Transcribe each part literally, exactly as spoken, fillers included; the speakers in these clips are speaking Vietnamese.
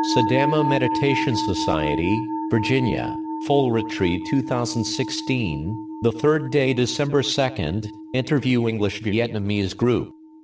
Sadama Meditation Society, Virginia, Full Retreat twenty sixteen, the third day December second, interview English Vietnamese group.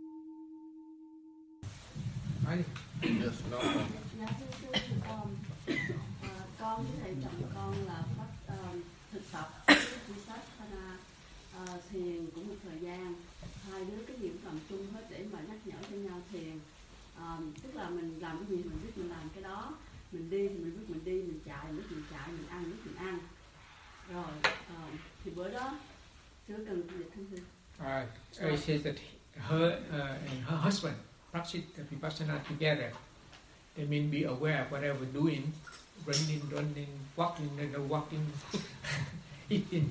Yes, no. Dạ thưa sư, um, uh, con với thầy chồng con là bắt um, thực tập Vipassana uh, thiền cũng một thời gian. Hai đứa cái gì cũng làm chung hết để mà nhắc nhở cho nhau thiền. Um, tức là mình làm cái gì mình biết mình làm cái đó, mình đi thì mình biết mình đi, mình chạy mình biết mình chạy, mình ăn biết mình ăn. Rồi um, thì bữa đó sư cần dịch thêm sư. Uh, so it says that her uh, and her husband practice the Vipassana together. They mean be aware of whatever we're doing, running, running, walking, and walking, eating.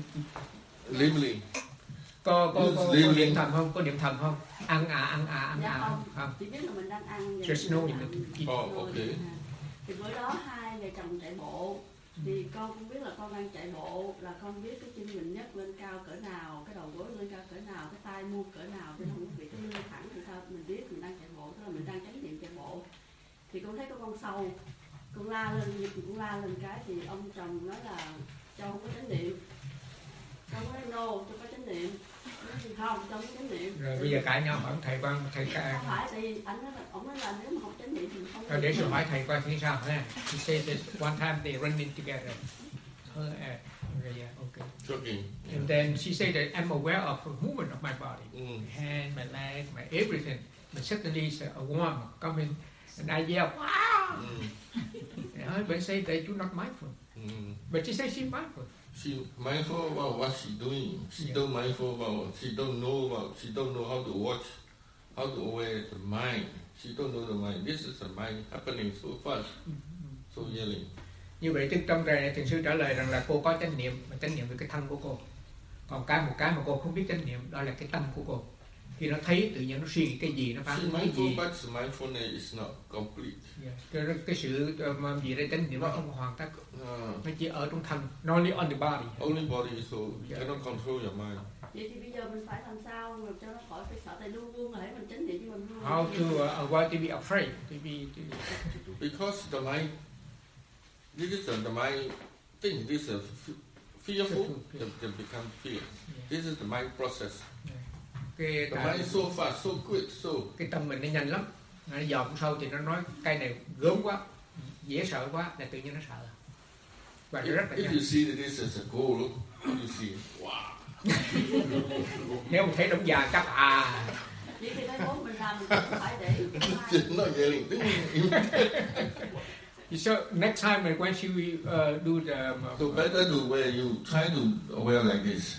Lively. Có có, Use có, có lively. niệm thầm không? Có niệm thầm không? Ăn à ăn à ăn Dạ à không, không? chỉ biết là mình đang ăn. Just know in the Oh, okay. Thì bữa đó hai vợ chồng chạy bộ. Thì con cũng biết là con đang chạy bộ, là con biết cái chân mình nhấc lên cao cỡ nào, cái đầu gối lên cao cỡ nào, cái tay mua cỡ nào, chứ không bị cái lưng thẳng thì sao mình biết mình đang chạy bộ, tức là mình đang chánh niệm chạy bộ. Thì con thấy có con sâu, con la lên, thì con la lên cái thì ông chồng nói là cho không có chánh niệm. Con nói no, cho có chánh niệm. Nói không, cho không có chánh niệm. Rồi bây giờ cãi nhau hỏi thầy quan thầy Không cãi. phải, tại vì anh nói là, ông nói là nếu mà không chánh niệm thì không có. Rồi để tôi hỏi thầy coi như sao ha. He said that one time they running together. Her and yeah, okay. Joking. And then she said that I'm aware of the movement of my body, Mm. hand, my leg, my everything. But suddenly a woman come in and I yell, wow! Mm. And her husband said that you're not mindful. Mm. But she said she's mindful. She mindful about what she doing. She Yeah. don't mindful about. She don't know about. She don't know how to watch, how to aware the mind. She don't know the mind. This is the mind happening so fast, so yelling. Như vậy tức trong này thiền sư trả lời rằng là cô có chánh niệm, mà chánh niệm về cái thân của cô. Còn cái một cái mà cô không biết chánh niệm đó là cái tâm của cô. Khi nó thấy tự nhiên nó suy nghĩ cái gì, nó phán She ứng cái mindful, gì. but mindfulness is not complete. Yeah. Cái, cái sự uh, gì đấy chánh niệm nó không hoàn tất. Uh, Nó chỉ ở trong thân, not only on the body. only body, so you Yeah. cannot control your mind. Vậy thì bây giờ mình phải làm sao mà cho nó khỏi phải sợ, tại luôn luôn là mình chánh niệm chứ mình luôn. How to uh, avoid to be afraid, to be to... Because the mind, this is the, the mind thing. This is f- fearful. Fearful, They, they become fear. This is the mind process. cái The cái, mind is so fast, so quick, so. cái tâm mình nó nhanh lắm. Nó dòm sâu thì nó nói cái này gớm quá, dễ sợ quá là tự nhiên nó sợ. Và nó rất If, là if you nhanh. see that this is a goal, look, what do you see? Wow. Nếu mà thấy đống già chắc à. Vậy thì cái vốn mình làm mình cũng phải để. Just not yelling. So next time when she uh, do the um, So better to where you try to aware like this.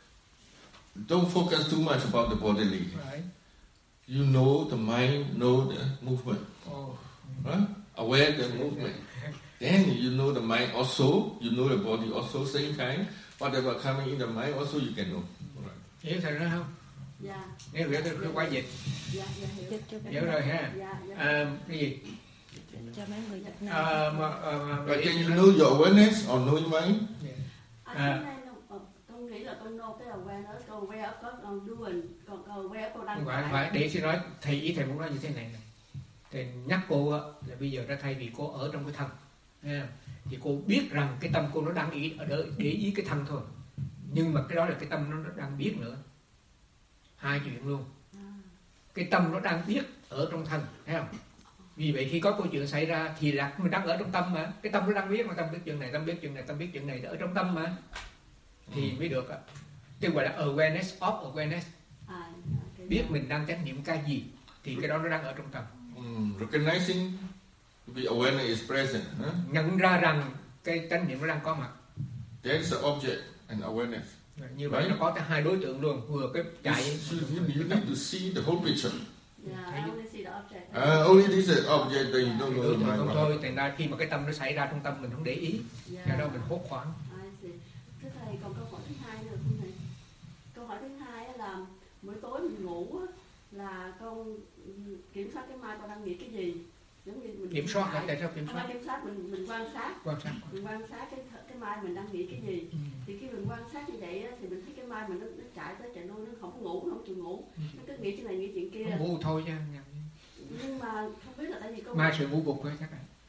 Don't focus too much about the bodily. right. You know the mind, know the movement. Oh. Right? Aware the movement. Then you know the mind also. You know the body also. Same time. Whatever coming in the mind also you can know. Right. Hiểu thầy nói không? Dạ. Nếu hiểu tôi qua dịch. Dạ, dạ hiểu. Dịch cho các Hiểu rồi ha. Dạ, dạ. À, cái gì? cho mấy người Việt Nam. À, mà, à, mà, But can you know your awareness or knowing mind? Yeah. À, À. hôm nay nó- ờ, con nghĩ là con know cái awareness, con aware có con doing, con con aware con đang Không phải, không phải, để xin nói, thầy ý thầy muốn nói như thế này này. Thầy nhắc cô á, là bây giờ ra thay vì cô ở trong cái thân, nghe không? Thì cô biết rằng cái tâm cô nó đang ý ở đợi để ý cái thân thôi, nhưng mà cái đó là cái tâm nó đang biết nữa, hai chuyện luôn. Cái tâm nó đang biết ở trong thân, thấy không? Vì vậy khi có câu chuyện xảy ra thì là mình đang ở trong tâm mà, cái tâm nó đang biết, mà tâm biết chuyện này, tâm biết chuyện này, tâm biết chuyện này ở trong tâm mà, thì mới được á. Tức gọi là awareness of awareness, À, cái biết mình đang chánh niệm cái gì thì cái đó nó đang ở trong tâm. Mm, recognizing the awareness is present. Huh? Nhận ra rằng cái chánh niệm nó đang có mặt. That's the object and awareness. Như vậy Right. nó có tới hai đối tượng luôn, vừa cái chạy. You, you, you need to see the whole picture. Yeah, I only see the object. Uh, only this is object, then you don't know Đối the tượng mind. không thôi, thành ra khi mà cái tâm nó xảy ra trong tâm mình không để ý, Yeah. do đó mình hốt hoảng. I see. Thưa thầy, còn câu hỏi thứ hai nữa không thầy? Câu hỏi thứ hai á là buổi tối mình ngủ á, là con kiểm soát cái mind con đang nghĩ cái gì, giống như mình Kiểm soát hả? Tại sao kiểm không soát? phải kiểm soát, mình mình quan sát, Quan sát. mình quan sát cái cái mind mình đang nghĩ cái gì. Ừ. Thì khi mình quan sát như vậy á, thì mình thấy cái mind mình nó, nó chạy tới chạy lui, nó không ngủ, nó không chịu ngủ, nó cứ nghĩ chuyện này nghĩ chuyện kia. Không ngu thôi nha. Nhưng mà không biết là tại vì có Ma sự ngủ gục thôi chắc là.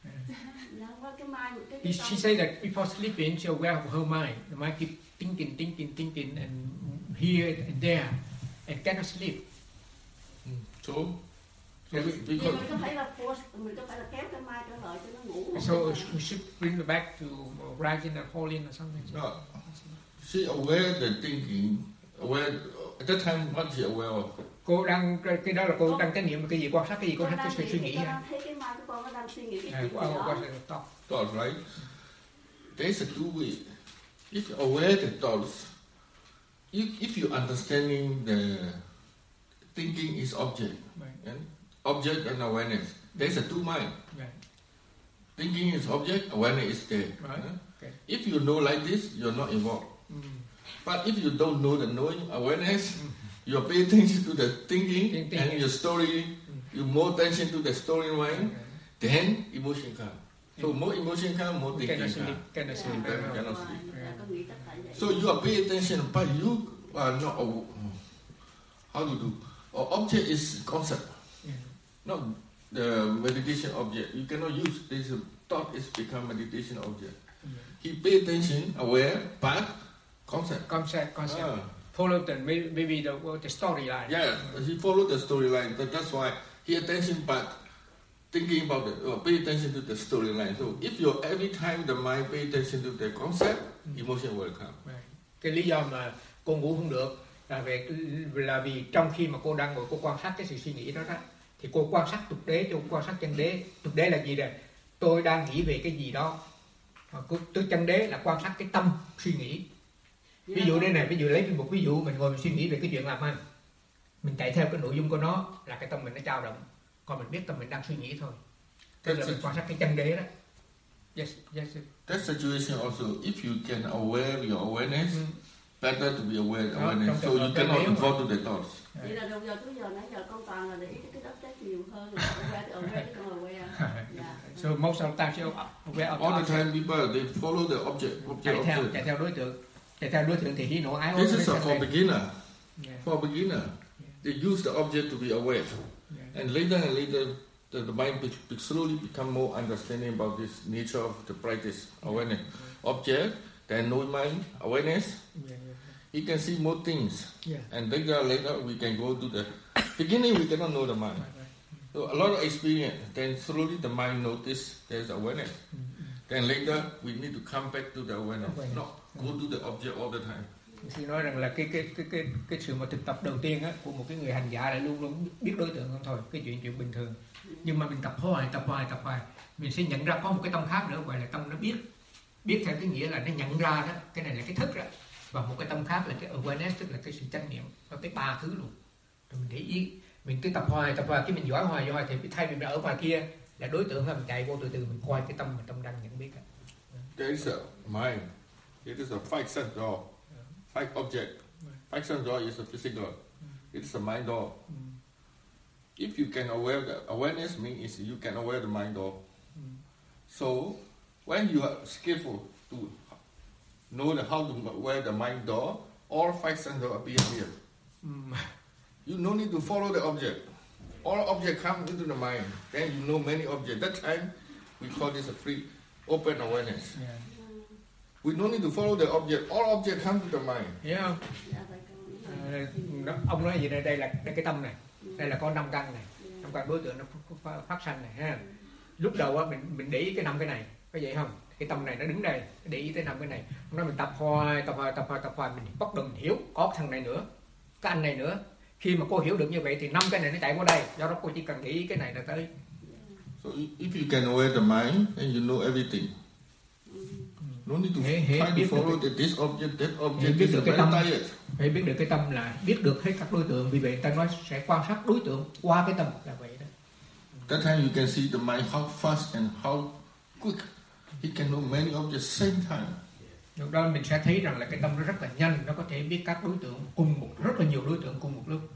cái cái mind cái, He, cái she tâm. said that before sleeping, she aware of her mind. The mind keep thinking, thinking, thinking, and here and there, and cannot sleep. So, so Yeah, we, Vì because mình có phải là force, mình có phải là kéo cái mind trở lại cho nó ngủ. So we should bring her back to rising and falling or something. no, she aware the thinking, aware at that time what she aware of. Cô đang cái đó là cô đang chánh niệm cái gì, quan sát cái gì, cô Con thấy cái đang suy, suy nghĩ, nghĩ con hả? đang thấy cái mind của con nó đang suy nghĩ cái À, chuyện gì quan đó. quan sát thought. Thoughts, right? There's a two way. If you aware the thoughts, if, if you understanding the thinking is object, Right. and object and awareness, there's a two mind. Right. Thinking is object, awareness is there. Right. huh? Okay. If you know like this, you're not involved. Mm. But if you don't know the knowing awareness, you pay attention to the thinking Thinking and is- your story, you more attention to the story mind, then emotion come. So more emotion come, more thinking Cannot sleep, come. cannot Dạ, sleep. Cannot- đúng cannot rồi, sleep. dạ, con nghĩ tất cả vậy. So you are pay attention, but you are not aw- how to do. Or object is concept, Yeah. not the meditation object. You cannot use this thought is become meditation object. He pay attention, aware, but concept. Concept, concept. Ah. Follow the maybe, maybe the the storyline. Yeah, he followed the storyline. That, that's why he attention, but thinking about it, or pay attention to the storyline. So if you every time the mind pay attention to the concept, emotion will come. Right. Cái lý do mà cô ngủ không được là về là vì trong khi mà cô đang ngồi cô quan sát cái sự suy nghĩ đó đó, thì cô quan sát thực đế, cô quan sát chân đế. Thực đế là gì đây? Tôi đang nghĩ về cái gì đó. Mà cô- tôi chân đế là quan sát cái tâm suy nghĩ. Ví dụ đây này, ví dụ lấy một ví dụ mình ngồi mình suy nghĩ về cái chuyện làm ăn, mình chạy theo cái nội dung của nó là cái tâm mình nó dao động, còn mình biết tâm mình đang suy nghĩ thôi. Tức là That's mình it. quan sát cái chân đế đó. Yes, yes. That situation also, if you can aware your awareness, Mm. better to be aware Đó, awareness. trong So trường you hợp cái cannot nếu mà- involve to the thoughts. Vậy là đầu giờ tới giờ nãy giờ con toàn là để ý cái đất chất nhiều hơn là aware thì aware chứ không aware. Dạ. So most of the time you're aware of All the the time people they follow the object, object, chạy theo object. chạy theo đối tượng, chạy theo đối tượng thì hí nộ ái ố. This is nó a sẽ for lên. beginner. Yeah, For beginner, they use the object to be aware, yeah. and later and later, the, the mind be, be slowly become more understanding about this nature of the practice awareness. Object, then no mind awareness. Yeah, yeah, He can see more things, yeah. and later later we can go to the beginning. We cannot know the mind. Right, right. So a lot of experience. Then slowly the mind notice there's awareness. Then later we need to come back to the awareness, Awareness. not go to the object all the time. Thì nói rằng là cái cái cái cái cái sự mà thực tập đầu tiên á của một cái người hành giả là luôn luôn biết đối tượng không thôi, cái chuyện chuyện bình thường. Nhưng mà mình tập hoài tập hoài tập hoài, mình sẽ nhận ra có một cái tâm khác nữa, gọi là tâm nó biết, biết theo cái nghĩa là nó nhận ra đó, cái này là cái thức đó, và một cái tâm khác là cái awareness, tức là cái sự chánh niệm, nó tới ba thứ luôn. Rồi mình để ý, mình cứ tập hoài tập hoài, cái mình giỏi hoài giỏi thì thay vì mình ở ngoài kia là đối tượng là mình chạy vô từ từ mình coi cái tâm mình tâm đang nhận biết. There is a mind. It is a five sense door. Five object. Five sense door is a physical. It is a mind door. If you can aware the awareness means is you can aware the mind door. So when you are skillful to know the how to aware the mind door, all five sense door appear here. Mm. You no need to follow the object. All object come into the mind. Then you know many objects. That time we call this a free open awareness. Yeah. We don't need to follow the object. All object come to the mind. Hiểu không? Dạ, vậy con- À, nó, ông nói gì đây, đây là đây cái tâm này, đây là có năm căn này, năm căn đối tượng nó phát, phát sanh này ha. Lúc đầu á mình mình để ý cái năm cái này, có vậy không? Cái tâm này nó đứng đây, để ý tới năm cái này. Hôm nay mình tập hoài, tập hoài, tập hoài, tập hoài, mình bắt đầu mình hiểu có thằng này nữa, cái anh này nữa. Khi mà cô hiểu được như vậy thì năm cái này nó chạy qua đây, do đó cô chỉ cần để ý cái này là tới. So i- if you can aware the mind, then you know everything. No need to Hey, hey, try biết to được follow the, this object, that object. biết This được is cái very tâm. tired. Phải biết được cái tâm là biết được hết các đối tượng, vì vậy người ta nói sẽ quan sát đối tượng qua cái tâm là vậy đó. That time you can see the mind how fast and how quick he can know many objects same time. Lúc đó mình sẽ thấy rằng là cái tâm nó rất là nhanh, nó có thể biết các đối tượng cùng một rất là nhiều đối tượng cùng một lúc.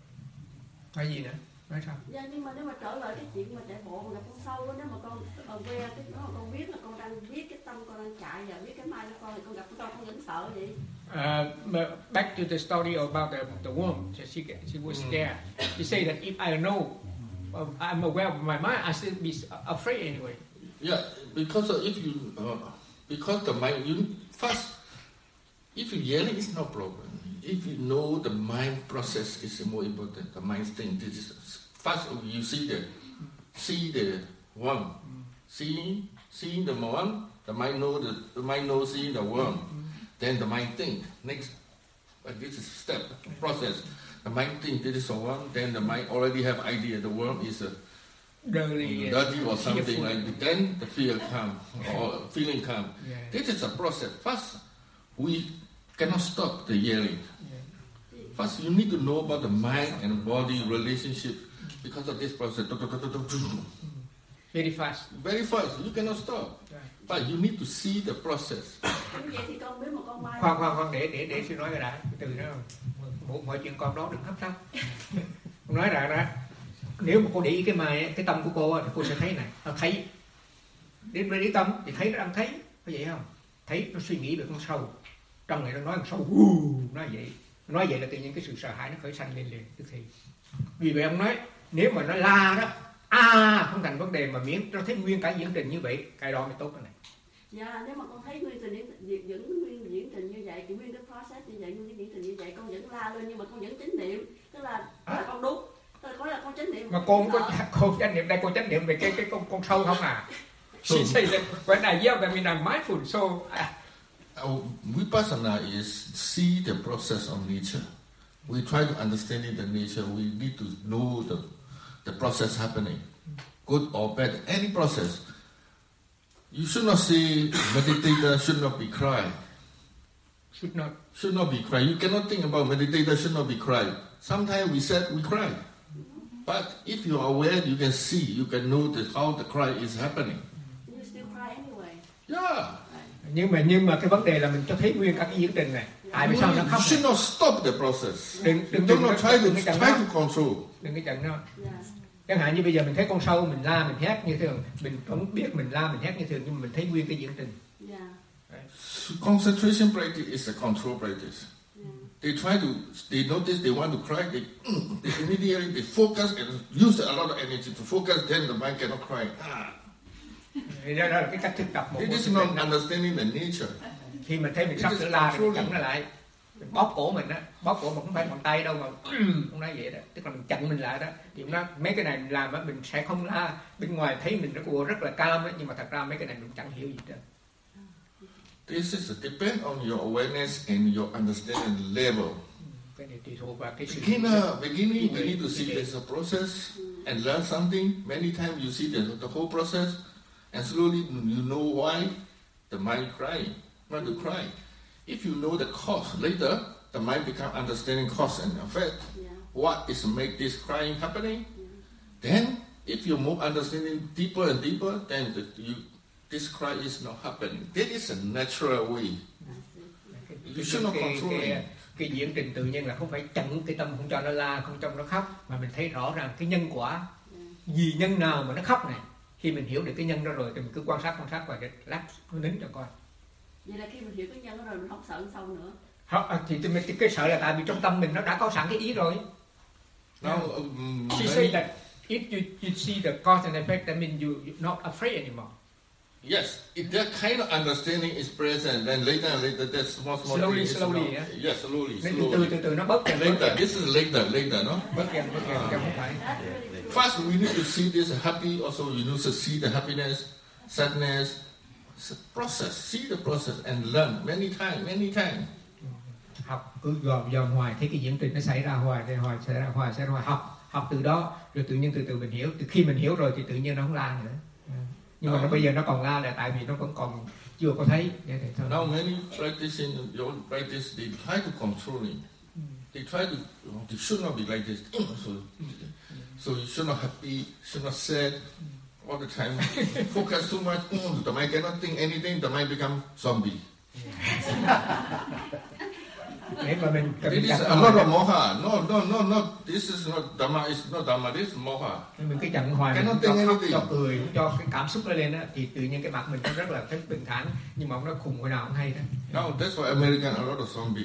Nói gì nữa? Nói sao? Dạ, nhưng mà nếu mà trở lại cái chuyện mà chạy bộ mà gặp con sâu á, nếu mà con aware cái đó mà con biết là con đang biết cái tâm con đang chạy và biết cái mind của con thì con gặp con sâu con vẫn sợ vậy. Uh, back to the story about the, the worm. So she, she was scared. She said that if I know, uh, I'm aware of my mind, I still be afraid anyway. Yeah, because if you, uh, because the mind, you first, if you yelling, it's no problem. If you know the mind process is more important, the mind thing. This is first you see the, see the one, see, seeing the one. The mind know the, the mind knows seeing the one. Then the mind think next. But this is step process. The mind think this is a one. Then the mind already have idea. The worm is a dirty, dirty or something like that. Then the fear come or feeling come. Yeah. This is a process. First, we cannot stop the yelling. Yeah. First, you need to know about the mind and body relationship because of this process. Very fast. Very fast. You cannot stop. Right. But you need to see the process. Như vậy thì con biết một con mai. Khoan khoan khoan để để để suy nói cái đã từ đó mọi, mọi chuyện con đó đừng hấp tấp. Con nói rằng đó nếu mà cô để ý cái mai cái tâm của cô thì cô sẽ thấy này, nó thấy đến với lý tâm thì thấy nó đang thấy, có vậy không? Thấy nó suy nghĩ về con sâu, trong này nó nói con sâu, uh, nói vậy, nói vậy là tự nhiên cái sự sợ hãi nó khởi sanh lên liền tức thì. Vì vậy ông nói nếu mà nó la đó, à không thành vấn đề mà miễn nó thấy nguyên cả diễn trình như vậy, cái đó mới tốt cái này. Dạ, nếu mà con thấy nguyên trình diễn vẫn nguyên diễn trình như vậy, thì nguyên cái process như vậy, nguyên cái diễn trình như vậy, con vẫn la lên nhưng mà con vẫn chánh niệm, tức là, à? là con đúng, tôi có là con chánh niệm. Mà con có con chánh niệm đây, con chánh niệm về cái cái con con sâu không à? She says that when I yell, I mean I'm mindful, so. Uh, Our vipassana is see the process of nature. We try to understand the nature. We need to know the the process happening, good or bad, any process. You should not say meditator should not be cry. Should not. Should not be cry. You cannot think about meditator should not be cry. Sometimes we said we cry. But if you are aware, you can see, you can know the, how the cry is happening. You still cry anyway. Yeah. Nhưng mà nhưng mà cái vấn đề là mình cho thấy nguyên các cái diễn trình này. Tại vì sao nó You khóc? should not stop the process. Đừng đừng Do đừng not try to đừng cái try chặn nó. to control. Đừng cái chặn nó. Yeah. Chẳng hạn như bây giờ mình thấy con sâu mình la mình hét như thường, mình không biết mình la mình hét như thường nhưng mà mình thấy nguyên cái diễn trình. Yeah. Concentration practice is a control practice. Yeah. They try to, they notice they want to cry, they, they immediately they focus and use a lot of energy to focus, then the mind cannot cry. Ah. Đó là cái cách thực tập một. It is not understanding the nature. Khi mình thấy mình sắp sửa la mình chặn nó lại, mình bóp cổ mình á, bóp cổ mà không phải bằng tay đâu mà không nói vậy đó, tức là mình chặn mình lại đó. Thì nó mấy cái này mình làm á mình sẽ không la, bên ngoài thấy mình nó của rất là cao á, nhưng mà thật ra mấy cái này mình chẳng hiểu gì hết. This is depend on your awareness and your understanding level. Cái này tùy thuộc vào cái sự. Beginner, beginning, you need to see there's a process and learn something. Many times you see the, the whole process, and slowly you know why the mind crying, not to cry. If you know the cause later, the mind become understanding cause and effect. Yeah. What is make this crying happening? Yeah. Then, if you move understanding deeper and deeper, then the, you, this cry is not happening. This is a natural way. I see. You should not cái, control cái, it. cái diễn trình tự nhiên là không phải chặn cái tâm không cho nó la, không cho nó khóc, mà mình thấy rõ ràng cái nhân quả. Vì nhân nào mà nó khóc này, khi mình hiểu được cái nhân đó rồi thì mình cứ quan sát quan sát và lát nó nín cho coi. Vậy là khi mình hiểu cái nhân đó rồi mình không sợ sâu nữa. Không, thì mình cái sợ là tại vì trong tâm mình nó đã có sẵn cái ý rồi. Now, um, She said that if you you see the cause and effect, that means you you're not afraid anymore. yes, if that kind of understanding is present, then later and later that small small Slowly, thing is slowly, not, yeah. yes, slowly, Nên từ từ slowly. từ từ nó bớt dần. Later, this is later, later, no? Bớt dần, bớt dần, chứ không phải. That's really true. First, we need to see this happy. Also, you need to see the happiness, sadness, it's a process. See the process and learn many times, many times. Học cứ dòm dòm hoài thấy cái diễn trình nó xảy ra hoài, xảy ra hoài, xảy ra hoài, xảy ra hoài. Học, học từ đó, rồi tự nhiên từ từ mình hiểu. Từ khi mình hiểu rồi thì tự nhiên nó không la nữa. Nhưng mà nó bây giờ nó còn la là tại vì nó vẫn còn chưa có thấy. Vậy thì thôi. Now, many practicing your practice, they try to control it. They try to. They should not be like this. So, so you should not happy, should not sad all the time. Focus too much. The mind cannot think anything. The mind become zombie. Để mà mình This mình is chặn a lot hoài, of moha. No, no, no, no. This is not dhamma. It's not dhamma. This is moha. mình cứ chặn hoài, Cái mình nó cho tinh khóc, anything. cho cười, cho cái cảm xúc nó lên á, thì tự nhiên cái mặt mình nó rất là thấy bình thản, nhưng mà ông nó khùng hồi nào cũng hay đó. Now that's why American a lot of zombie.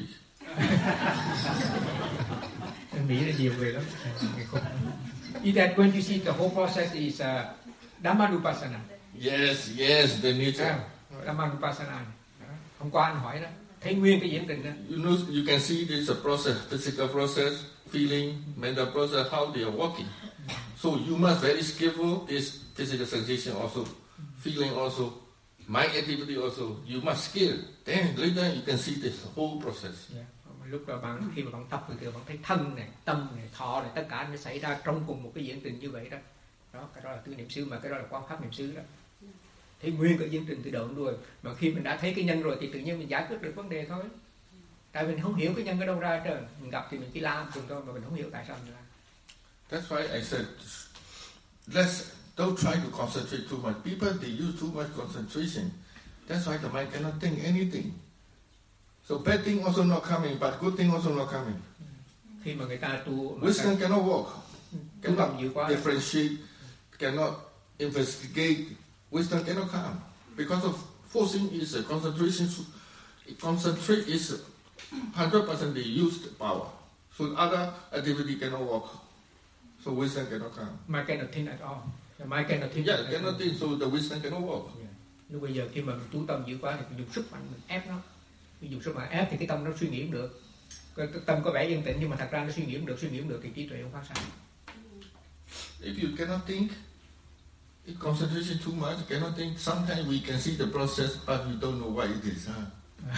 Mình nghĩ là nhiều người lắm. Is that when you see the whole process is uh, Dhammanupassana, Yes, yes, the nature. Dhammanupassana này. Đó. Hôm qua anh hỏi đó, thấy nguyên cái diễn trình đó. You know, you can see this a process, physical process, feeling, mental process, how they are working. So you must very skillful this physical sensation also, feeling also, mind activity also. You must skill. Then later you can see this whole process. Yeah. Lúc đó bạn khi mà bạn tập từ từ bạn thấy thân này, tâm này, thọ này, tất cả nó xảy ra trong cùng một cái diễn trình như vậy đó. Đó, cái đó là tư niệm xứ, mà cái đó là quan pháp niệm xứ đó. Thấy nguyên cái diễn trình từ đầu đến đuôi. Mà khi mình đã thấy cái nhân rồi thì tự nhiên mình giải quyết được vấn đề thôi. Tại mình không hiểu cái nhân ở đâu ra trơn. Mình gặp thì mình chỉ làm thường thôi, mà mình không hiểu tại sao mình làm. That's why I said, let's don't try to concentrate too much. People they use too much concentration. That's why the mind cannot think anything. So bad thing also not coming, but good thing also not coming. Khi mà người ta tu, wisdom cannot work, cannot quá differentiate, cannot investigate. Wisdom cannot come because of forcing is a concentration. Concentrate is one hundred percent they use the power. So other activity cannot work. So wisdom cannot come. My cannot think at all. The mind cannot think. Yeah, cannot think. So the wisdom cannot work. Yeah. Lúc bây giờ khi mà mình chú tâm dữ quá thì mình dùng sức mạnh mình ép nó. Mình dùng sức mạnh ép thì cái tâm nó suy nghĩ không được. Cái, cái tâm có vẻ yên tĩnh nhưng mà thật ra nó suy nghĩ không được, suy nghĩ không được thì trí tuệ không phát sinh. If you cannot think, if concentration too much, cannot think. Sometimes we can see the process, but we don't know what it is. Huh?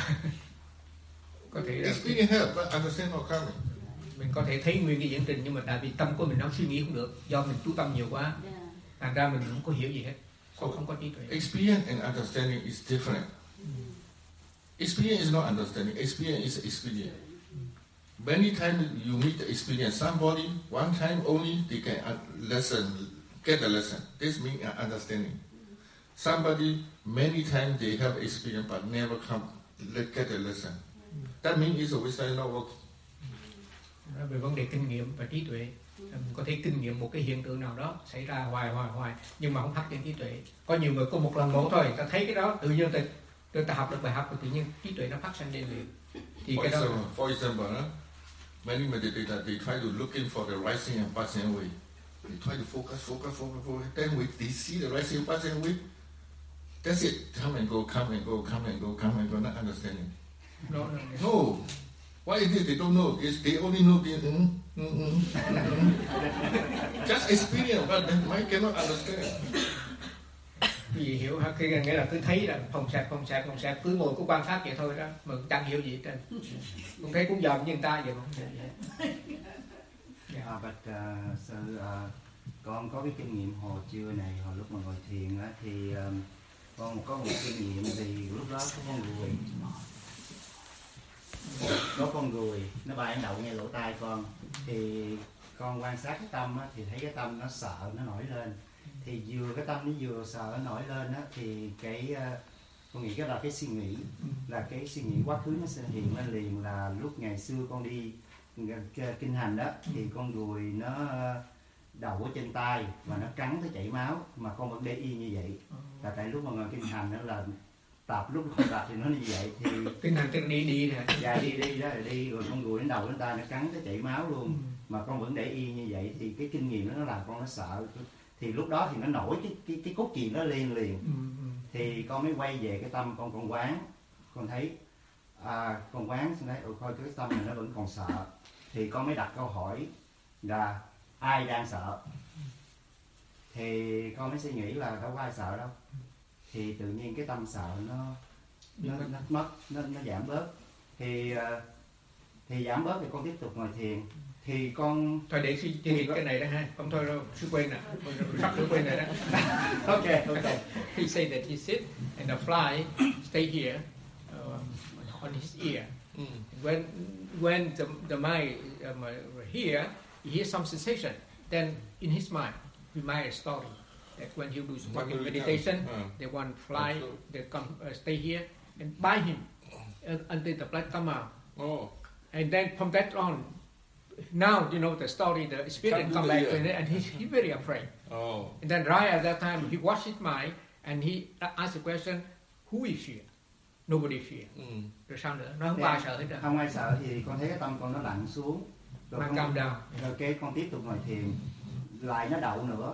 Có thể experience help, but understand not coming. Mình có thể thấy nguyên cái diễn trình nhưng mà tại vì tâm của mình nó suy nghĩ không được, do mình chú tâm nhiều quá, thành ra mình không có hiểu gì hết, không không có trí tuệ. Experience and understanding is different. Mm. Experience is not understanding. Experience is experience. Mm. Many times you meet the experience. Somebody one time only they can lesson, get the lesson. This means understanding. Somebody many times they have experience but never come get the lesson. That means it's a wisdom not working. Về vấn đề kinh nghiệm và trí tuệ, mình có thể kinh nghiệm một cái hiện tượng nào đó xảy ra hoài hoài hoài nhưng mà không phát triển trí tuệ. Có nhiều người có một lần một thôi, ta thấy cái đó tự nhiên ta, ta học được bài học, tự nhiên trí tuệ nó phát sinh lên liền. Thì for cái example, đó. For example, huh? Many meditators they try to looking for the rising and passing away. They try to focus, focus, focus, focus. Then we they see the rising and passing away. That's it. Come and go, come and go, come and go, come and go. Not understanding. No, no, no. No. Why is it they don't know? It's, they only know the mm, mm, mm, mm. Just experience, but the mind cannot understand. Quý vị hiểu ha, cái nghĩa là cứ thấy là phòng sạc, phòng sạc, phòng sạc, cứ ngồi cứ quan sát vậy thôi đó, mà chẳng hiểu gì hết trơn. Cũng thấy cũng dòm như người ta vậy mà không hiểu gì. Yeah. À, but, uh, so, uh, con có cái kinh nghiệm hồi trưa này, hồi lúc mà ngồi thiền á, thì um, con có một kinh nghiệm thì lúc đó có con người có con người nó bay đậu ngay lỗ tai con, thì con quan sát cái tâm á, thì thấy cái tâm nó sợ nó nổi lên, thì vừa cái tâm nó vừa sợ nó nổi lên á, thì cái uh, con nghĩ cái là cái suy nghĩ là cái suy nghĩ quá khứ nó sẽ hiện lên liền, là lúc ngày xưa con đi kinh hành đó thì con ruồi nó đầu ở trên tay và nó cắn tới chảy máu, mà con vẫn để yên như vậy. Là tại lúc mà ngồi kinh hành đó là tập, lúc không tập thì nó như vậy, thì kinh hành tức đi đi nè, dạ đi đi đó là đi, rồi con ruồi đến đầu đến tay nó cắn tới chảy máu luôn, mà con vẫn để yên như vậy, thì cái kinh nghiệm đó nó làm con nó sợ, thì lúc đó thì nó nổi cái cái cái cốt truyện nó lên liền. Thì con mới quay về cái tâm con, con quán, con thấy à, con quán xong thấy ừ, coi cái tâm này nó vẫn còn sợ, thì con mới đặt câu hỏi là ai đang sợ, thì con mới suy nghĩ là đâu có ai sợ đâu, thì tự nhiên cái tâm sợ nó nó, nó mất, nó, nó giảm bớt, thì thì giảm bớt thì con tiếp tục ngồi thiền, thì con thôi để suy nghĩ cái này đó ha, không thôi đâu, sư quên nè, sắp sửa quên này đó. Okay, okay. He said that he sit and the fly stay here uh, on his ear. Mm. When when the the mind um, here he hears some sensation, then in his mind he made a story that when he do walking meditation, uh, they want fly, they come uh, stay here and buy him uh, until the blood come out. Oh. And then from that on, now you know the story, the spirit come back to it, and he's he very afraid. Oh. And then right at that time, he watched his mind and he asked the question, who is fear? Nobody fear. Mm. Rồi sao nữa? Nó không ai sợ hết rồi. Không ai sợ, thì con thấy cái tâm con nó lặn xuống. Rồi con, down. rồi cái con tiếp tục ngồi thiền, lại nó đậu nữa.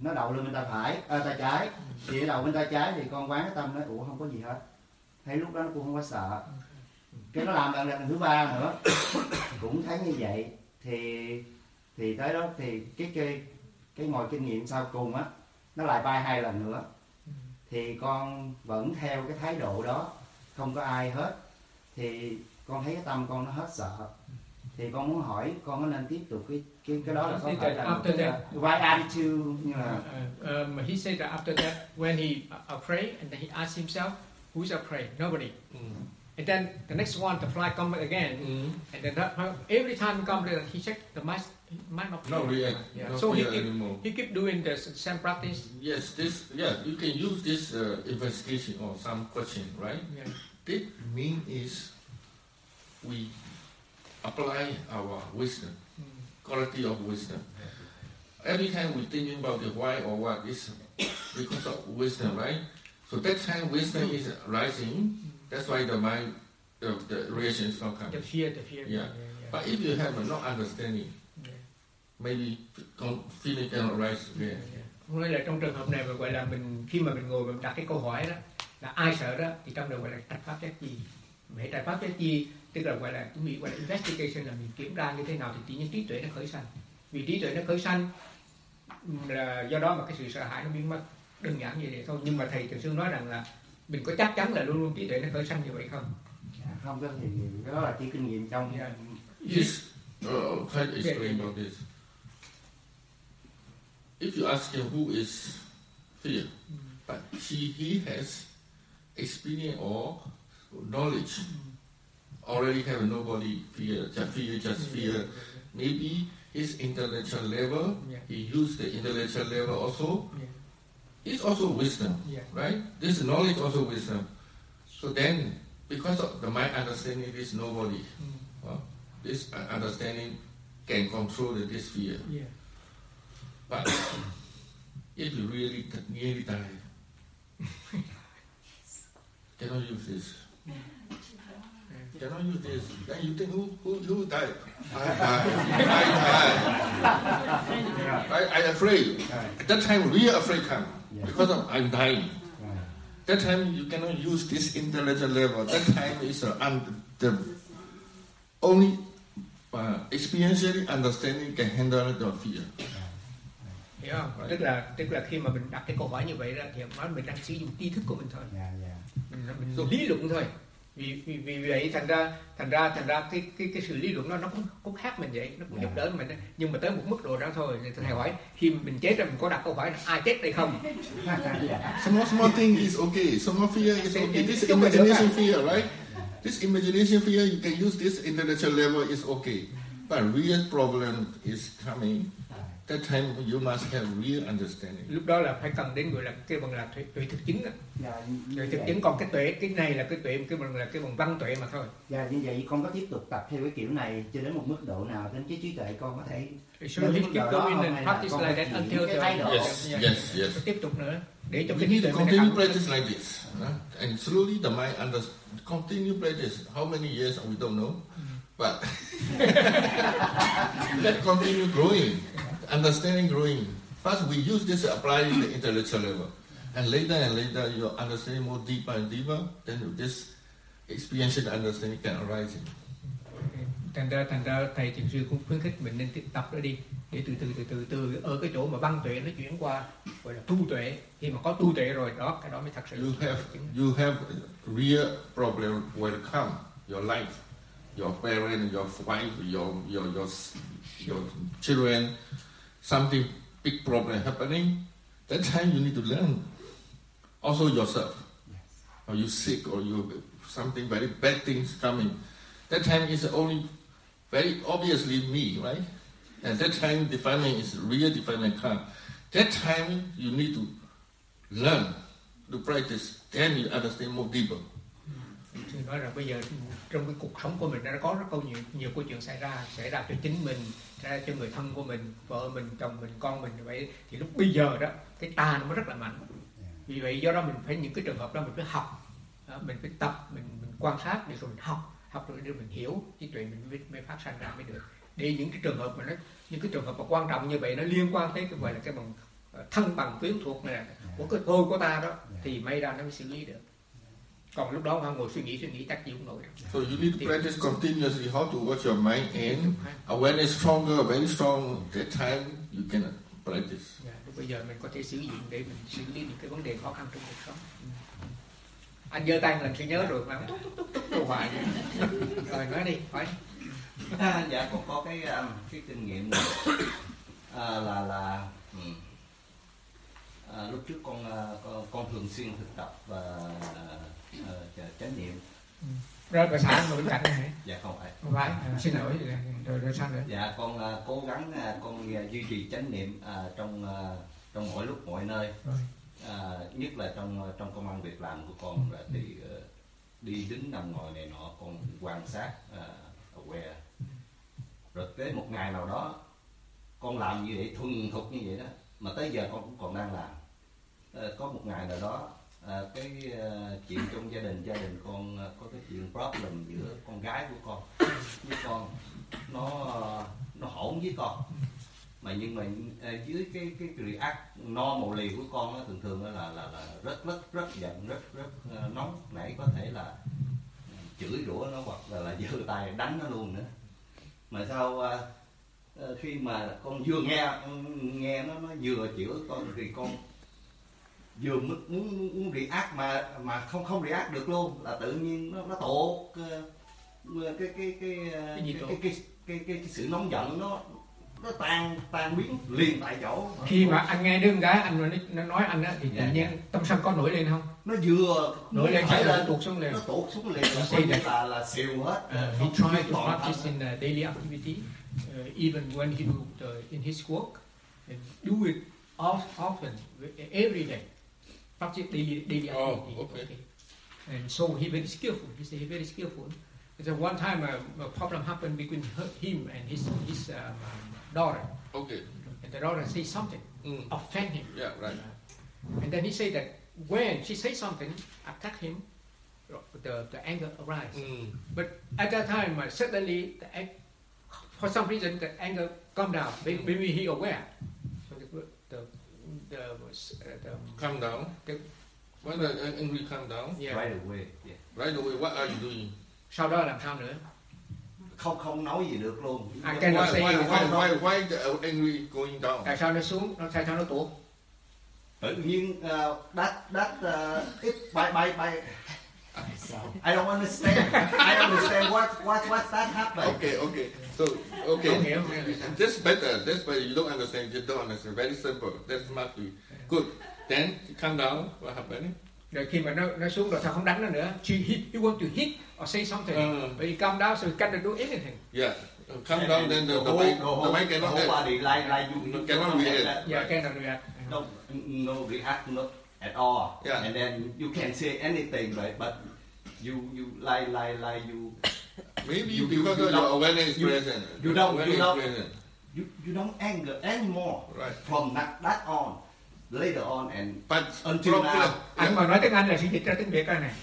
nó đậu lên bên tay phải, à, tay trái, thì đậu bên tay trái thì con quán cái tâm nói ủa không có gì hết, thấy lúc đó nó cũng không có sợ. Cái nó làm lần lần thứ ba nữa cũng thấy như vậy, thì thì tới đó thì cái cái cái ngồi kinh nghiệm sau cùng á, nó lại bay hai lần nữa, thì con vẫn theo cái thái độ đó, không có ai hết, thì con thấy cái tâm con nó hết sợ, thì con muốn hỏi con có nên tiếp tục cái cái cái đó là có phải là after that, right attitude như là Uh, um, he said that after that, when he uh, afraid, and then he asked himself, who's afraid? Nobody. Mm. And then the next one, the fly come again, Mm. and then that, every time he come, he check the might might not. Not react, Yeah. not So he fear keep, anymore. he keep doing the same practice. Yes, this, yeah, you can use this uh, investigation or some question, right? Yeah. This mean is we apply our wisdom, Mm. quality of wisdom. Every time we thinking about the why or what is because of wisdom, right? So that time wisdom is rising. That's why the mind, the, the reactions not come. The fear, the fear. Yeah. yeah, yeah. But if you have a not understanding, Yeah. maybe con- feeling cannot rise again. Yeah, yeah. Nói là trong trường hợp này mà gọi là mình khi mà mình ngồi mình đặt cái câu hỏi đó là ai sợ đó, thì trong đó gọi là trạch pháp giác chi. Hệ trạch pháp giác chi tức là gọi là chúng mình gọi là investigation, là mình kiểm tra như thế nào thì tự nhiên trí tuệ nó khởi sanh. Vì trí tuệ nó khởi sanh là do đó mà cái sự sợ hãi nó biến mất, đơn giản như vậy thôi. Nhưng mà thầy thường xuyên nói rằng là mình có chắc chắn là luôn luôn trí tuệ nó khởi sanh như vậy không? không có thì cái đó là chỉ kinh nghiệm trong Yeah. Yes, uh, try to explain about this. If you ask him who is fear, but he, he has experience or knowledge, already have nobody fear, just fear, just fear. Maybe his intellectual level, Yeah. he used the intellectual level also. Yeah. It's also wisdom, Yeah. right? This knowledge also wisdom. So then, because of the mind understanding this nobody, Mm. well, this understanding can control the, this fear. Yeah. But if you really nearly die, cannot use this. Cannot use this. Then you think who who who died? I died. I died. I I afraid. At that time, real afraid come because of I'm dying. That time you cannot use this intellectual level. That time is uh, un, the only uh, experientially understanding can handle the fear. Hiểu không? Tức là tức là khi mà mình đặt cái câu hỏi như vậy đó thì nói mình đang sử dụng tri thức của mình thôi. dạ dạ Mình, mình lý luận thôi. Vì vì vì vậy thành ra thành ra thành ra cái cái cái sự lý luận đó nó cũng cũng khác mình vậy, nó cũng Yeah. giúp đỡ mình đó. Nhưng mà tới một mức độ đó thôi thì thầy hỏi khi mình chết rồi mình có đặt câu hỏi là ai chết đây không? Small small thing is okay. Small fear is okay. This imagination fear, right? This imagination fear you can use this intellectual level is okay. But real problem is coming. That time you must have real understanding. Lúc đó là phải cần đến gọi là cái bằng là tuệ, tuệ thực chứng đó. dạ, như Tuệ thực vậy. chứng, còn cái tuệ cái này là cái tuệ cái bằng là cái bằng văn tuệ mà thôi. Dạ, như vậy con có tiếp tục tập theo cái kiểu này cho đến một mức độ nào đến cái trí tuệ con có thể So he keep going and practice like that until the Yes, yes, yes. tiếp tục nữa để cho We cái trí need tuệ to mình continue nó practice like this, huh? And slowly the mind under continue practice. How many years we don't know, but let continue growing, understanding growing. First we use this to apply in the intellectual level, and later and later your understanding more deeper and deeper. Then this experiential understanding can arise. thành ra thành ra thầy thiền sư cũng khuyến khích mình nên tiếp tập đó đi để từ từ từ từ từ ở cái chỗ mà văn tuệ nó chuyển qua gọi là tu tuệ. Khi mà có tu tuệ rồi đó, cái đó mới thật sự You have you have real problem will come your life, your parent, your wife, your your your your children, something big problem happening. That time you need to learn. Also yourself, or you sick, or you something very bad things coming. That time is only very obviously me, right? And that time defilement is real defilement come. That time you need to learn, to practice, then you understand more deeper. Thì nói rằng bây giờ trong cái cuộc sống của mình nó có rất câu nhiều nhiều câu chuyện xảy ra xảy ra cho chính mình, xảy ra cho người thân của mình, vợ mình, chồng mình, con mình. Vậy thì lúc bây giờ đó cái ta nó mới rất là mạnh. Vì vậy do đó mình phải những cái trường hợp đó mình phải học, đó, mình phải tập, mình, mình quan sát để rồi mình học, học rồi để mình hiểu trí tuệ mình mới, mới phát sinh ra mới được. Để những cái trường hợp mà nó những cái trường hợp mà quan trọng như vậy nó liên quan tới cái gọi là cái bằng thân bằng quyến thuộc này của cái tôi của ta đó thì may ra nó mới xử lý được. Còn lúc đó họ ngồi suy nghĩ suy nghĩ chắc chịu không nổi. So you need to practice continuously how to watch your mind in. Awareness stronger, very strong. That time you can practice. Yeah, lúc bây giờ mình có thể sử dụng để mình xử lý những cái vấn đề khó khăn trong cuộc sống. Anh giơ tay lần sẽ nhớ rồi mà túc túc túc túc đồ hoài. Rồi nói đi, hỏi. À, dạ con có cái cái kinh nghiệm này. À, là là à, lúc trước con, con con thường xuyên thực tập và uh, chánh niệm. Ừ. Rồi bà xã ngồi bên cạnh này hả? Dạ không phải. Không phải. À, xin lỗi rồi rồi sao nữa? Dạ con uh, cố gắng uh, con uh, duy trì chánh niệm uh, trong uh, trong mọi lúc mọi nơi. Rồi. Uh, nhất là trong trong công ăn việc làm của con, là thì uh, đi đứng nằm ngồi này nọ con quan sát, uh, aware. Rồi tới một ngày nào đó con làm như vậy, thuần thục như vậy đó, mà tới giờ con cũng còn đang làm. À, có một ngày nào đó à, cái uh, chuyện trong gia đình gia đình con uh, có cái chuyện problem giữa con gái của con với con, nó nó hỗn với con, mà nhưng mà uh, dưới cái cái react normally của con đó, thường thường là là là rất rất rất giận, rất rất uh, nóng nảy, có thể là chửi rủa nó hoặc là là giơ tay đánh nó luôn nữa. Mà sau uh, khi mà con vừa nghe nghe nó nó vừa chửi con thì con vừa muốn muốn, muốn react mà mà không không react được luôn, là tự nhiên nó nó tột cái cái cái cái cái cái, cái, cái, cái, cái sự nóng giận nó nó tan tan biến liền tại chỗ. Khi mà anh nghe đứa con gái anh nó, nó nói anh á thì tự nhiên tâm sân có nổi lên không? Nó vừa nổi lên phải là tuột xuống liền. Nó tuột xuống liền là coi như là là xìu hết. Uh, he tried to practice in uh, daily activity, uh, even when he do the, in his work, and do it often, every day. Practice daily daily activity. Oh, okay. Okay. And so he very skillful. He say he very skillful. So one time a, a problem happened between her, him and his his um, daughter. Okay. And the daughter say something, Mm. offend him. Yeah, right. Uh, and then he said that when she say something, attack him, the the anger arises. Mm. But at that time, uh, suddenly, the, for some reason, the anger come down. Maybe, maybe he aware. So the the the, uh, the Calm down. The, When the angry calm down, yeah. Right away. Yeah. right away, what are you doing? Sau đó làm sao nữa? Không không nói gì được luôn. I Why, cannot say why, you why, cannot. why, why the angry going down? Tại sao nó xuống? Nó tại sao nó tuột? Tự nhiên uh, that that uh, it by by by I don't understand. I don't understand what what what that happened. Okay, okay. So, Không okay. hiểu. Không hiểu. That's better. That's better. You don't understand. You don't understand. Very simple. That's must be good. Then calm down. What happened? Rồi khi mà nó nó xuống rồi sao không đánh nó nữa? She hit, you want to hit or say something. Uh. But you calm down so you cannot do anything. Yeah. Calm down. Then the the mind, the mind cannot the whole act. body like like you, you Cannot don't react. have that. Yeah, cannot do that. No, no react not at all. Yeah. And then you can say anything, right? But you you like like like you Maybe You- because you of your don't- awareness is you- present. you don't- Awareness you don't- is present. you you don't anger anymore Right. from that that on later on and But Until problem, now. Anh mà nói tiếng Anh là sẽ dịch ra tiếng Việt ra này.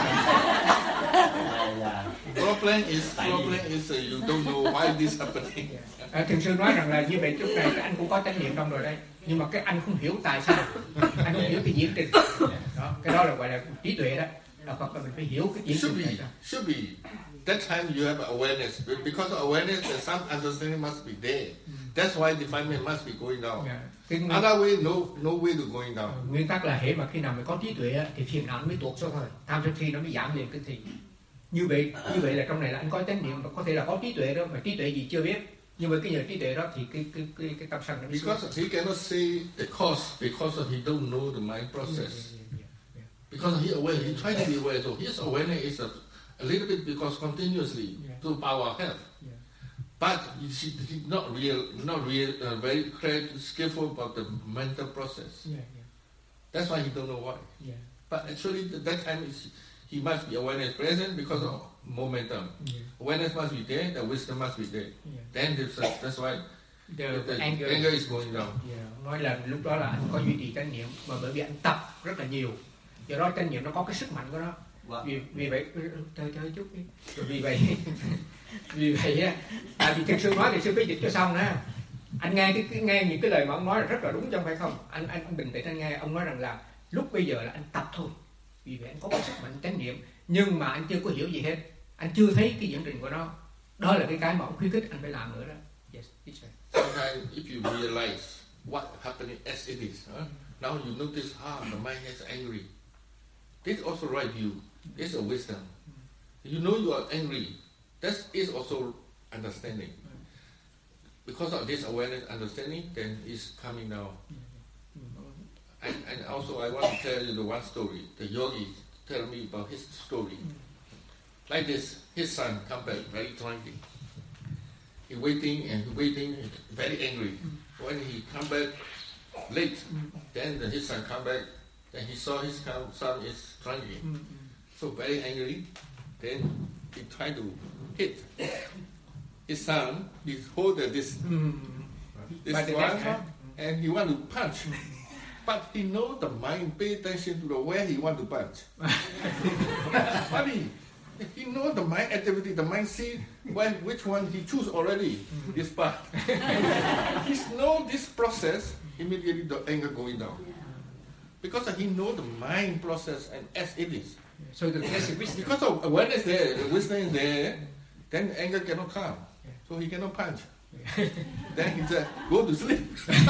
uh, yeah. problem is Tại vì- problem is uh, you don't know why this happening. À, Thiền sư nói rằng là như vậy trước này anh cũng có chánh niệm trong rồi đây, nhưng mà cái anh không hiểu tại sao, anh không hiểu cái diễn trình đó, cái đó là gọi là trí tuệ đó, là hoặc là mình phải hiểu cái diễn Should trình be, tại sao. should be. That time you have awareness. Be- Because of awareness, and some understanding must be there. That's why defilement must be going down. Dạ. Cái nguyên, Other way, no, no way to going down. nguyên tắc là hễ mà khi nào mình có trí tuệ á, thì phiền não nó mới tuột xuống thôi, tham sân si nó mới giảm liền cái thì như vậy như vậy là trong này là anh có chánh niệm, có thể là có trí tuệ đó, mà trí tuệ gì chưa biết, nhưng mà cái nhờ trí tuệ đó thì cái cái cái cái tâm sân nó mới xuống. Because he cannot say the cause because of he don't know the mind process. Because he aware, he try to be aware. So his awareness is a, a little bit because continuously Yeah. to power help. Yeah. But he, he not real, not real, uh, very clear, skillful about the mental process. Yeah, yeah, That's why he don't know why. yeah, But actually, at that time is he must be awareness present because of momentum. yeah, Awareness must be there. The wisdom must be there. yeah. Then that's, that's why The, the anger, anger is going down. yeah. Nói là lúc đó là anh có duy trì chánh niệm, mà bởi vì anh tập rất là nhiều, do đó chánh niệm nó có cái sức mạnh của nó. Wow. Vì vì vậy chơi chơi chút đi. Rồi vì vậy vì vậy á, tại vì thiền sư nói thì sư phải dịch cho xong đó. Anh nghe cái, cái nghe những cái lời mà ông nói là rất là đúng, chứ không phải không? Anh anh, anh bình tĩnh anh nghe, ông nói rằng là lúc bây giờ là anh tập thôi, vì vậy anh có cái sức mạnh chánh niệm, nhưng mà anh chưa có hiểu gì hết, anh chưa thấy cái diễn trình của nó. Đó là cái cái mà ông khuyến khích anh phải làm nữa đó. Yes, teacher. Sometimes if you realize what happening as it is, huh? Now you notice how the mind is angry. This also right view. This is a wisdom. You know you are angry. That is also understanding. Because of this awareness, understanding, then it's coming down. And, and also I want to tell you the one story. The yogi tell me about his story. Like this, his son come back very drunky. He waiting and he waiting, very angry. When he come back late, then the, his son come back, then he saw his son is drunky. So very angry. Then he tried to hit his son. He hold this, this one, and he want to punch. But he know the mind pay attention to the where he want to punch. Funny. He know the mind activity, the mind see when which one he choose already, this part. He know this process, immediately the anger going down. Because he know the mind process and as it is. So the because of awareness there, the wisdom is there, then anger cannot come. So he cannot punch. Then he said, go to sleep.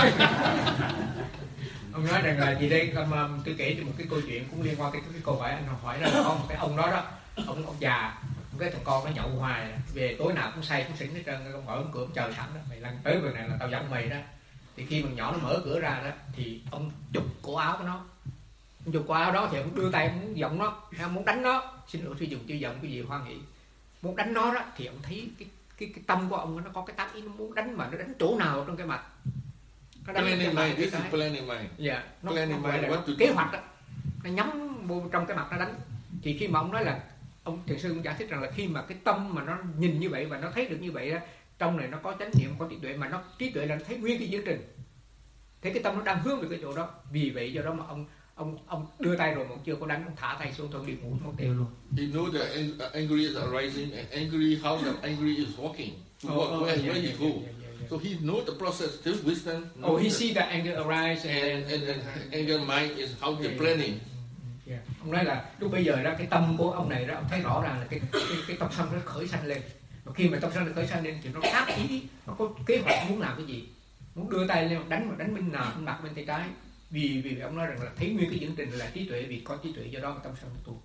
Ông nói rằng là gì đây, um, tôi kể cho một cái câu chuyện cũng liên quan tới cái, cái câu hỏi anh hỏi là có một cái ông đó đó, ông ông già, một cái thằng con nó nhậu hoài, về tối nào cũng say cũng xỉn hết trơn, ông mở ông cửa ông chờ sẵn đó, mày lăn tới bên này là tao dẫn mày đó. Thì khi mà nhỏ nó mở cửa ra đó, thì ông chụp cổ áo của nó, ông chụp cổ áo đó thì ông đưa tay ông muốn giọng nó, ông muốn đánh nó, xin lỗi tôi dùng chữ giọng cái gì hoan hỷ, muốn đánh nó đó, thì ông thấy cái cái cái tâm của ông nó có cái tác ý nó muốn đánh, mà nó đánh chỗ nào trong cái mặt. Planning mind, this is planning mind. Dạ, nó, planning nó mind, là what to kế do. hoạch đó, nó nhắm vô trong cái mặt nó đánh. Thì khi mà ông nói là ông thiền sư cũng giải thích rằng là khi mà cái tâm mà nó nhìn như vậy và nó thấy được như vậy đó, trong này nó có chánh niệm, có trí tuệ, mà nó trí tuệ là nó thấy nguyên cái diễn trình, thấy cái tâm nó đang hướng về cái chỗ đó. Vì vậy do đó mà ông ông ông đưa tay rồi mà ông chưa có đánh, ông thả tay xuống thôi, đi ngủ mất tiêu luôn. He know the ang- angry is arising and angry how the angry is walking. To Oh, walk oh, where, yeah, where yeah, he go. yeah, yeah, yeah. So he know the process. This wisdom. Oh, he the, see the anger arise and, and, and, and anger mind is how the Yeah. planning. Yeah. Ông nói là lúc bây giờ đó cái tâm của ông này đó, ông thấy rõ ràng là cái cái, cái tâm sân nó khởi sanh lên. Và khi mà tâm sân nó khởi sanh lên thì nó tác ý, nó có kế hoạch muốn làm cái gì, muốn đưa tay lên đánh mà đánh bên nào, bên mặt bên tay trái. Vì vì ông nói rằng là thấy nguyên cái diễn trình là trí tuệ, vì có trí tuệ do đó mà tâm sân nó tu.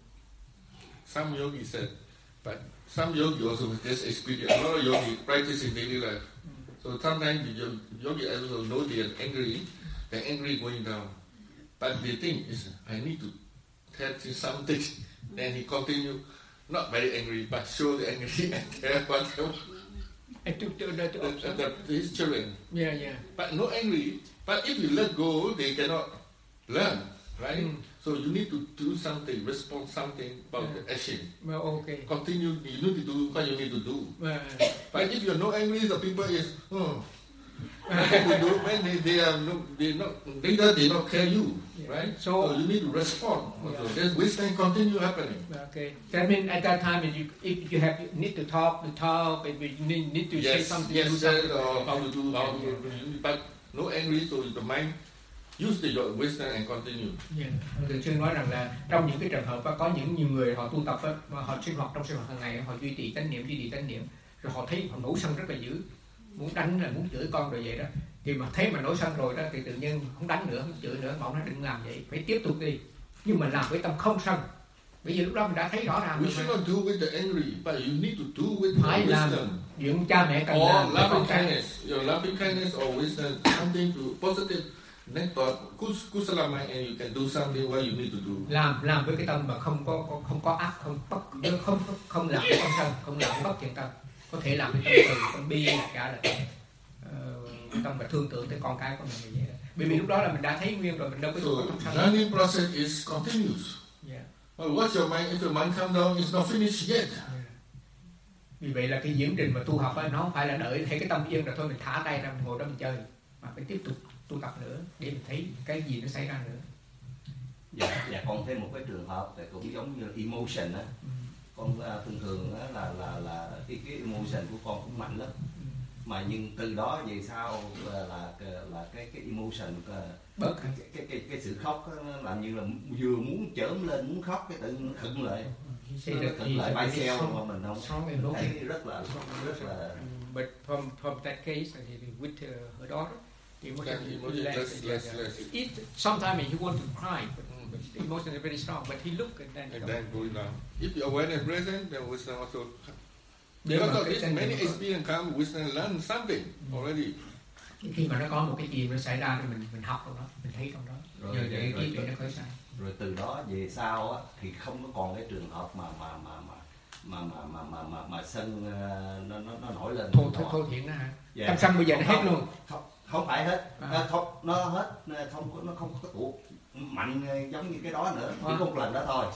Some yogi said, but some yogi also with this experience. A lot of yogi practice in daily life. So sometimes the yo- yogi also know they are angry. The angry going down, but the thing is, I need to tell you something. Then he continue, not very angry, but show the angry and tell what And to, to, to, to, the, the, the, his children. yeah, yeah. But no angry. But if you let go, they cannot learn, right? Mm. So you need to do something, respond something about Yeah. the action. Well, okay. Continue. You need to do what you need to do. Well, But if you're no angry, the people is, oh, nothing to do. When they, they are no, they not leader, they not care you, Yeah. right? So- So, you need to respond. Also. Yeah. There's wisdom continue happening. okay. That means at that time, if you if you have you need to talk, to talk, if you need, need to say Yes, something, yes, do sir, something. or how to do, how to Yeah, do. But no angry, so the mind use the your wisdom and continue. Yeah. Thường xuyên nói rằng là trong những cái trường hợp á, có những nhiều người họ tu tập á, mà họ sinh hoạt trong sinh hoạt hàng ngày, họ duy trì chánh niệm, duy trì chánh niệm, rồi họ thấy họ nổi sân rất là dữ, muốn đánh là muốn chửi con rồi vậy đó. Thì mà thấy mà nổi sân rồi đó thì tự nhiên không đánh nữa, không chửi nữa, mà ông nói đừng làm vậy, phải tiếp tục đi. Nhưng mà làm với tâm không sân. Bởi vì lúc đó mình đã thấy rõ ràng We rồi should mà. not do with the angry, but you need to do with Phải your làm wisdom. chuyện cha mẹ cần Or làm với con loving cái. kindness, your loving kindness or wisdom, something to positive, next thought, kus- kusala mind, and you can do something what you need to do. làm làm với cái tâm mà không có có- không có ác, không bất không không, không làm với tâm sân, không làm với bất thiện tâm, có thể làm với tâm từ, tâm bi là cả là uh, tâm mà thương tưởng tới con cái của mình như vậy đó. Bởi vì lúc đó là mình đã thấy nguyên rồi, mình đâu có So có tâm sân. learning process is continuous. Yeah. Well, watch your mind. If your mind come down, it's not finished yet. Yeah. Vì vậy là cái diễn trình mà tu học á, nó không phải là đợi thấy cái tâm yên rồi thôi mình thả tay ra mình ngồi đó mình chơi, mà phải tiếp tục tu tập nữa để mình thấy cái gì nó xảy ra nữa. Dạ, dạ còn thêm một cái trường hợp thì cũng giống như emotion á. Ừ. Con uh, thường thường á, là là là cái cái emotion của con cũng mạnh lắm. Ừ. mà nhưng từ đó về sau là là, là cái cái emotion bớt cái, cái cái cái sự khóc đó, nó làm như là vừa muốn chởm lên muốn khóc cái tự nhiên nó khựng lại nó khựng lại bay xeo mà mình không thấy rất là rất là but from from that case with uh, her daughter the emotion is less, less, less, less. It, sometimes he want to cry but, mm. but the emotion is very strong but he look and then and then going down if the awareness present then wisdom also because of this many experience come wisdom learn something already. Khi mà nó có một cái gì nó xảy ra thì mình mình học trong đó, mình thấy trong đó, rồi, nhờ để rồi, trí tuệ nó khởi sáng. Rồi từ đó về sau á thì không có còn cái trường hợp mà mà mà mà mà mà mà mà mà, mà sân nó nó nó nổi lên. Thô thô thô thiện đó hả? Dạ. Tâm sân bây giờ nó hết luôn. Không, không phải hết, à. không nó hết, không có nó không có tụ mạnh giống như cái đó nữa, chỉ à. có một lần đó thôi.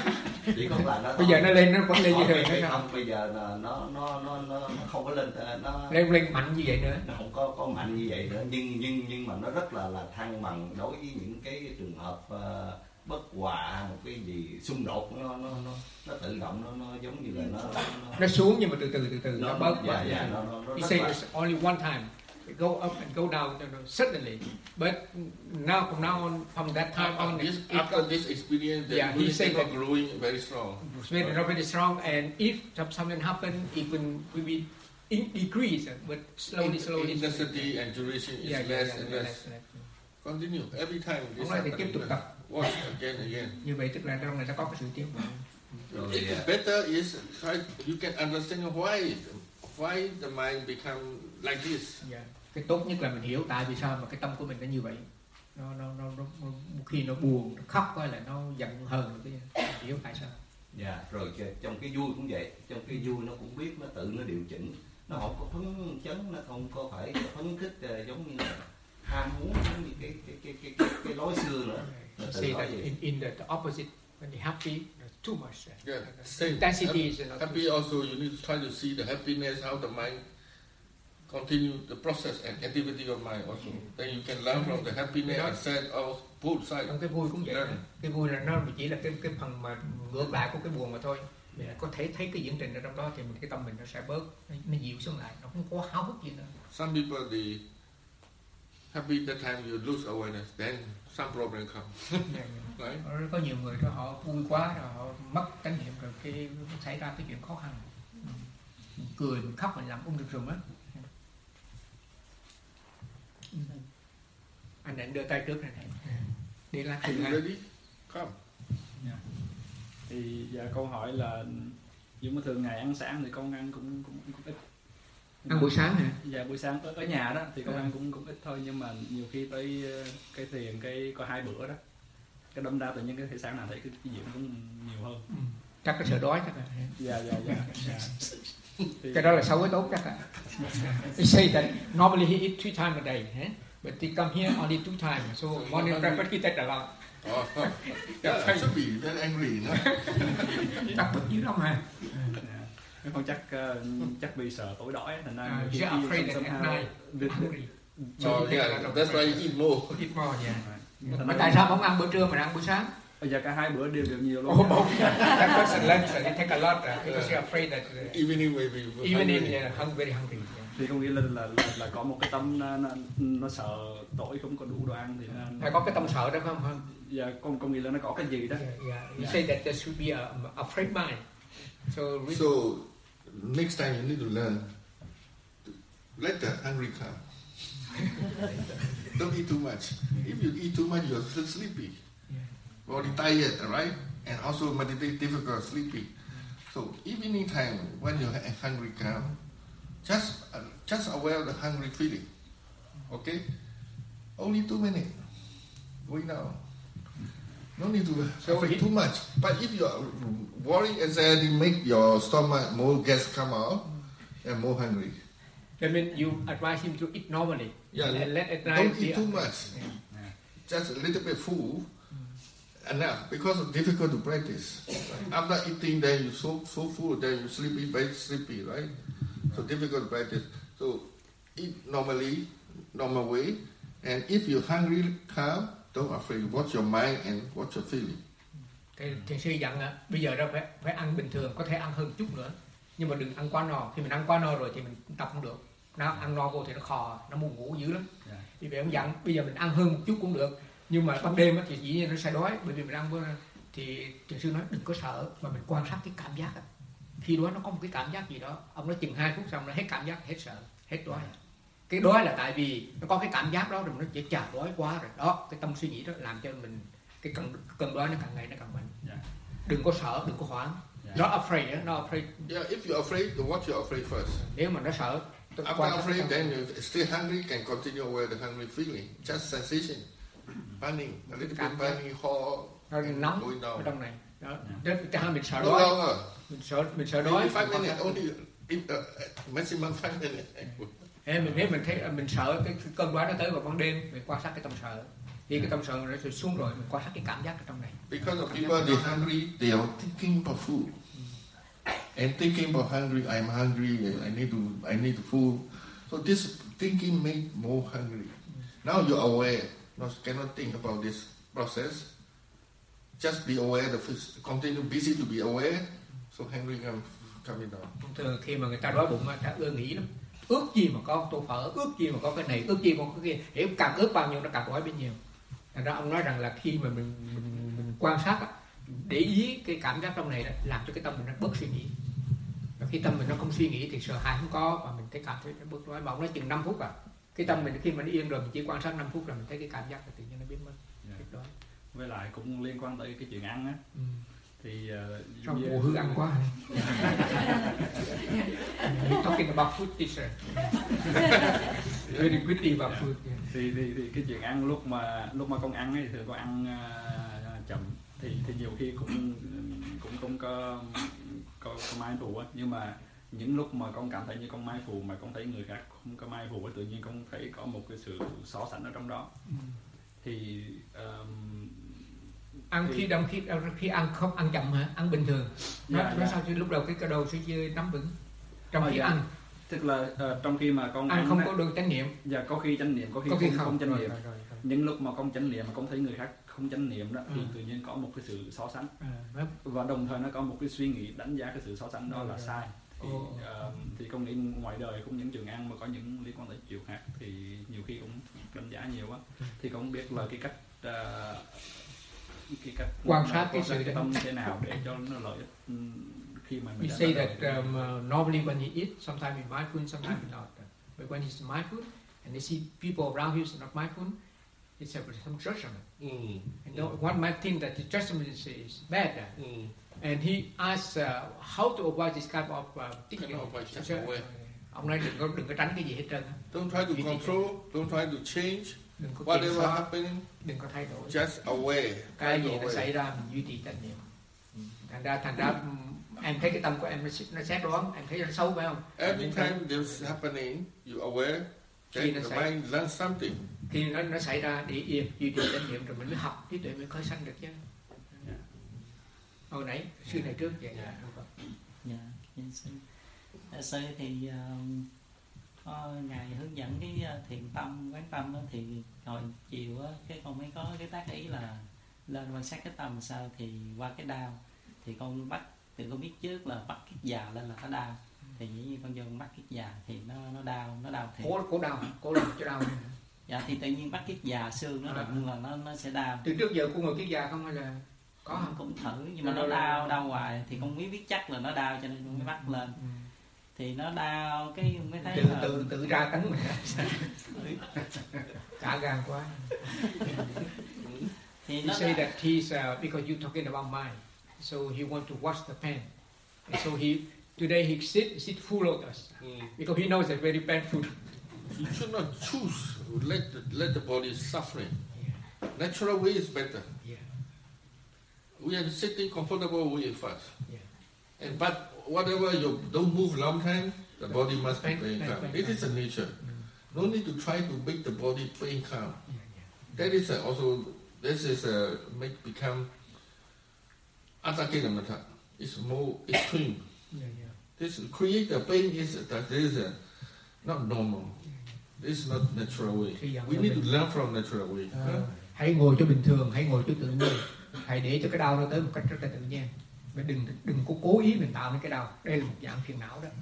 Chỉ có một lần đó. Bây thôi. Giờ nó lên nó vẫn lên như thường không? Bây giờ nó nó nó nó nó không có lên nó lên lên mạnh như vậy nữa. Nó không có có mạnh như vậy nữa, nhưng nhưng nhưng mà nó rất là là thăng bằng đối với những cái trường hợp uh, bất hòa, một cái gì xung đột nó nó nó nó tự động nó nó giống như là nó nó, nó xuống nhưng mà từ từ từ từ nó, nó bớt yeah, bớt. Yeah, nó, nó, nó he said it's only one time. Go up and go down suddenly, but now from now on, from that time on, this, after this experience, the yeah, he said that growing very strong. Very, right. very strong, and if something happen, it will, will be in, decrease, but slowly, in, slowly. Intensity and duration is yeah, less yeah, and yeah, less. less. Continue every time. This happens. Tiếp tục tập. Watch again again. Như vậy tức là trong này sẽ có cái sự tiến bộ. It's better is try. You can understand why why the mind become like this. Yeah. Cái tốt nhất là mình hiểu tại vì sao mà cái tâm của mình nó như vậy, nó nó nó, nó, nó khi nó buồn nó khóc hay là nó giận hờn cái gì, hiểu tại sao. Dạ yeah, rồi trong cái vui cũng vậy, trong cái vui nó cũng biết nó tự nó điều chỉnh, nó không có phấn chấn, nó không có phải phấn khích uh, giống như là ham muốn giống như cái cái cái cái cái, cái lối xưa nữa. Say that in, in the, the opposite when you're happy too much uh, yeah, same. Intensity is not happy also you need to try to see the happiness, how the mind continue the process and activity of mind also. Then you can learn from the happiness and sad of both sides. Trong cái vui cũng vậy. Learn. Cái vui là nó chỉ là cái cái phần mà ngược lại của cái buồn mà thôi. Để có thể thấy cái diễn trình ở trong đó thì mình cái tâm mình nó sẽ bớt, nó, nó dịu xuống lại, nó không có háo hức gì nữa. Some people they happy that time you lose awareness, then some problem come. Yeah, yeah. Right? Có nhiều người đó họ vui quá rồi họ mất chánh niệm rồi cái xảy ra cái chuyện khó khăn. Mình cười mình khóc mình làm ung được rùm á. Anh định đưa tay trước này này. Đi lát từ hai. Come. Yeah. Thì giờ câu hỏi là Dũng có thường ngày ăn sáng thì con ăn cũng cũng, cũng ít. Ăn buổi sáng hả? Dạ buổi sáng ở nhà đó thì con à. ăn cũng cũng ít thôi, nhưng mà nhiều khi tới cái thiền cái có hai bữa đó, cái đâm ra tự nhiên cái thể sáng nào thấy cái, cái gì cũng nhiều hơn. Ừ. Chắc có sợ đói chắc là. Dạ dạ dạ. dạ. Thì... cái đó là xấu với tốt chắc ạ. They say that normally he eat three times a day, eh? But he come here only two times, so morning breakfast he take a lot. Oh, oh. Yeah, I should be very angry, no? Chắc bực dữ lắm mà. Cái con chắc uh, chắc vì sợ tối đói thành ra uh, you're afraid that at night hungry. So oh, yeah, that's why you eat more. Eat more, yeah. Mà tại sao không ăn bữa trưa mà ăn buổi sáng? Bây giờ cả hai bữa đều đều nhiều luôn. Oh, both. That person lunch and they take a lot uh, because you're afraid that uh, evening maybe evening yeah, hung, very hungry. Yeah. Thì có nghĩa là là, là là có một cái tâm nó, nó, nó sợ tối không có đủ đồ ăn thì nó phải có cái tâm sợ đó không không? Dạ con con nghĩ là nó có cái gì đó. Yeah, yeah. You yeah. say that there should be a, a afraid mind. So really so next time you need to learn to let the hungry come. Don't eat too much. If you eat too much, you're still sleepy. Yeah. Body tired, right? And also meditate difficult, sleepy. So evening time when you have hungry come, just uh, just aware of the hungry feeling. Okay? Only two minutes. Going now. No need to so eat too much. But if you are worrying, anxiety, make your stomach more gas come out and more hungry. That means you advise him to eat normally. Yeah. And let at night don't eat too much. Yeah. Just a little bit full. Enough, because it's difficult to practice. Right? After eating, then you so so full, then you sleepy, very sleepy, right? So difficult to practice. So eat normally, normal way, and if you're hungry, calm, don't afraid. Watch your mind and watch your feeling. Cái thiền sư dặn á, bây giờ đó phải phải ăn bình thường, có thể ăn hơn chút nữa, nhưng mà đừng ăn quá no. Khi mình ăn quá no rồi thì mình tập không được. nó ăn no vô thì nó khò, nó buồn ngủ dữ lắm. Yeah. Vì vậy ông dặn bây giờ mình ăn hơn một chút cũng được, nhưng mà ban đêm thì dĩ nhiên nó sẽ đói, bởi vì mình ăn bữa thì thiền sư nói đừng có sợ mà mình quan sát cái cảm giác đó. Khi đó nó có một cái cảm giác gì đó, ông nói chừng hai phút xong nó hết cảm giác, hết sợ, hết đói. Cái đói là tại vì nó có cái cảm giác đó rồi nó chỉ chà đói quá rồi đó, cái tâm suy nghĩ đó làm cho mình cái cơn cơn đói nó càng ngày nó càng mạnh. Yeah. Đừng có sợ, đừng có hoảng. Yeah. Not afraid, not afraid. Yeah, if you're afraid, then what you're afraid first. Nếu mà nó sợ, After afraid, then you still hungry, can continue with the hungry feeling. Just sensation, panic, a little bit panic, ho, nó nóng going down. ở trong này. Đó. Đó, yeah. Mình sợ No đói. longer. Mình sợ mình sợ đói. Five minutes only, in, uh, maximum five minutes. Em mình nếu mình thấy mình sợ cái cơn đói nó tới vào ban đêm, mình quan sát cái tâm sợ. Khi cái tâm sợ nó sẽ xuống rồi, mình quan sát cái cảm giác ở trong này. Because of people, they hungry, they are thinking about food. And thinking about hungry, I'm hungry, I need to, I need food. So this thinking make more hungry. Now you're aware, not cannot think about this process. Just be aware, the first, continue busy to be aware. So hungry come coming down. Thường khi mà người ta đói bụng, người ta ưa nghĩ lắm. Ước gì mà có tô phở, ước gì mà có cái này, ước gì mà có cái kia. Hiểu càng ước bao nhiêu nó càng đói bấy nhiêu. Thành ra ông nói rằng là khi mà mình, mình, mình quan sát, để ý cái cảm giác trong này đó, làm cho cái tâm mình nó bớt suy nghĩ. Và khi tâm mình nó không suy nghĩ thì sợ hãi không có, và mình thấy cảm thấy nó bớt đói. Mà ông nói chừng năm phút à. Cái tâm mình khi mà nó yên rồi, mình chỉ quan sát năm phút là mình thấy cái cảm giác là tự nhiên nó biến mất. Yeah. Đói. Với lại cũng liên quan tới cái chuyện ăn á. Ừ. Thì uh, trong mùa hư ăn quá. We're talking about food teacher. Very quickly about food. Yeah. Thì, thì thì cái chuyện ăn lúc mà lúc mà con ăn ấy, thì thường con ăn uh, chậm thì thì nhiều khi cũng cũng không có có, có mai phù á, nhưng mà những lúc mà con cảm thấy như con mai phù mà con thấy người khác không có mai phù, tự nhiên con thấy có một cái sự so sánh ở trong đó. Ừ. Thì um, ăn thì... khi đông khi khi ăn không ăn chậm hả, ăn bình thường nó yeah, nó yeah. sao chứ lúc đầu cái cơ đầu sẽ chưa nắm vững trong oh, khi yeah. ăn, tức là uh, trong khi mà con ăn ăn không á, có được chánh niệm, dạ có khi chánh niệm, có khi, có khi không, không, không chánh rồi, niệm. rồi, rồi, rồi. Những lúc mà con chánh niệm mà con thấy người khác không chánh niệm đó, thì ừ. tự nhiên có một cái sự so sánh, à, và đồng thời nó có một cái suy nghĩ đánh giá cái sự so sánh đó rồi, là rồi. sai. Thì, Ồ. uh, thì con nghĩ ngoài đời cũng những trường ăn mà có những liên quan tới chiều khác thì nhiều khi cũng đánh giá nhiều quá. Thì con không biết là cái cách uh, cái cách quan sát cái sự cái tâm thế nào để cho nó lợi ích khi mà mình we say that um, uh, normally when he eat, sometimes he's mindful, sometimes he's not. But when he's mindful and they see people around him is not mindful, it's a some judgment. Mm. And mm. one might think that the judgment is, is bad. Mm. And he asks uh, how to avoid this kind of uh, thinking. Avoid, just aware. Ông nói đừng có đừng có tránh cái gì hết trơn. Don't try to control, don't try to change. Đừng có Whatever soát, happening, đừng có thay đổi. just aware. Cái gì nó xảy ra mình duy trì trách nhiệm. Thành ra thành ra em thấy cái tâm của em nó xét đoán, em thấy nó xấu phải không? Every time this happening, you aware. Then the mind learns something. Khi nó nó xảy ra để yên duy trì trách nhiệm rồi mình mới học trí tuệ mới khởi sanh được chứ. Hồi nãy sư này trước vậy. Dạ. Dạ. Sư. Sư thì uh, có ngài hướng dẫn cái uh, thiền tâm, quán tâm đó, thì hồi chiều á cái con mới có cái tác ý là lên quan sát cái tâm sao thì qua cái đau thì con bắt thì con biết trước là bắt kiết già lên là nó đau, thì dĩ nhiên con vô bắt kiết già thì nó nó đau nó đau thiệt. Cố cố đau, cố đau cho đau. Dạ thì tự nhiên bắt kiết già xương nó đụng là nó nó sẽ đau. Từ trước giờ cô ngồi kiết già không hay là có không? Cũng thử nhưng mà nó, nó đau đau hoài thì con mới biết chắc là nó đau cho nên con mới bắt lên. Ừ. Thì nó đau cái mới thấy tự là... tự tự ra tấn mình cả gan quá. Thì he nó say đã... that he's uh, because you talking about mind, so he want to watch the pain, and so he today he sit sit full of us mm. because he knows it's very painful. You should not choose let the, let the body suffering. Yeah. Natural way is better. Yeah. We are sitting comfortable way first. Yeah. And but whatever you don't move long time, the body must be pain calm. It is a nature. Mm. No need to try to make the body pain calm. Yeah, yeah. That is a also this is a make become Atakinamata. It's more extreme. Yeah, yeah. This create the pain is that is a, not normal. This is not natural way. We need to learn from natural way. À, huh? Hãy ngồi cho bình thường, hãy ngồi cho tự nhiên. Hãy để cho cái đau nó tới một cách rất là tự nhiên. Mà đừng đừng có cố ý mình tạo nên cái đau. Đây là một dạng phiền não đó.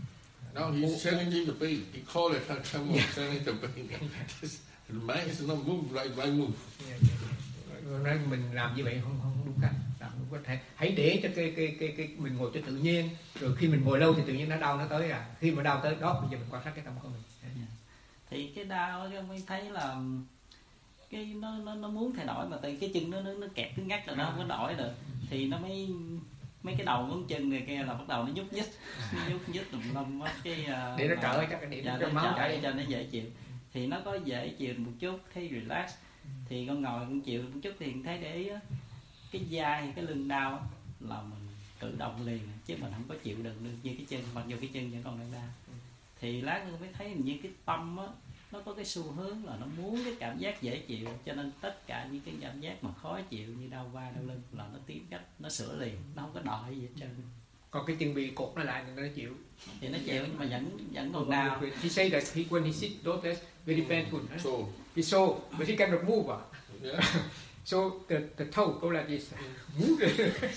Now he's challenging the pain. He called it come on, challenging the pain. The mind is not move right, right move. Yeah, yeah. Nói mình làm như vậy không không đúng cách. Làm đúng cách. Hãy, hãy để cho cái cái cái cái mình ngồi cho tự nhiên. Rồi khi mình ngồi lâu thì tự nhiên nó đau nó tới à. Khi mà đau tới đó, bây giờ mình quan sát cái tâm của mình. Yeah. Thì cái đau cái mới thấy là cái nó nó nó muốn thay đổi mà từ cái chân nó nó nó kẹt cứng ngắc rồi nó không có đổi được thì nó mới mấy cái đầu ngón chân này kia là bắt đầu nó nhúc nhích nó nhúc nhích tùm lum mất cái uh, để nó trở cho cái điểm dạ, cho máu chảy cho nó dễ chịu thì nó có dễ chịu một chút thấy relax thì con ngồi con chịu một chút thì thấy để ý cái vai cái lưng đau là mình tự động liền chứ mình không có chịu đựng được như cái chân mặc dù cái chân vẫn còn đang đau thì lát nữa mới thấy như cái tâm á nó có cái xu hướng là nó muốn cái cảm giác dễ chịu cho nên tất cả những cái cảm giác mà khó chịu như đau vai đau lưng là nó tìm cách nó sửa liền nó không có đòi gì hết trơn còn cái chân bị cột nó lại thì nó chịu thì nó chịu nhưng mà vẫn vẫn còn đau. He say that he when he sit those that's very painful. So he so but he cannot move. Yeah. So the the toe go like this. Move.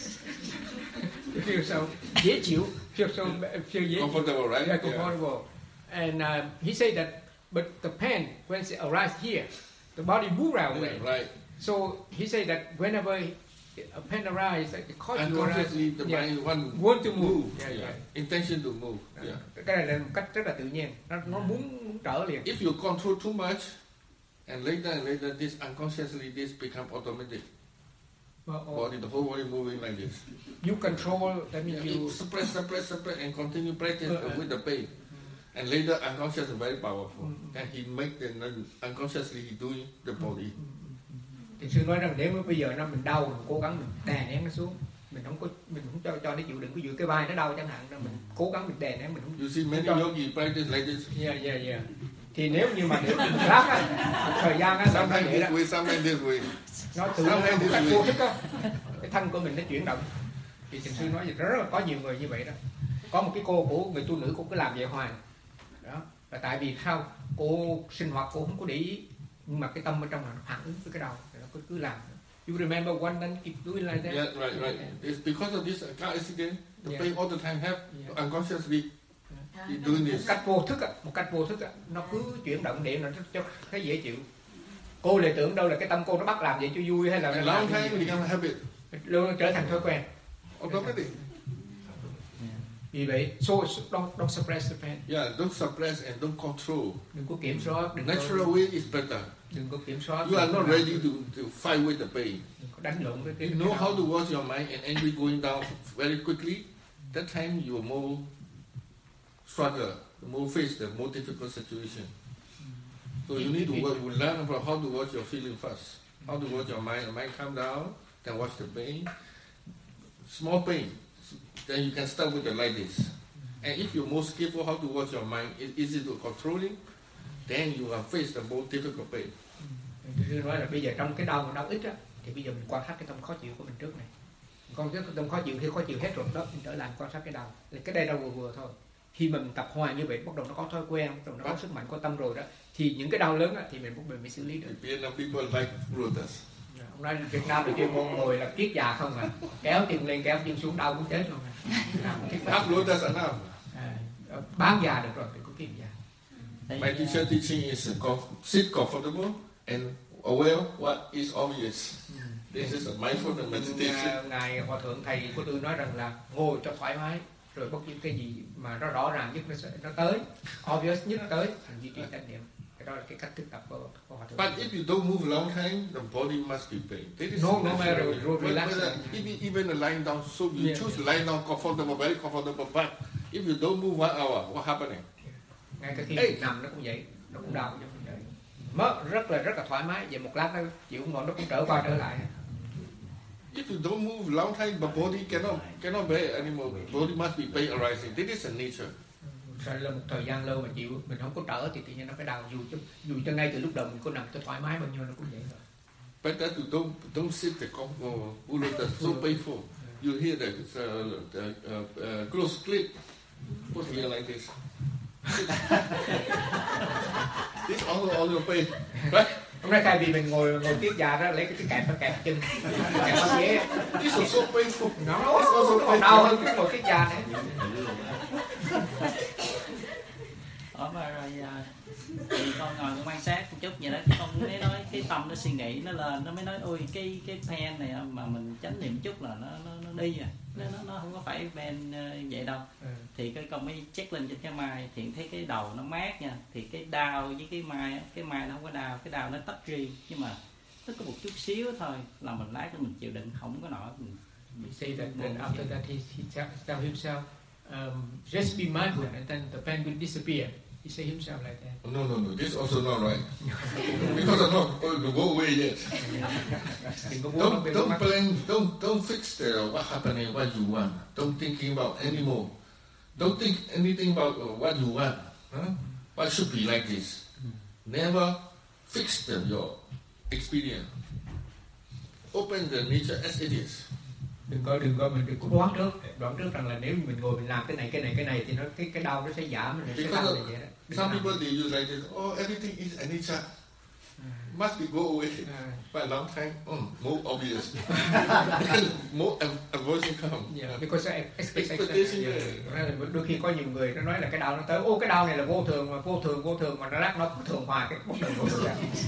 You feel so dễ chịu, feel so feel dễ comfortable, right? Yeah, comfortable. Yeah. And uh, he say that but the pain when it arises here, the body move around. Yeah, right. So he say that whenever a pain arises, it causes you unconsciously the yeah, mind want, want to move. move. Yeah, Yeah, yeah. Intention to move. Yeah. Cái này là một cách rất là tự nhiên, nó nó muốn muốn trở liền. If you control too much, and later and later this unconsciously this become automatic. Well, oh, Body, the whole body moving like this. you control, that means Yeah, you it suppress, suppress, suppress, and continue practice Uh, uh. with the pain. And later unconscious is very powerful. Mm. And he make the unconsciously he doing the body. thì sư nói rằng nếu bây giờ nó mình đau mình cố gắng mình đè nén nó xuống, mình không có mình không cho cho nó chịu đựng, ví dụ cái vai nó đau chẳng hạn, nên mình cố gắng mình đè nén mình không. You see many cho... yogi practice like this. Yeah, yeah, yeah. Thì nếu như mà để mình lát á, thời gian á, xong Sometimes vậy this đó, way, sometimes this way. nó tự nhiên một cách vô thức á, cái thân của mình nó chuyển động. Thì thiền sư nói gì rất là có nhiều người như vậy đó. Có một cái cô của người tu nữ cũng cứ làm vậy hoài. Đó, là tại vì sao? Cô sinh hoạt cô không có để ý, nhưng mà cái tâm ở trong là nó phản ứng với cái đầu, nó cứ cứ làm. You remember one then keep doing like that? Yeah, right, right. It's because of this car accident. The Yeah. pain all the time have Yeah. unconsciously he doing Một this. cách vô thức á, một cách vô thức á, nó cứ chuyển động để nó cho thấy dễ chịu. Cô lại tưởng đâu là cái tâm cô nó bắt làm vậy cho vui hay là And làm long cái time gì. become habit, Luôn trở thành thói quen. automatic. Vì vậy, so don't don't suppress the pain. Yeah, don't suppress and don't control. Đừng có kiểm soát, đừng Natural có, way is better. đừng có kiểm soát. You are đừng not có- ready to, to fight with the pain. đừng có đánh lộn với cái. You cái know đau. how to watch your mind and angry going down very quickly. That time you are more struggle, more face the more difficult situation. So you need to work, you learn about how to watch your feeling first. How to watch your mind. The mind calm down, then watch the pain. Small pain, then you can start with the like this. And if you're more skillful how to watch your mind, it's easy to controlling. Then you will face the more difficult pain. Tôi nói là bây giờ trong cái đau mà đau ít á, thì bây giờ mình quan sát cái tâm khó chịu của mình trước này. Còn cái tâm khó chịu thì khó chịu hết rồi đó, mình trở lại quan sát cái đau. Là cái đây đau vừa vừa thôi. Khi mà mình tập hoài như vậy, bắt đầu nó có thói quen, bắt đầu nó có sức mạnh của tâm rồi đó, thì những cái đau lớn á, thì mình bắt đầu mới xử lý được. Vietnam people like lotus. Ông nói Việt Nam thì chuyên môn ngồi là kiết già không à, kéo chân lên kéo chân xuống đau cũng chết luôn à. Làm kiết già. Half lotus enough. À, bán già được rồi, đừng có kiết già. My teacher teaching is com- sit comfortable and aware what is obvious. This is a mindfulness meditation. Ngài Hòa thượng thầy của tôi nói rằng là ngồi cho thoải mái, rồi bất cứ cái gì mà nó rõ ràng nhất nó sẽ nó tới, obvious nhất tới, mình duy trì chánh niệm. Cái đó là cái cách thực tập của, của Hòa thượng. But if you don't move long time, the body must be pain. This is No, no natural. matter Whether- relax. Even, even a lying down, so you Yeah, choose yeah. lying down comfortable, very comfortable. But if you don't move one hour, what happening? Ngay cả khi Ê! mình nằm nó cũng vậy, nó cũng đau giống như vậy. Mất rất là rất là thoải mái, vậy một lát nó chịu không nổi nó cũng trở qua trở lại. If you don't move long time, the body cannot cannot bear anymore. Body must be pain arising. This is a nature. Rồi là một thời gian lâu mà chịu mình không có trở thì tự nhiên nó phải đau, dù cho dù cho ngay từ lúc đầu mình có nằm cho thoải mái bao nhiêu nó cũng vậy rồi. Better to don't don't sit the comfortable. Lotus so painful. You hear the uh, the uh, uh, close clip. Put here like this. This all all your pain, right? Hôm nay thay vì mình ngồi ngồi kiết già đó, lấy cái cái kẹp nó kẹp chân, kẹp băng ghế, This is so painful. nó nó còn đau hơn cái ngồi kiết già này. à, thì con ngồi con quan sát một chút vậy đó, cái con mới nói cái tâm nó suy nghĩ nó lên, nó mới nói ôi cái cái pen này mà mình chánh niệm chút là nó nó, nó đi rồi, nó, nó nó không có phải pen vậy đâu. Ừ. Thì cái con mới check lên trên cái mai, thì thấy cái đầu nó mát nha, thì cái đau với cái mai, cái mai nó không có đau, cái đau nó tách riêng, nhưng mà nó có một chút xíu thôi là mình lát nữa mình chịu đựng không có nổi. Mình, mình say that, that after that he, he tell, tell himself um, just be mindful and then the pain will disappear. He say himself like that. No, no, no. This also not right. Because I'm not going to go away yet. don't don't plan. Don't don't fix the what happening, what you want. Don't thinking about anymore. Don't think anything about what you want. Huh? What should be like this. Never fix the, your experience. Open the nature as it is. Đừng có đừng có mình đừng có đoán trước đoán trước rằng là nếu mình ngồi mình làm cái này cái này cái này thì nó cái cái đau nó sẽ giảm, nó sẽ đau như vậy đó. Some people they use like this. Oh, everything is anicca. Must be go away. But long time, mm, more obvious. More aversion come. Yeah, because expectation. Yeah. Đôi khi có nhiều người nó nói là cái đau nó tới, ô cái đau này là vô thường mà vô thường vô thường mà nó lát nó thường hoài cái bất đồng vô thường.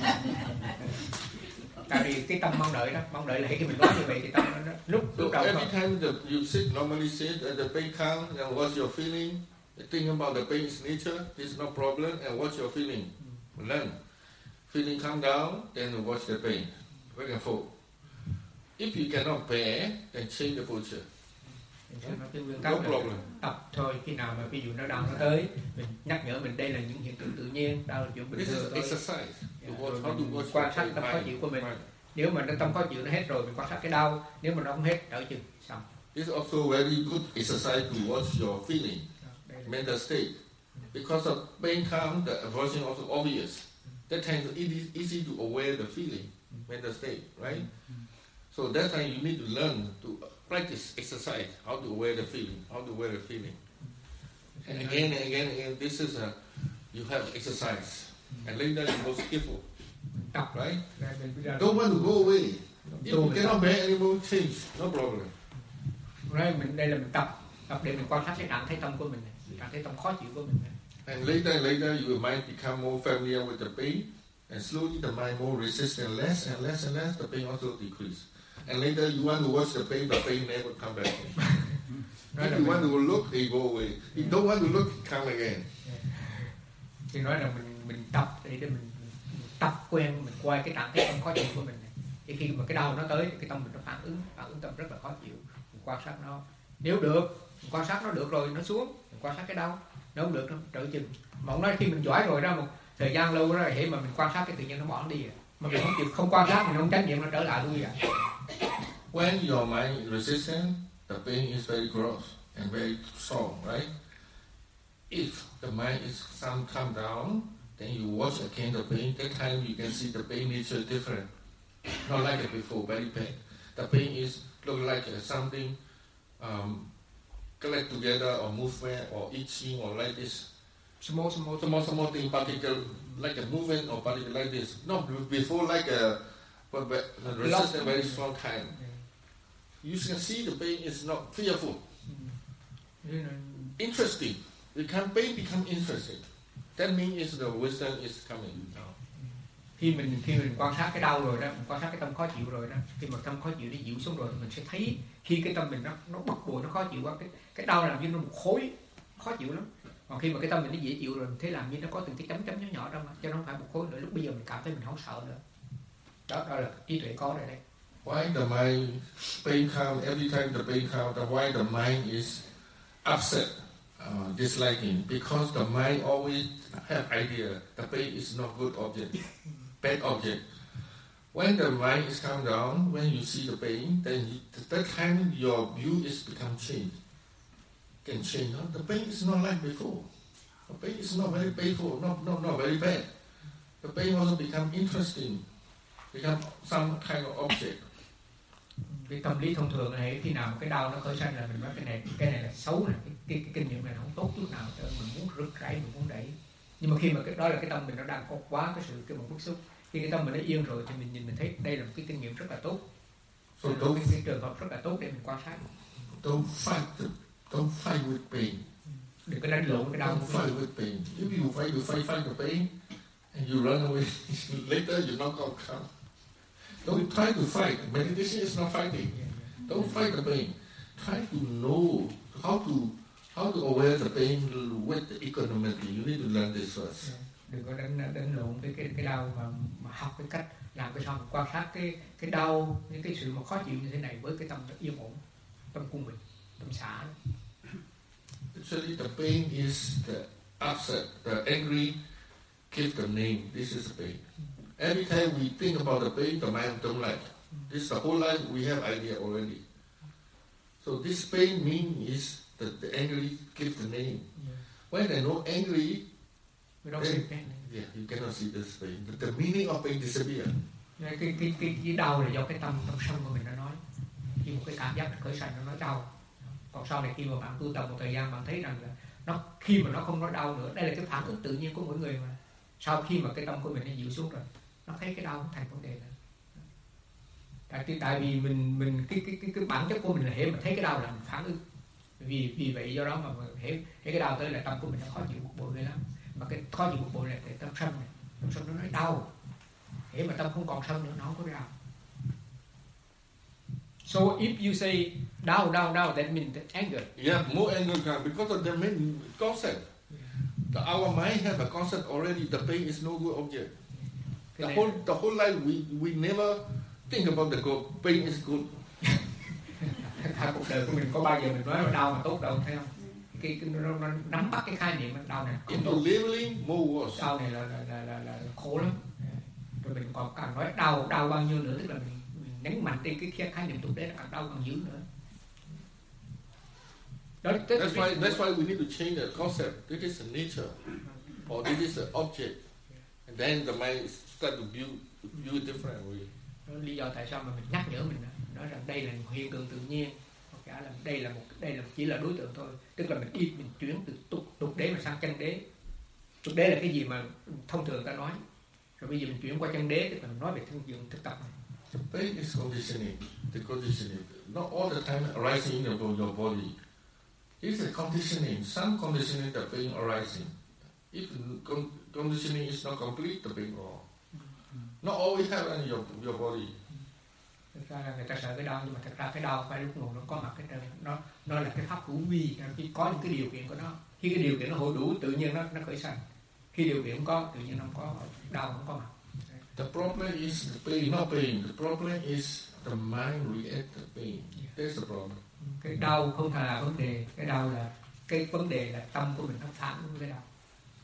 Tại vì cái tâm mong đợi đó, mong đợi là khi mình nói như vậy thì tâm nó lúc lúc đầu. Every time that you sit, normally sit, and the pain comes, and what's your feeling? Think about the pain is nature. There's no problem, and what's your feeling? Mm. Learn. Feeling come down, then watch the pain. Back and forth. If you cannot bear, then change the posture. No problem. Tập thôi, khi nào mà ví dụ nó đau nó tới, mình nhắc nhở mình đây là những hiện tượng tự nhiên, đau là chuyện bình thường thôi. Exercise. Mình quan sát tâm khó chịu của mình. Nếu mà nó tâm khó chịu nó hết rồi, mình quan sát cái đau. Nếu mà nó không hết, đỡ chừng xong. It's also very good exercise to watch your feeling, mental state. Because of pain comes, the aversion also obvious. That time it's easy, easy to aware the feeling, mental state, right? So that time you need to learn to practice exercise, how to aware the feeling, how to aware the feeling. And again and again and again, this is a, you have exercise. And later you go skillful, right? Don't want to go away. If you cannot bear anymore, change, no problem. Right, mình đây là mình tập, tập để mình quan sát cái trạng thái tâm của mình, trạng thái tâm khó chịu của mình. And later and later your mind become more familiar with the pain, and slowly the mind more resistant, less and less and less, the pain also decrease. And later you want to watch the pain, the pain never come back. If you want to look, it go away. If you don't want to look, it come again. Thì nói là mình mình tập để để mình, mình tập quen mình quay cái trạng thái tâm khó chịu của mình. Thì khi mà cái đau nó tới, cái tâm mình nó phản ứng, phản ứng tâm rất là khó chịu. Mình quan sát nó. Nếu được, mình quan sát nó được rồi nó xuống, mình quan sát cái đau. Nếu không được nó trở chừng. Mà ông nói khi mình giỏi rồi ra một thời gian lâu đó hệ mà mình quan sát cái tự nhiên nó bỏ nó đi rồi. Mà mình không chịu không quan sát mình không tránh niệm nó trở lại lui rồi. When your mind is resistant, the pain is very gross and very strong, right? If the mind is some calm down, then you watch again the pain. That time you can see the pain nature different. Not like it before, very bad. The pain is look like something um, collect together or movement or itching or like this. Small, small, small, small thing, particular like a movement or particular like this. Not before like a, but, but resistant very strong time. You can see the pain is not fearful. Mm-hmm. Interesting. The pain become interesting. That means is the wisdom is coming now. Khi mình khi mình quan sát cái đau rồi đó, mình quan sát cái tâm khó chịu rồi đó, khi mà tâm khó chịu nó dịu xuống rồi, mình sẽ thấy khi cái tâm mình nó nó bực bội, nó khó chịu quá, cái cái đau làm như nó một khối khó chịu lắm. Còn khi mà cái tâm mình nó dễ chịu rồi, mình thấy làm như nó có từng cái chấm chấm nhỏ nhỏ trong, cho nó không phải một khối nữa. Lúc bây giờ mình cảm thấy mình không sợ nữa. Đó, đó là trí tuệ có rồi đấy. Why the mind pain come every time the pain come? The why the mind is upset, uh, disliking? Because the mind always have idea the pain is not good object, bad object. When the mind is calm down, when you see the pain, then you, that time your view is become changed. Can change. No? The pain is not like before. The pain is not very painful, not not not very bad. The pain also become interesting, become some kind of object. Cái tâm lý thông thường này khi nào cái đau nó khởi sanh là mình nói cái này cái này là xấu này, cái, cái, cái kinh nghiệm này không tốt chút nào, cho mình muốn rực rẫy, mình muốn đẩy. Nhưng mà khi mà cái đó là cái tâm mình nó đang có quá cái sự cái một bức xúc, khi cái tâm mình nó yên rồi thì mình nhìn mình thấy đây là một cái kinh nghiệm rất là tốt, so là một cái, cái trường hợp rất là tốt để mình quan sát. Don't fight, the, don't fight with pain. Đừng có đánh lộn cái đau. Don't fight with pain. If you fight, you fight, fight the pain, and you run away. Later you knock out come. Don't try to fight. Meditation is not fighting. Don't fight the pain. Try to know how to how to aware the pain with equanimity. You need to learn this first. Đừng có đánh đánh lộn cái cái cái đau mà mà học cái cách làm cái sao mà quan sát cái cái đau, những cái sự mà khó chịu như thế này với cái tâm yên ổn, tâm cung bình, tâm xả. Actually, the pain is the upset, the angry. Give the name. This is the pain. Every time we think about the pain, the mind don't like. This the whole life we have idea already. So this pain mean is that the angry give the name. When they know angry, we don't see pain. Yeah, you cannot see this pain. The, the meaning of pain disappear. Cái cái cái cái, cái đau là do cái tâm tâm sân của mình đã nói. Khi một cái cảm giác nó khởi sanh nó nói đau. Còn sau này khi mà bạn tu tập một thời gian bạn thấy rằng là nó khi mà nó không nói đau nữa, đây là cái phản ứng tự nhiên của mỗi người mà. Sau khi mà cái tâm của mình nó dịu xuống rồi, nó thấy cái đau thành vấn đề rồi. Tại, tại vì mình mình cái cái cái cái bản chất của mình là hễ mà thấy cái đau là mình phản ứng. Vì vì vậy do đó mà hễ hễ cái đau tới là tâm của mình nó khó chịu bực bội lên lắm. Mà cái khó chịu bực bội này là tâm sân này, tâm sân nó nói đau. Hễ mà tâm không còn sân nữa nó không có đau. So if you say đau đau đau, that means that anger. Yeah, more anger comes because of the main concept. The, our mind have a concept already. The pain is no good object. The whole the whole life we we never think about the good. Pain is good. Cả cuộc đời của mình có bao giờ mình nói là đau mà tốt đâu, thấy không? Cái, cái nó, nó nắm bắt cái khái niệm đau này. Into labeling more worse. Đau này là là, là là là khổ lắm. Rồi mình còn càng nói đau đau bao nhiêu nữa, tức là mình, mình nhấn mạnh trên cái khái niệm tục đế nó càng đau càng dữ nữa. Đó, that's why that's why we need to change the concept. This is a nature, or this is an object, and then the mind start to build build different way. Đó lý do tại sao mà mình nhắc nhở mình nói rằng đây là một hiện tượng tự nhiên, hoặc cả là đây là một đây là chỉ là đối tượng thôi, tức là mình đi mình chuyển từ tục tục đế mà sang chân đế. Tục đế là cái gì mà thông thường ta nói, rồi bây giờ mình chuyển qua chân đế, tức là mình nói về thân dưỡng thực tập này. The pain is conditioning. The conditioning, not all the time arising in your body. It's a conditioning. Some conditioning the pain arising. If con- conditioning is not complete, the pain wrong. Not always have in your your body. Thực ra là người ta sợ cái đau, nhưng mà thật ra cái đau phải lúc nào nó có mặt cái trên, nó nó là cái pháp hữu vi, khi có những cái điều kiện của nó, khi cái điều kiện nó hội đủ tự nhiên nó nó khởi sanh, khi điều kiện không có tự nhiên nó không có, đau không có mặt. The problem is the pain, not pain. The problem is the mind react the pain. That's the problem. Cái đau không phải là vấn đề, cái đau là cái vấn đề là tâm của mình nó phản ứng với đau.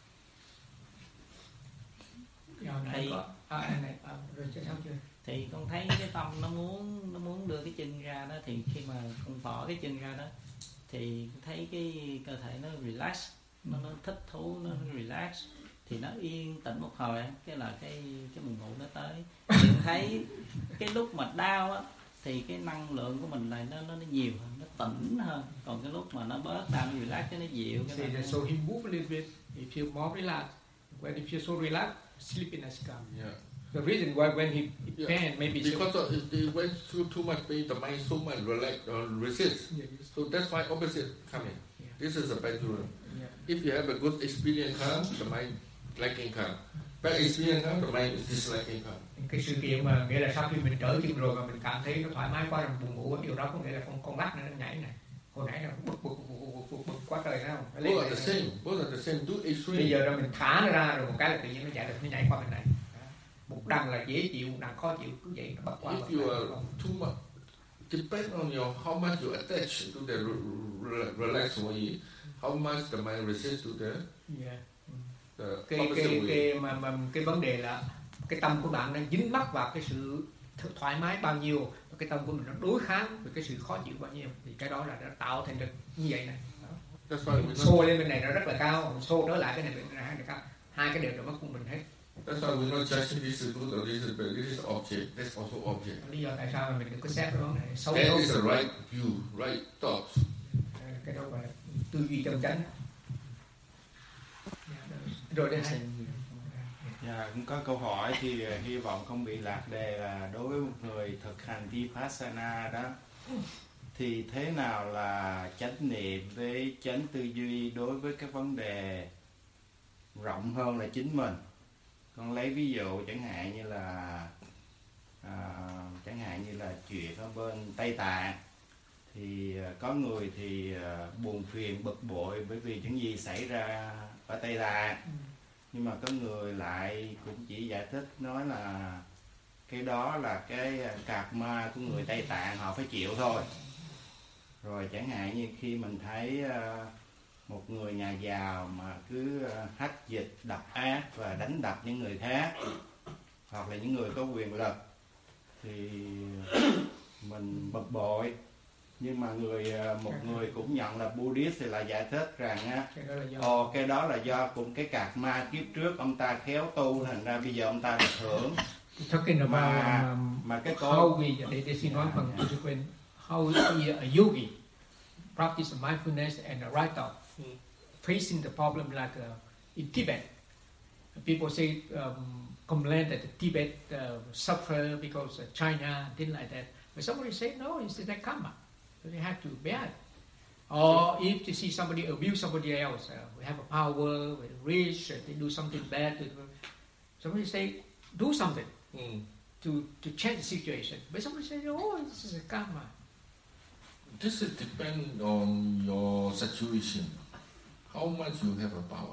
Thì, à, này, à, rồi chưa sao chưa? Thì con thấy cái tâm nó muốn nó muốn đưa cái chân ra đó, thì khi mà con bỏ cái chân ra đó thì thấy cái cơ thể nó relax, nó, nó thích thú, nó relax, thì nó yên tĩnh một hồi, cái là cái cái buồn ngủ nó tới. Thì thấy cái lúc mà đau á thì cái năng lượng của mình này nó nó nó nhiều hơn, nó tỉnh hơn. Còn cái lúc mà nó bớt đau, nó relax, cái nó dịu. Cái so, so he move a little bit, he feel more relaxed. When he feels so relaxed, sleepiness comes. Yeah. The reason why when he Yeah. pain maybe because so, of, they went through too much pain, the mind so much relax or resist. Yeah, yes. So that's why opposite coming. Yeah. This is a pendulum. Yeah. If you have a good experience come, the mind liking come. Bad experience come, the mind is disliking come. Cái sự kiện mà nghĩa là sau khi mình trở chân rồi mà mình cảm thấy nó thoải mái quá rồi buồn ngủ, điều đó có nghĩa là con con lắc nó nhảy này. Hồi nãy là bực bực bực bực bực quá trời đó. Both are the same. Both are the same. Do extreme. Bây giờ là mình thả nó ra rồi một cái là tự nhiên nó chạy được, nó nhảy qua bên này. Một đằng là dễ chịu, một đằng khó chịu, cứ vậy nó bắt qua. If you are too much, depend on your how much you attach to the relaxed way, how much the mind resist to the yeah. the cái opposite cái way. cái mà, mà cái vấn đề là cái tâm của bạn đang dính mắc vào cái sự thoải mái bao nhiêu, và cái tâm của mình nó đối kháng với cái sự khó chịu bao nhiêu, thì cái đó là nó tạo thành được như vậy này. That's why we Xô lên bên này nó rất là cao, mình xô đỡ lại cái này bên này rất cao, hai cái đều là mất của mình hết. That's why we're not judging this is good or this is bad. This is object. That's also object. Lý do tại sao mà mình đừng có xét cái vấn này xấu That xấu. is the right view, right thoughts. Cái đó gọi là tư duy chân chánh. Rồi đây hay. Dạ, cũng có câu hỏi thì uh, hy vọng không bị lạc đề, là đối với một người thực hành Vipassana đó thì thế nào là chánh niệm với chánh tư duy đối với các vấn đề rộng hơn là chính mình? Con lấy ví dụ chẳng hạn như là à, chẳng hạn như là chuyện ở bên Tây Tạng, thì có người thì buồn phiền bực bội bởi vì những gì xảy ra ở Tây Tạng, nhưng mà có người lại cũng chỉ giải thích nói là cái đó là cái karma của người Tây Tạng, họ phải chịu thôi. Rồi chẳng hạn như khi mình thấy một người nhà giàu mà cứ hách dịch, độc ác và đánh đập những người khác, hoặc là những người có quyền lực, thì mình bực bội. Nhưng mà người một người cũng nhận là Buddhist thì lại giải thích rằng á, ồ cái đó là do cũng cái karma kiếp trước ông ta khéo tu, thành ra bây giờ ông ta được hưởng. Talking about mà, um, mà cái câu how we để để xin nói bằng tôi quên how we, a yogi practice mindfulness and a right thought facing the problem like uh, in Tibet. People say um, complain that Tibet uh, suffer because of China, things like that. But somebody say no, it's that karma. So they have to bear it. Or if you see somebody abuse somebody else, uh, we have a power, we're rich, uh, they do something bad. Somebody say do something mm. to to change the situation. But somebody say, oh, this is a karma. This is depend on your situation. How much you have a power.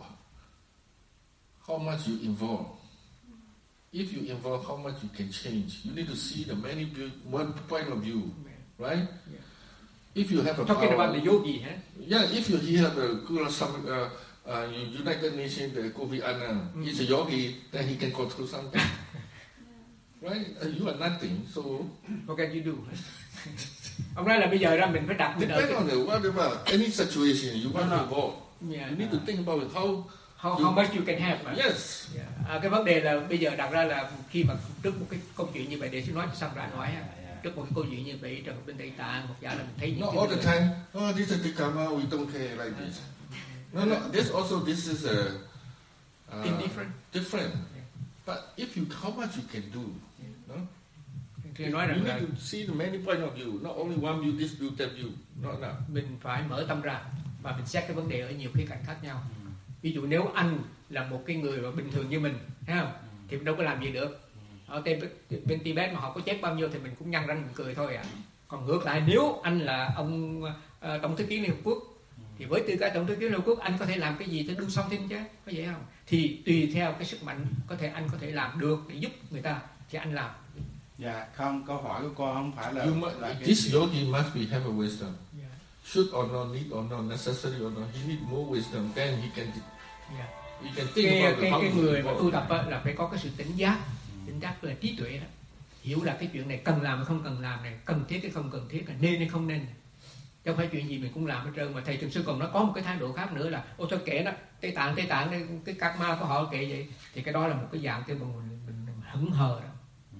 How much you involve. If you involve, how much you can change. You need to see the many one point of view, right? Yeah. If you have a talking power, about the yogi, huh? Yeah, if you hear the some uh, uh, United Nations, the Kofi Annan, mm. he's a yogi, then he can control something, right? Uh, you are nothing, so what can you do? Ông nói là bây giờ ra mình phải đặt mình ở depend on the whatever any situation you want to involve. Yeah, you need to think about it, how how you, how much you can have. Right? Yes. Yeah. À, cái vấn đề là bây giờ đặt ra là khi mà trước một cái câu chuyện như vậy, để xin nói xong ra nói ha. Trước một cái câu chuyện như vậy trong bên Tây Tạng, một giả là mình thấy những not cái all người... the time. Oh, this is the karma. We don't care like this. No, no. This also this is a uh, indifferent. Different. But if you how much you can do, no? Thì nói rằng you là need to see the many point of view, not only one view, this view, that view, not enough. Mình phải mở tâm ra và mình xét cái vấn đề ở nhiều khía cạnh khác nhau. Ví dụ nếu anh là một cái người mà bình thường như mình, thấy không? Thì mình đâu có làm gì được. Ở bên, bên Tibet mà họ có chết bao nhiêu thì mình cũng nhăn răng mình cười thôi à. Còn ngược lại, nếu anh là ông uh, tổng thư ký Liên Hợp Quốc, thì với tư cách tổng thư ký Liên Hợp Quốc, anh có thể làm cái gì để do something chứ, có vậy không? Thì tùy theo cái sức mạnh, có thể anh có thể làm được để giúp người ta thì anh làm. Dạ, không, câu hỏi của con không phải là, you must, là this yogi must be have a wisdom. Yeah. Should or not, need or not, necessary or not, he need more wisdom. Then he can, yeah. he can think cái, about cái, the cái người mà involved. tu tập là phải có cái sự tỉnh giác, tỉnh giác là trí tuệ đó, hiểu là cái chuyện này cần làm hay không cần làm này, cần thiết hay không cần thiết, là nên hay không nên. Chứ không phải chuyện gì mình cũng làm hết trơn. Mà thầy Trường Sư còn nó có một cái thái độ khác nữa là ô thôi kệ nó, Tây Tạng Tây Tạng cái, cái karma của họ kệ vậy, thì cái đó là một cái dạng cái mình, mình, mình hững hờ đó.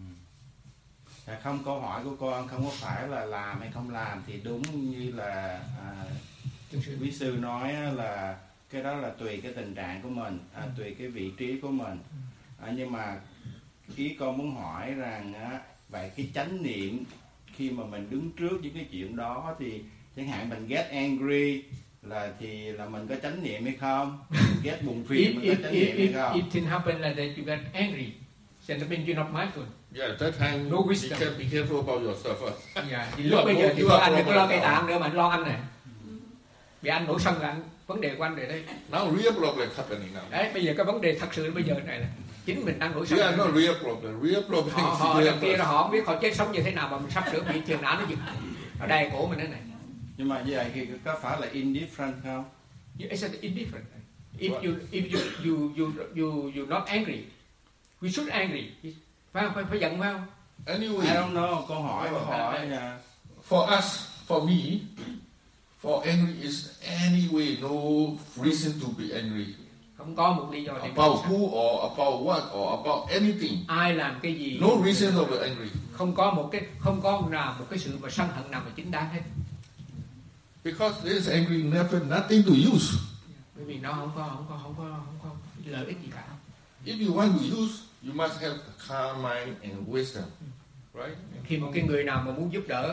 À, không, câu hỏi của con không có phải là làm hay không làm, thì đúng như là à, quý sư nói là cái đó là tùy cái tình trạng của mình, à, tùy cái vị trí của mình. À, nhưng mà ý con muốn hỏi rằng á, vậy cái chánh niệm khi mà mình đứng trước những cái chuyện đó, thì chẳng hạn mình get angry là thì là mình có chánh niệm hay không? Get buồn phiền mình có chánh niệm hay không? It can happen like that you get angry, then that means you're not mindful. Yeah, that time no be, wisdom. care, be careful about yourself first. Yeah, thì lúc bây giờ thì anh đừng có lo Tây Tạng nữa mà anh lo anh này. Vì anh nổi sân là anh, vấn đề của anh để đây. Now real problem happening now. Đấy, bây giờ cái vấn đề thật sự bây giờ này là chính mình đang nổi sân. Yeah, not real problem. Real problem. Họ, họ đằng kia là họ không biết họ chết sống như thế nào mà mình sắp sửa bị thiền não nó giật ở đây cổ mình thế này. Nhưng mà như vậy thì có phải là indifferent không? It's indifferent. If you if you you you you you're not angry, we should angry. Phải phải phải giận phải không? Anyway, I don't know. Câu hỏi của họ nha. For us, for me, for angry is anyway no reason to be angry. Không có một lý do để about who or about what or about anything. Ai làm cái gì? No reason to be angry. Không có một cái không có nào một cái sự mà sân hận nào mà chính đáng hết. Because this angry never nothing to use. Bởi vì nó không có không có không có không có lợi ích gì cả. If you want to use, you must have a calm mind and wisdom, right? Khi một cái người nào mà muốn giúp đỡ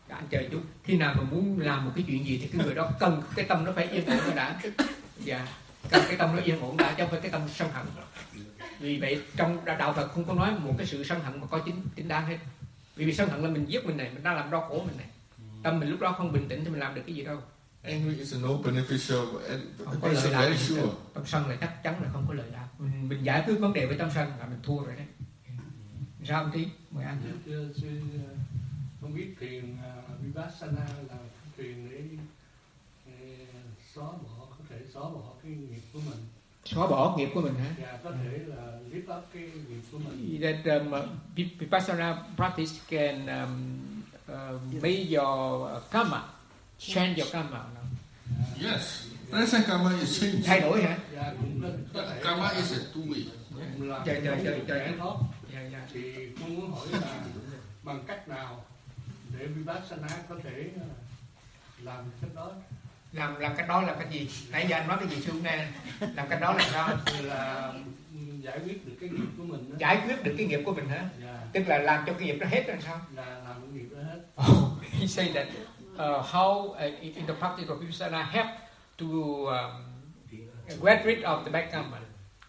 Anh chờ chút, khi nào mà muốn làm một cái chuyện gì thì cái người đó cần cái tâm nó phải yên ổn nó đã. Dạ, cần cái tâm nó yên ổn đã, chứ không phải cái tâm sân hận. Vì vậy trong đạo Phật không có nói một cái sự sân hận mà có chính chính đáng hết. Vì vì sân hận là mình giết mình này, mình đang làm đau khổ mình này. Tâm mình lúc đó không bình tĩnh thì mình làm được cái gì đâu. Anger is no beneficial, Không có lợi it's lạc. very sure. Tâm sân là chắc chắn là không có lợi lạc. Mình, mình giải quyết vấn đề với tâm sân là mình thua rồi đấy. Sao anh Tí? Mời anh. Thưa sư, không biết thiền uh, Vipassana là thiền để uh, xóa bỏ, có thể xóa bỏ cái nghiệp của mình. Xóa bỏ nghiệp của mình hả? Dạ, có thể là lift up cái nghiệp của mình. That um, Vipassana practice can um, uh, make your karma, change your karma. Yes, present karma is changed. Thay đổi hả? Dạ, cũng có thể. Karma is a two way. Là Trời, trời, trời, trời. giải thoát. Dạ, dạ. Thì con muốn hỏi là bằng cách nào để Vipassana có thể làm cách đó? Làm làm cách đó là cái gì? Nãy giờ anh nói cái gì chưa nghe? Làm cách đó là sao? Là giải quyết được cái nghiệp của mình đó. Giải quyết được cái nghiệp của mình hả? Dạ. Tức là làm cho cái nghiệp nó hết rồi sao? Là làm cái nghiệp đó hết. Oh, he said that uh, how uh, in the practice of Vipassana help to um, get rid of the bad karma.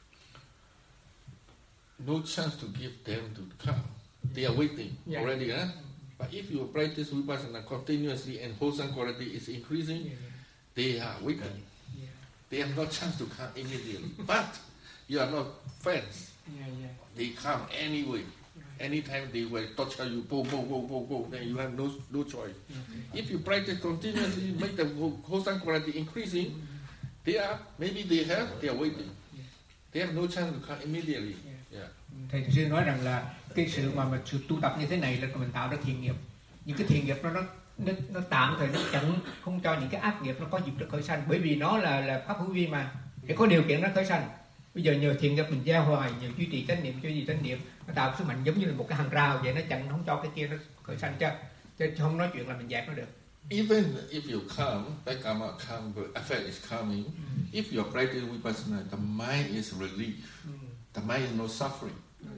No chance to give them to come. They are waiting Yeah. already. Huh? But if you practice Vipassana continuously and wholesome quality is increasing, Yeah, they are waiting. yeah, They have no chance to come immediately. But you are not friends. yeah, yeah. They come anyway. Anytime they will torture you, go, go, go, go, go, then you have no no choice. Okay. If you practice continuously, make the wholesome quality increasing, they are, maybe they have, they are waiting. They have no chance to come immediately. Yeah. Thầy sư nói rằng là cái sự mà, mà sự tu tập như thế này là mình tạo ra thiện nghiệp. Những cái thiện nghiệp nó nó nó, nó tạm thời nó chặn không cho những cái ác nghiệp nó có dịp được khởi sanh, bởi vì nó là là pháp hữu vi mà, để có điều kiện nó khởi sanh. Bây giờ nhờ thiện nghiệp mình gieo hoài, nhờ duy trì chánh niệm, duy trì chánh niệm, nó tạo sức mạnh giống như là một cái hàng rào vậy, nó chặn không cho cái kia nó khởi sanh chứ, chứ không nói chuyện là mình dẹp nó được. Even if you come, bad karma come, the effect is coming. Mm. If you are practicing Vipassana, the mind is relief. Mm. The mind is no suffering.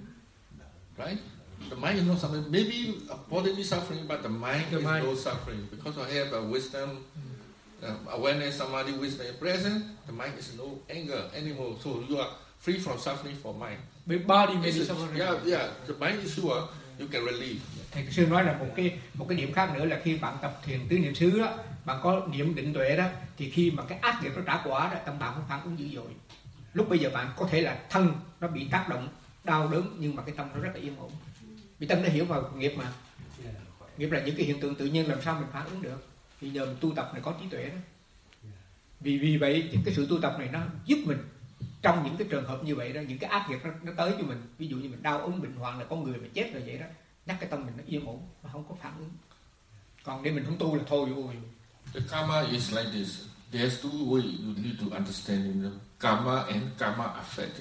Right? The mind is no suffering. Maybe bodily suffering, but the mind The is mind. no suffering. Because I have a wisdom, um, awareness, samadhi, wisdom present, the mind is no anger anymore. So you are free from suffering for mind. Body may It's be a- suffering. yeah, yeah. The mind is sure you can relieve. Thầy sư nói là một cái một cái điểm khác nữa là khi bạn tập thiền tứ niệm xứ đó, bạn có niệm định tuệ đó, thì khi mà cái ác nghiệp nó trả quả đó, tâm bạn không phản ứng dữ dội. Lúc bây giờ bạn có thể là thân nó bị tác động đau đớn, nhưng mà cái tâm nó rất là yên ổn. Vì tâm nó hiểu vào nghiệp mà. Nghiệp là những cái hiện tượng tự nhiên, làm sao mình phản ứng được? Thì nhờ mình tu tập này có trí tuệ đó. Vì vì vậy những cái sự tu tập này nó giúp mình trong những cái trường hợp như vậy đó, những cái ác nghiệp nó, nó tới cho mình, ví dụ như mình đau ốm bệnh hoạn là có người mà chết rồi vậy đó, nhắc cái tâm mình nó yên ổn, nó không có phản ứng. Còn để mình không tu là thôi ôi. The karma is like this. There's two ways you need to understand it. Karma and karma effect.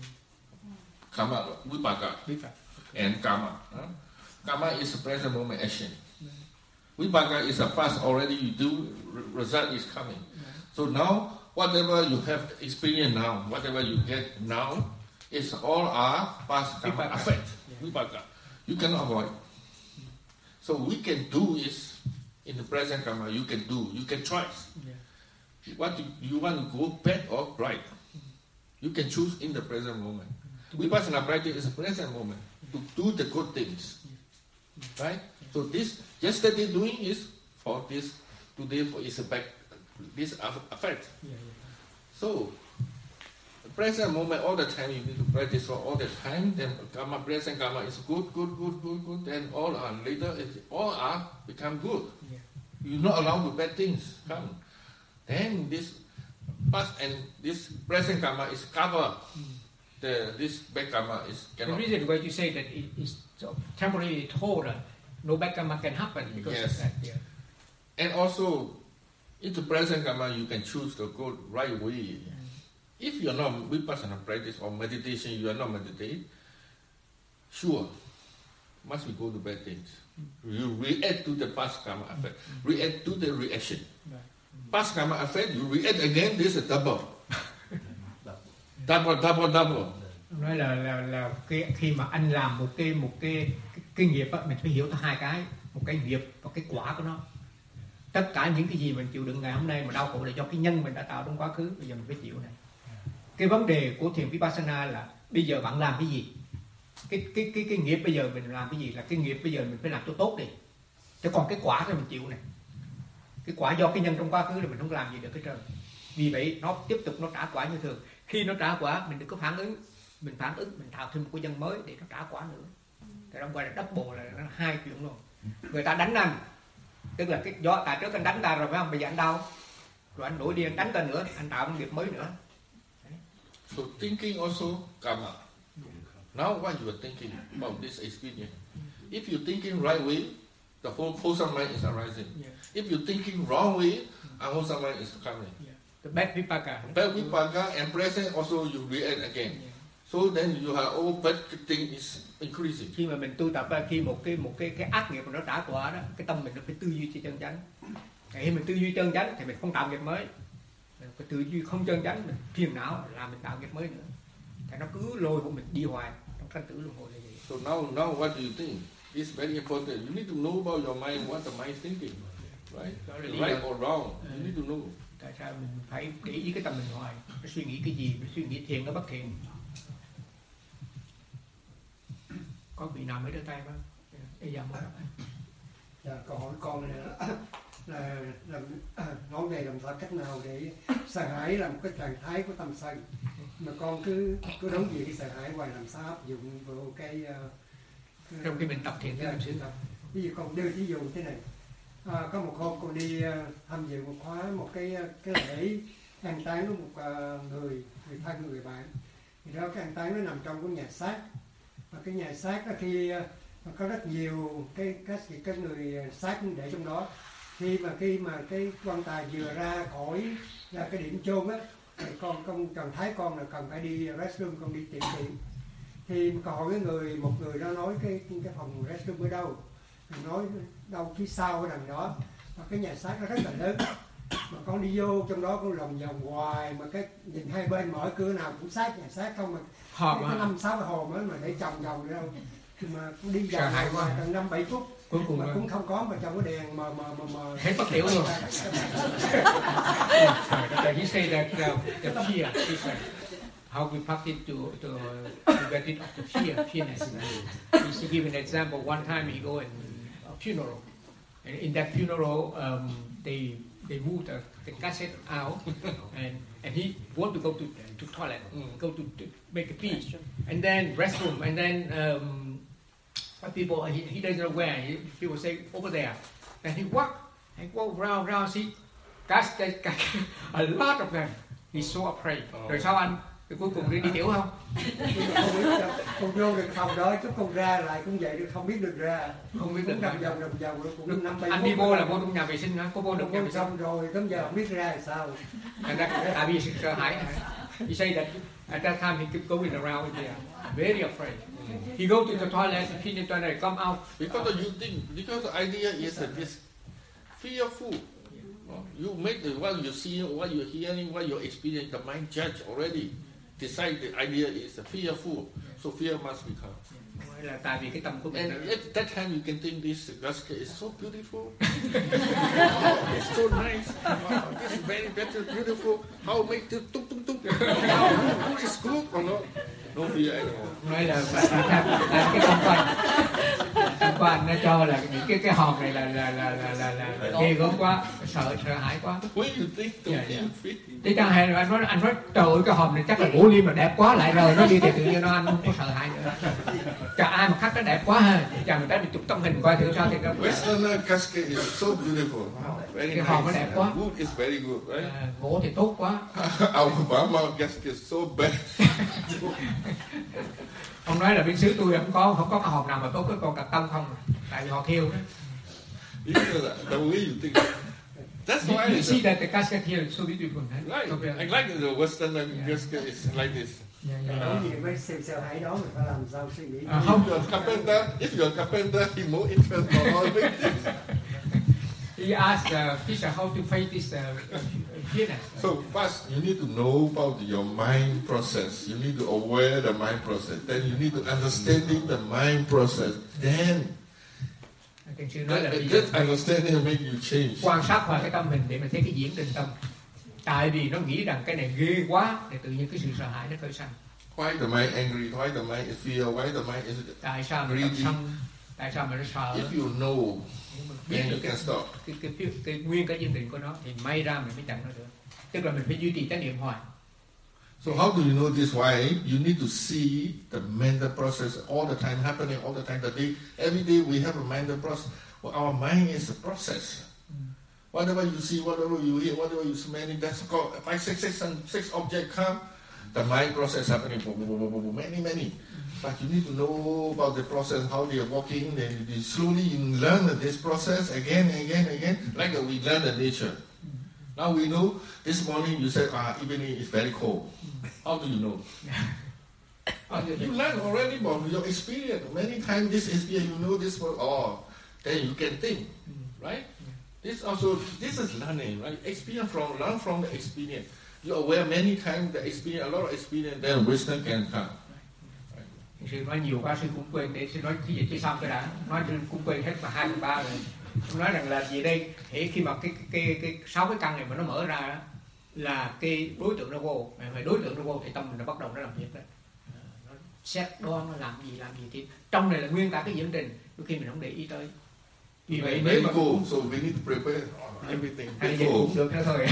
Karma, vipaka, and karma. Huh? Karma is a present moment action. Vipaka is a past already you do, re- result is coming. So now, whatever you have experienced now, whatever you get now, is all are past karma Vipaka. effect. Vipaka. You cannot avoid. So we can do is, in the present karma, you can do, you can choose. What you, you want to go bad or right. You can choose in the present moment. Vipassana practice is a present moment to do the good things. Right? So this yesterday doing is for this, today for is a back, this effect. So the present moment all the time you need to practice for all the time, then karma, present karma is good, good, good, good, good, then all are later it all are become good. You're not allowed with bad things come. Then this past and this present karma is cover. The this bad karma is The cannot. reason why you say that it is so temporarily told that no bad karma can happen because Yes. of that. Yeah. And also, in the present karma, you can choose the good right way. If you are not vipassana practice or meditation, you are not meditate, sure, must we go to bad things. You react to the past karma effect, react to the reaction. Past karma effect, you react again, this is double. Double, double, double. Nói là là là cái, khi mà anh làm một cái một cái cái, cái nghiệp á, mình phải hiểu tới hai cái. một cái nghiệp và cái quả của nó. Tất cả những cái gì mình chịu đựng ngày hôm nay mà đau khổ là do cái nhân mình đã tạo trong quá khứ, bây giờ mình phải chịu này. Cái vấn đề của thiền Vipassana là bây giờ bạn làm cái gì, cái cái cái cái nghiệp bây giờ mình làm cái gì, là cái nghiệp bây giờ mình phải làm cho tốt đi, chứ còn cái quả thì mình chịu này. Cái quả do cái nhân trong quá khứ là mình không làm gì được hết trơn. Vì vậy nó tiếp tục nó trả quả như thường. Khi nó trả quả mình đừng có phản ứng, mình phản ứng mình tạo thêm một cái nhân mới để nó trả quả nữa. Thì nó gọi là double, là nó hai chuyện luôn. Người ta đánh anh, tức là cái do tại trước anh đánh ta rồi phải không, bây giờ anh đau rồi anh đổi đi anh đánh ta nữa, anh tạo một nghiệp mới nữa. So thinking also karma. Now what you are thinking about this experience? If you're thinking right way, the whole wholesome mind is arising. Yeah. If you're thinking wrong way, unwholesome mind is coming. Yeah. The bad vipaka. Bad vipaka and present also you react again. Yeah. So then you have all bad thing is increasing. Khi mà mình tu tập, khi một cái một cái cái ác nghiệp mà nó trả quả đó, cái tâm mình nó phải tư duy cho chân chánh. Khi mình tư duy chân chánh thì mình không tạo nghiệp mới. Mình phải tư duy không chân chánh, mình phiền não là mình tạo nghiệp mới nữa. Thì nó cứ lôi của mình đi hoài trong sanh tử luân hồi là vậy. So now now what do you think? It's very important. You need to know about your mind, what the mind is thinking, right? Right or wrong, you need to know. Tại sao mình phải để ý cái tâm mình hoài? Nó suy nghĩ cái gì? Nó suy nghĩ thiện hay bất thiện? Có vị nào mới đưa tay không? Bây giờ mới. Dạ, câu hỏi con này là, là làm, nói về làm sao cách nào để sợ hãi là một cái trạng thái của tâm sân, mà con cứ cứ đối diện cái sợ hãi hoài, làm sao áp dụng vào cái uh, trong khi mình tập thiền thì làm sao tập? Ví dụ con đưa ví dụ thế này, à, có một hôm con đi uh, tham dự một khóa một cái cái lễ an táng của một uh, người người thân người bạn, thì đó cái an táng nó nằm trong cái nhà xác, và cái nhà xác đó khi uh, có rất nhiều cái các cái người xác để trong đó, khi mà khi mà cái quan tài vừa ra khỏi ra cái điểm chôn á, con con cần thấy con là cần phải đi restroom, con đi tiệm tiệm thì còn hỏi cái người một người đó nói cái cái phòng restroom ở đâu, mình nói đâu phía sau ở đằng đó, và cái nhà xác nó rất là lớn, mà con đi vô trong đó con lòng vòng hoài, mà cái nhìn hai bên mở cửa nào cũng xác nhà xác không, mà hòm cái năm sáu cái hòm đó mà để chồng vòng nữa đâu, mà cũng đi vòng hoài tận năm bảy phút cuối cùng mà cũng không có, mà trong cái đèn mà mà mà, mà hết bất hiểu luôn. He say that uh, the fear, he said, how we practice to to, to get rid of the fear, fearness. He give an example. One time he go in a funeral, and in that funeral, um, they they move the, the cassette out, and and he want to go to to toilet, go to, to make a pee, and then restroom, and then. Um, But people, he, he doesn't know where. He, people say over there. And he walk, and walk round, round, see, cast, cast, cast, a lot of them. He's so afraid. Oh. Rồi sao anh? Rồi cuối cùng đi đi tiểu không? Không biết đâu. Con vô được phòng đó, chút con ra lại cũng vậy, được không biết được ra. Không biết được vòng vòng vòng vòng cũng năm bảy. Anh đi vô là vô trong nhà vệ sinh hả? Có vô được nhà vệ sinh xong rồi, đến giờ không biết ra thì sao? Thành ra tại vì sự sợ hãi. He say that at that time he kept going around there, very afraid. He go to the toilet, he in the toilet, come out. Because you think, because the idea is that this fearful. You make the what you see, what you're hearing, what you experience, the mind judge already. Decide the idea is fearful, so fear must become. Là tại vì cái tâm của mình. And at that time you can think this Gaska is so beautiful. It's so nice. Wow, this is very better, beautiful. How make this tuk tuk tuk? How is good or not? No fear anymore. Nói là là cái tâm quan, tâm quan nó cho là những cái cái hòm này là là là là là, là ghê gớm quá, sợ sợ hãi quá. When you think to yeah, yeah. Fit. Thế chẳng hạn anh nói anh nói trời ơi cái hòm này chắc là gỗ lim mà đẹp quá, lại rồi nó đi thì tự nhiên nó anh không có sợ hãi nữa. Chả ai mà khắc nó đẹp quá ha, chả người ta bị chụp tấm hình coi thử sao thì nó. Western casket is so beautiful. Wow, very cái nice. hòm nó đẹp quá. Wood is very good, right? À, gỗ thì tốt quá. Alabama casket is so bad. Ông nói là bên xứ tôi không có không có cái hòm nào mà tốt cái con đặc tâm không, tại vì họ thiêu đó. The way you think. That's why you see that the casket here is so beautiful. Right. I like the Western yeah. casket is like this. Yeah, yeah. Nói gì mấy sự sợ hãi đó mình phải làm sao suy nghĩ. Uh, if you're a carpenter, if you're a carpenter, he more interested in all these things. He asked uh, Fisher how to face this uh, fearness. So first, you need to know about your mind process. You need to aware the mind process. Then you need to understanding the mind process. Then Thiền sư nói là That, bây giờ that understanding make you change. quan sát qua cái tâm mình để mà thấy cái diễn trình tâm. Tại vì nó nghĩ rằng cái này ghê quá, thì tự nhiên cái sự sợ hãi nó khởi sanh. Why the mind angry? Why the mind is fear? Why the mind is Tại sao mà nó sân? Tại sao mà nó sợ? If you know, biết then được you cái, can stop. cái, cái, cái, cái nguyên cái diễn trình của nó thì may ra mình mới chặn nó được. Tức là mình phải duy trì chánh niệm hoài. So how do you know this? Why? You need to see the mental process all the time happening, all the time. The day, every day we have a mental process. Well, our mind is a process. Whatever you see, whatever you hear, whatever you smell, that's called five, six, six, and six objects come. The mind process happening, many, many. But you need to know about the process, how they are working. Then you slowly you learn this process again, again, again. Like we learn the nature. Now we know. This morning you said, ah, evening is very cold. How do you know? You learn already from your experience. Many times this experience, you know this one. Oh, then you can think, right? This also, this is learning, right? Experience from, learn from the experience. You're aware many times the experience, a lot of experience, then wisdom can come. Sư nói nhiều quá sư cũng quên, để sư nói cái gì chứ xong cái đã, nói sư cũng quên hết mà hai phần ba rồi. Sư nói rằng là gì đây, thì khi mà cái cái cái sáu cái căn này mà nó mở ra đó, là cái đối tượng nó vô, mà đối tượng nó vô thì tâm mình nó bắt đầu nó làm việc đấy. Nó xét đoán nó làm gì làm gì thì trong này là nguyên cả cái diễn trình, đôi khi mình không để ý tới. Vì vậy nếu mà cool, so we need to prepare everything. Hay vậy cũng được nữa thôi.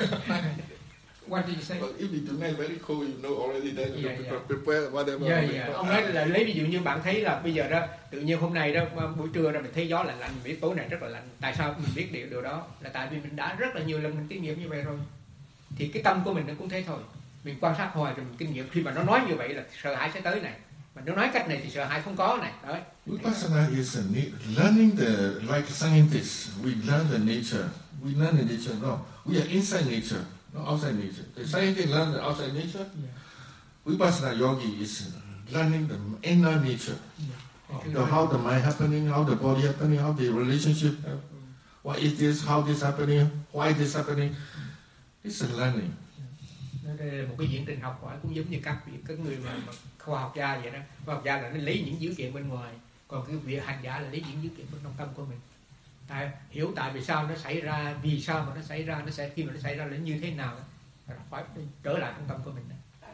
What did you say? But if you tonight very cold, you know already then you Yeah, yeah. prepare whatever. Yeah, yeah. Ông nói là lấy ví dụ như bạn thấy là bây giờ đó tự nhiên hôm nay đó buổi trưa đó mình thấy gió lạnh lạnh, mình biết tối này rất là lạnh. Tại sao mình biết điều điều đó? Là tại vì mình đã rất là nhiều lần mình kinh nghiệm như vậy rồi. Thì cái tâm của mình nó cũng thế thôi. Mình quan sát hoài rồi mình kinh nghiệm, khi mà nó nói như vậy là sợ hãi sẽ tới này. Mà nó nói cách này thì sợ hãi không có này. Đấy. Vipassana is a learning the like scientists. We learn the nature. We learn the nature. No, we are inside nature. No, outside nature. The scientists learn the outside nature. Yeah. Vipassana yogi is learning the inner nature. Yeah. The, how the mind happening, how the body happening, how the relationship. Why is this? How this happening? Why this happening? It's a learning. Đây là một cái diễn trình học hỏi cũng giống như các vị các người mà, mà khoa học gia vậy đó. Khoa học gia là nó lấy những dữ kiện bên ngoài, còn cái vị hành giả là lấy những dữ kiện bên trong tâm của mình. Tại, hiểu tại vì sao nó xảy ra, vì sao mà nó xảy ra, nó sẽ khi mà nó xảy ra là như thế nào, phải trở lại trong tâm của mình.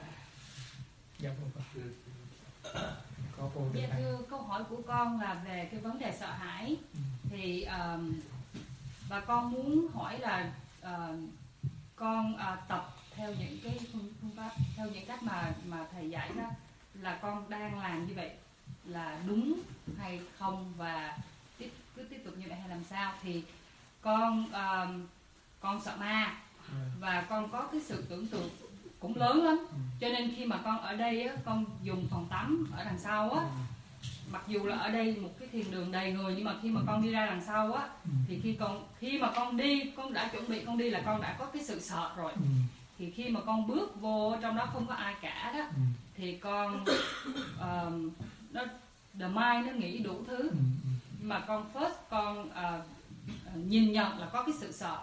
Dạ, có cô dạ, thưa câu hỏi của con là về cái vấn đề sợ hãi. Ừ. Thì um, và con muốn hỏi là uh, con uh, tập theo những cái phương, phương pháp, theo những cách mà mà thầy dạy đó, là con đang làm như vậy là đúng hay không, và tiếp, cứ tiếp tục như vậy hay làm sao. Thì con uh, con sợ ma và con có cái sự tưởng tượng cũng lớn lắm, cho nên khi mà con ở đây á, con dùng phòng tắm ở đằng sau á, mặc dù là ở đây một cái thiền đường đầy người, nhưng mà khi mà con đi ra đằng sau á, thì khi con khi mà con đi, con đã chuẩn bị con đi là con đã có cái sự sợ rồi. Thì khi mà con bước vô trong đó không có ai cả đó, thì con uh, nó the mind nó nghĩ đủ thứ, mà con first con uh, nhìn nhận là có cái sự sợ,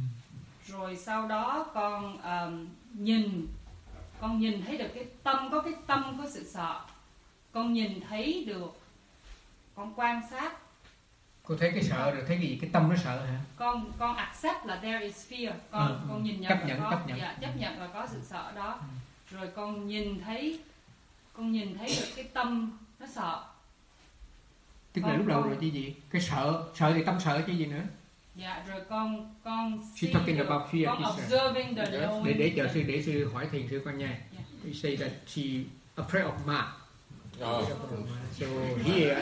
rồi sau đó con uh, nhìn con nhìn thấy được cái tâm, có cái tâm có sự sợ, con nhìn thấy được, con quan sát. Cô thấy cái sợ rồi thấy cái gì, cái tâm nó sợ hả? Con con accept là there is fear, con ừ, con nhìn nhận chấp nhận, là có chấp nhận. Dạ, chấp nhận là có sự sợ đó. Ừ. Rồi con nhìn thấy con nhìn thấy được cái tâm nó sợ. Tức con, là lúc đầu con... rồi chứ gì? Cái sợ, sợ thì tâm sợ chứ gì nữa? Dạ, rồi con con She's talking được, about fear. Con observing the knowing. Để để chờ sư để sư hỏi thiền sư con nha. Yeah. You say that she afraid of ma. Oh. So here,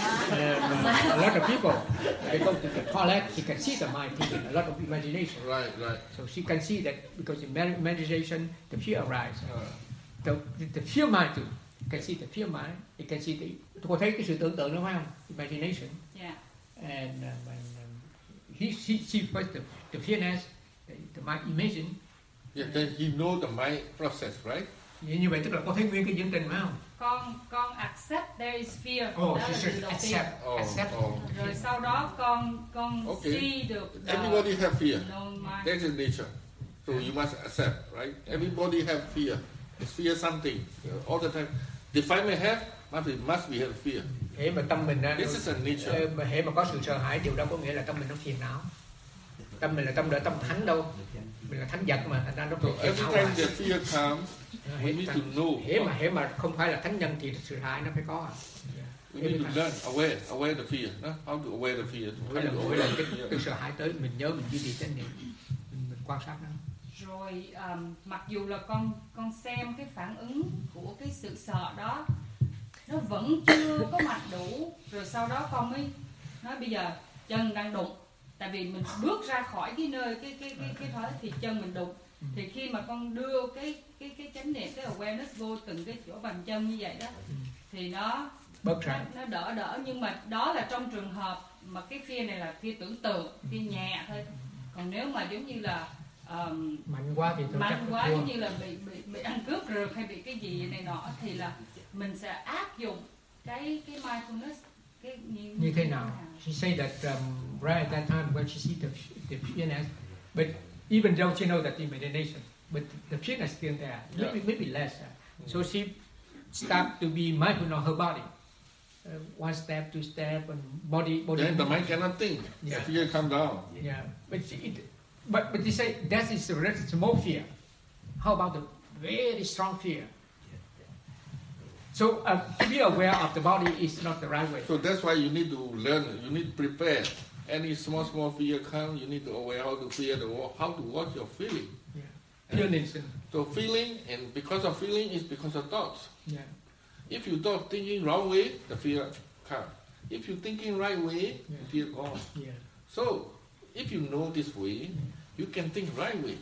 um, a lot of people, they go to the toilet, she can see the mind thinking, a lot of imagination. Right, right. So she can see that because in meditation, the fear arises. The, the fear mind too, you can see the fear mind, you can see the, cô thấy cái sự tưởng tượng đó phải không? Imagination. Yeah. And, um, and um, he, she, she first the, the fearness, the, the mind imagine. Yeah, then he know the mind process, right? Như vậy tức là có thấy nguyên cái diễn trình phải không? Con con accept there is fear. Oh, đó là she đầu accept, tiên. accept. Oh, oh. Rồi sau đó con con okay. see được. Everybody have fear. That is nature. So you must accept, right? Everybody have fear. It's fear something all the time. Define may have, Must be, must be have fear. Hễ mà tâm mình á, This is a nature. mà hễ mà có sự sợ hãi, điều đó có nghĩa là tâm mình nó phiền não. Tâm mình là tâm đỡ tâm thánh đâu, mình là thánh vật mà, thành ra nó So phiền every não. time the fear comes, we need to know. Hễ mà hễ mà không phải là thánh nhân thì sự hại nó phải có. We need to learn, aware, aware the fear. No? How to aware the fear? How Mỗi lần to mỗi aware lần the cái, fear? cái sợ hãi tới, mình nhớ mình duy trì chánh niệm, mình, mình quan sát nó. Rồi um, mặc dù là con con xem cái phản ứng của cái sự sợ đó nó vẫn chưa có mạnh đủ, rồi sau đó con mới nói bây giờ chân đang đụng, tại vì mình bước ra khỏi cái nơi cái cái cái cái thói thì chân mình đụng, thì khi mà con đưa cái cái cái chánh niệm, cái awareness vô từng cái chỗ bàn chân như vậy đó thì nó bớt ra, nó, nó đỡ đỡ, nhưng mà đó là trong trường hợp mà cái fear này là fear tưởng tượng, fear nhẹ thôi. Còn nếu mà giống như là um, mạnh quá thì mạnh quá giống như là bị bị bị ăn cướp rượt hay bị cái gì này nọ thì là mình sẽ áp dụng cái cái mindfulness cái như, như thế nào? She said that um, right at that time when she see the the fearness, but even though she know that in meditation, but the fearness still there, maybe maybe less. Uh, so she start to be mindful of her body. Uh, one step, two step, and body, body. Then the mind cannot think. Yeah. The fear come down. Yeah, but she, it, but but they say that is the very small fear. How about the very strong fear? So uh, to be aware of the body is not the right way. So that's why you need to learn. You need to prepare. Any small small fear come, you need to aware how to fear the how to watch your feeling. Yeah. Feelings. So feeling, and because of feeling is because of thoughts. Yeah. If you thought thinking wrong way, the fear come. If you thinking right way, Yeah. the fear gone. Yeah. So if you know this way, you can think right way.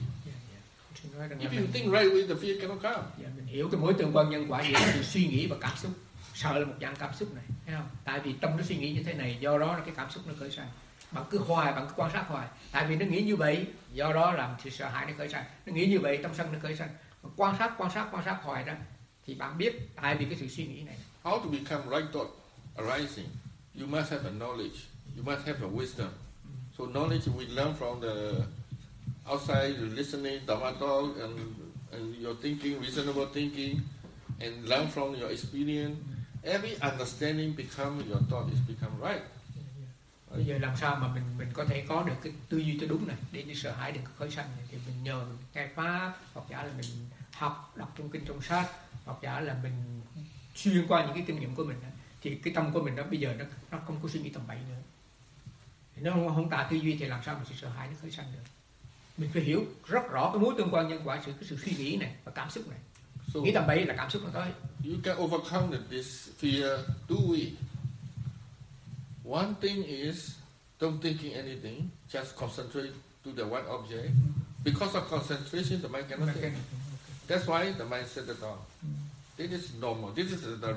If you think right way, the fear cannot come. Yeah, mình hiểu cái mối tương quan nhân quả gì từ suy nghĩ và cảm xúc. Sợ là một dạng cảm xúc này, thấy không? Tại vì tâm nó suy nghĩ như thế này, do đó là cái cảm xúc nó khởi sanh. Bạn cứ hoài, bạn cứ quan sát hoài. Tại vì nó nghĩ như vậy, do đó làm sự sợ hãi nó khởi sanh. Nó nghĩ như vậy, tâm sân nó khởi sanh. Mà quan sát, quan sát, quan sát hoài ra, thì bạn biết tại vì cái sự suy nghĩ này. How to become right thought arising? You must have a knowledge. You must have a wisdom. So knowledge we learn from the outside, the listening, Dhamma talk, and, and your thinking, reasonable thinking, and learn from your experience. Every understanding become your thought is become right. Bây giờ làm sao mà mình mình có thể có được cái tư duy cho đúng này để đi sợ hãi đừng có khởi sanh này, thì mình nhờ mình khai pháp, hoặc giả là mình học đọc trong kinh trong sách, hoặc giả là mình xuyên qua những cái kinh nghiệm của mình đó, thì cái tâm của mình đó bây giờ nó nó không có suy nghĩ tầm bậy nữa. Thì nó không, không tà tư duy thì làm sao mà sự sợ hãi nó khởi sanh được. Mình phải hiểu rất rõ cái mối tương quan nhân quả, sự cái sự suy nghĩ này và cảm xúc này. So, nghĩ tầm bậy là cảm xúc nó tới. You can overcome this fear two ways. One thing is don't thinking anything, just concentrate to the one object. Because of concentration, the mind cannot think. That's why the mind settles down. This is normal. This is the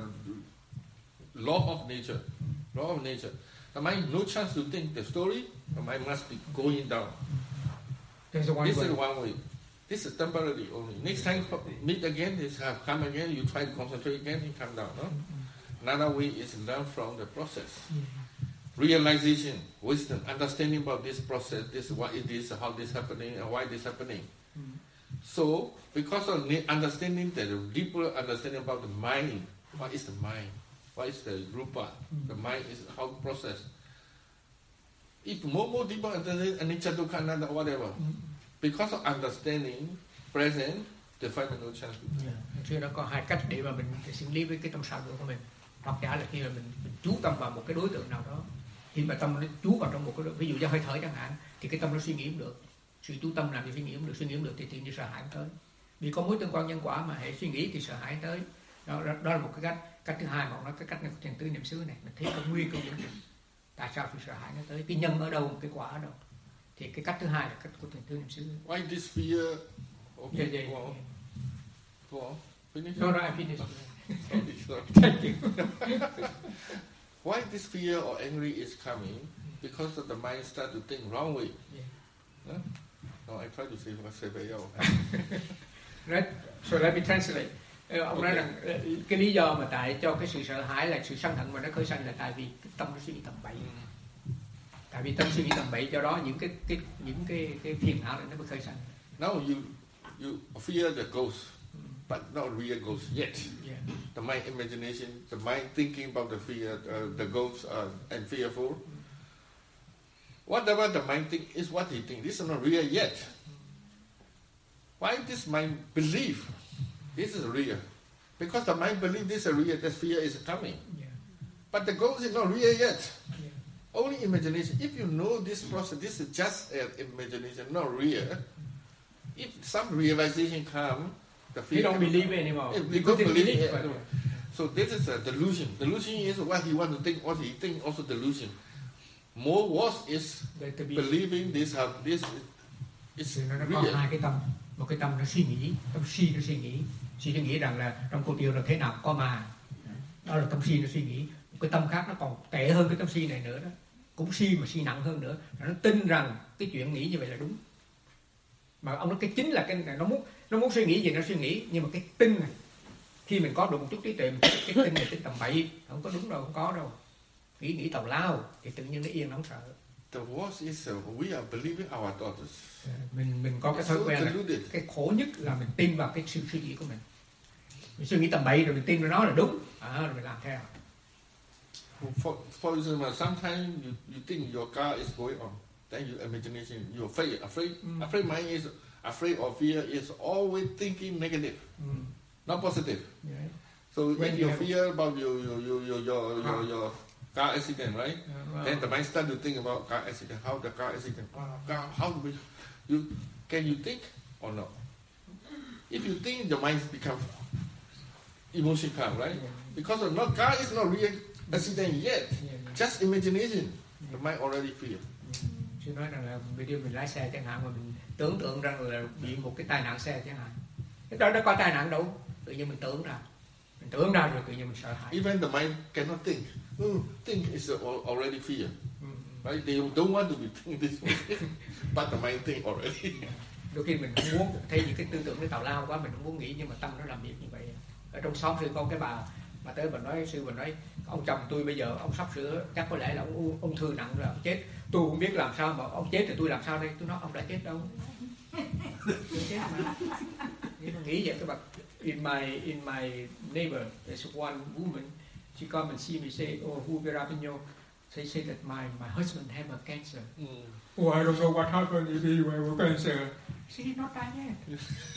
law of nature. Law of nature. The mind no chance to think the story. The mind must be going down. This is one this way. is one way. This is temporary only. Next time meet again, this have come again. You try to concentrate again, it come down. No. Another way is learn from the process. Realization, wisdom, understanding about this process, this what it is, how this happening, and why this happening. Mm. So, because of understanding the deeper understanding about the mind, what is the mind, what is the rupa, mm. the mind is how to process. If more more deeper understanding, anicca dukkha anatta whatever, mm. because of understanding present, the find no chance. Yeah. Chứ nó có hai cách để mà mình xử lý với cái tâm sao của mình. Hoặc giả là khi mà mình, mình chú tâm vào một cái đối tượng nào đó, khi mà tâm nó chú vào trong một cái, ví dụ như hơi thở chẳng hạn, thì cái tâm nó suy nghĩ không được, sự chú tâm làm gì suy nghĩ không được, suy nghĩ không được thì tự nhiên sợ hãi tới. Vì có mối tương quan nhân quả mà hệ suy nghĩ thì sợ hãi tới. Đó, đó, đó là một cái cách. Cách thứ hai mà nói cái cách này của thiền tứ niệm xứ này, mình thấy cái nguyên câu chuyện tại sao sự sợ hãi nó tới, cái nhân ở đâu, cái quả ở đâu. Thì cái cách thứ hai là cách của thiền tứ niệm xứ. Why this fear? Okay, yeah, yeah, go on. yeah. Go on. Finish. No, no, I finished. Sorry, sorry. Thank you. Why this fear or angry is coming? Because of the mind start to think wrong way. Yeah. Huh? No, I try to say what I say very well. Right. So let me translate. Ông okay. nói rằng cái lý do mà tại cho cái sự sợ hãi là sự sân hận mà nó khởi sanh là tại vì cái tâm nó suy nghĩ tầm bậy. Mm. Tại vì tâm suy nghĩ tầm bậy, do đó những cái cái những cái cái phiền não này nó mới khởi sanh. Now you you fear the ghost. but not real ghost yet. Yeah. The mind imagination, the mind thinking about the fear, uh, the ghost uh, and fearful. Whatever the mind think is what he think. This is not real yet. Why this mind believe this is real? Because the mind believe this is real, that fear is coming. Yeah. But the ghost is not real yet. Yeah. Only imagination. If you know this process, this is just an imagination, not real. If some realization come, the fear. You don't believe anymore. If You you don't couldn't believe believe it. it. So this is a delusion. Delusion is what he want to think, what he think, also delusion. More worse is believing this have this is Thì nó nó có real. hai cái tâm, một cái tâm nó suy nghĩ, tâm si nó suy nghĩ, si nó nghĩ rằng là trong cuộc điều là thế nào có mà, đó là tâm si nó suy nghĩ. Một cái tâm khác nó còn tệ hơn cái tâm si này nữa đó, cũng si mà si nặng hơn nữa, nó tin rằng cái chuyện nghĩ như vậy là đúng. Mà ông nói cái chính là cái này, nó muốn nó muốn suy nghĩ gì nó suy nghĩ, nhưng mà cái tin này khi mình có được một chút trí tuệ, cái tin này tin tầm bậy, không có đúng đâu, không có đâu, nghĩ nghĩ tào lao thì tự nhiên nó yên, nó không sợ. The worst is uh, we are believing our thoughts. mình mình có cái thói So quen là deluded. cái khổ nhất là mình tin vào cái sự suy nghĩ của mình. Mình suy nghĩ tầm bậy rồi mình tin vào nó là đúng, à, rồi mình làm theo. For, for example, sometimes you, you think your car is going on, then your imagination, you're afraid, afraid, Mm. afraid mind is afraid or fear is always thinking negative, Mm. not positive. Yeah. So When if you you have- fear about your your your your your, your, Ah. your car accident, right? Uh, well, Then the mind start to think about car accident, how the car accident, ah, car, how do we, you can you think or not? If you think, the mind becomes emotion calm, right? Yeah. Because of not car is not real accident yet, yeah, yeah. just imagination. The mind already fear. Chứ nói rằng là bây giờ mình lái xe chẳng hạn mà mình tưởng tượng rằng là bị một cái tai nạn xe chẳng hạn, cái đó đã có tai nạn đâu, tự nhiên mình tưởng ra, mình tưởng ra rồi tự nhiên mình sợ hãi. Even the mind cannot think. Mm, think is al- already fear, Ừ. right? They don't want to be think this way, but the mind think already. Đôi khi mình không muốn thấy những cái tư tưởng nó tào lao quá, mình không muốn nghĩ, nhưng mà tâm nó làm việc như vậy. Ở trong xóm sư có cái bà bà tới bà nói, sư bà nói ông chồng tôi bây giờ ông sắp sửa chắc có lẽ là ông u- ung thư nặng rồi, ông chết, tôi không biết làm sao, mà ông chết thì tôi làm sao đây? Tôi nói ông đã chết đâu, tôi chết mà. Nhưng mà nghĩ vậy các bạn. In my in my neighbor there's one woman, she come and see me say, oh, who Virapinyo, they say that my my husband have a cancer. Mm. Oh, I don't know what happened. If he were cancer. She did not die yet.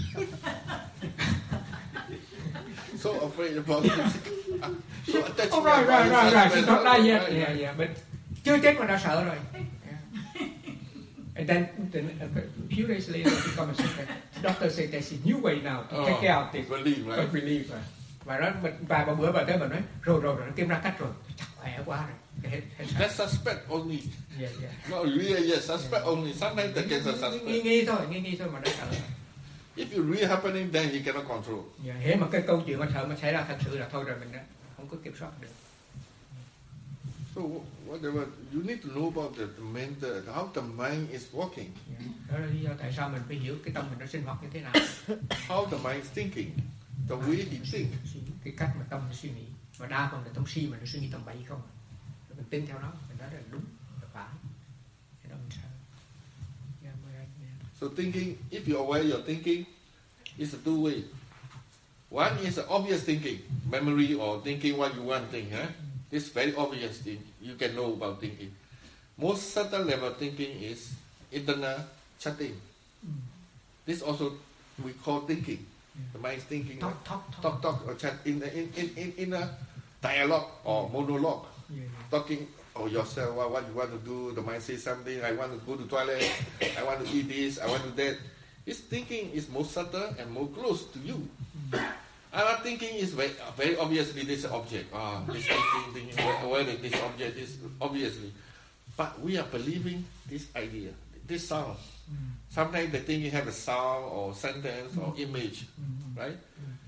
So afraid about it. So attached. Oh, right, right, right, right. She's not die yet. Yeah, yeah. But chưa chết mà đã sợ rồi. Yeah. And then, then a few days later, she come and said that the doctor said there's a new way now to take care of this. Believe, right? Believe. Và nó mình vài ba bữa bà tới bà nói rồi rồi rồi nó tìm ra cách rồi, chắc khỏe quá rồi. Cái hết hết sợ. That's suspect only. Yeah, yeah. Not really, yes, suspect only. Sometimes the cancer Nghi suspect. nghi thôi, nghi nghi thôi mà đã sợ. If you really happening, then you cannot control. Yeah, hễ mà cái câu chuyện mà sợ mà xảy ra thật sự là thôi rồi mình đã không có kiểm soát được. So whatever, you need to know about the mental, how the mind is working, Yeah. Đó là lý do tại sao mình phải hiểu cái tâm mình nó sinh hoạt như thế nào, how the mind is thinking, the way he think. suy nghĩ, cái cách mà tâm nó suy nghĩ. Và đa phần là tâm si mà nó suy nghĩ tầm bậy không. Rồi mình tin theo nó, mình nói là đúng, là phải. Thế đó mình sợ. Yeah, right, yeah. So thinking, if you're aware you're thinking, it's a two way. One is an obvious thinking, memory or thinking what you want to think, huh? This very obvious thing you can know about thinking. Most subtle level thinking is internal chatting. Mm. This also we call thinking. The mind is thinking, Talk, talk, talk. talk, talk or chat in in in in, in a dialogue or monologue. Yeah, yeah. Talking of yourself, what, what you want to do, the mind says something, I want to go to toilet, I want to eat this, I want to that. This thinking is more subtle and more close to you. Our thinking is very, very obviously this object. Ah, this thinking, thinking, aware that this object is obviously. But we are believing this idea, this sound. Mm. Sometimes the thinking have a sound or sentence or image, Mm. right?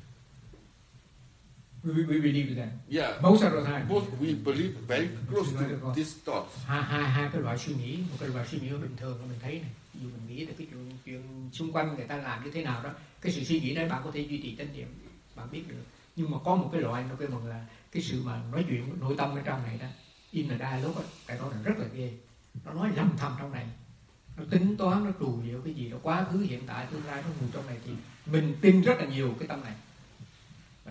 We, we believe that. Yeah. Most of the time. Most we believe very close to these thoughts. Hai hai hai cái loại suy nghĩ, một cái loại suy nghĩ bình thường mình thấy này, ví dụ mình nghĩ là cái chuyện, chuyện xung quanh người ta làm như thế nào đó, cái sự suy nghĩ đấy bạn có thể duy trì chánh niệm, bạn biết được. Nhưng mà có một cái loại nó cái bằng là cái sự mà nói chuyện nội tâm ở trong này đó, in là đa lúc đó, cái đó là rất là ghê. Nó nói lầm thầm trong này, nó tính toán, nó trù liệu cái gì đó, quá khứ hiện tại tương lai nó ngủ trong này, thì mình tin rất là nhiều cái tâm này.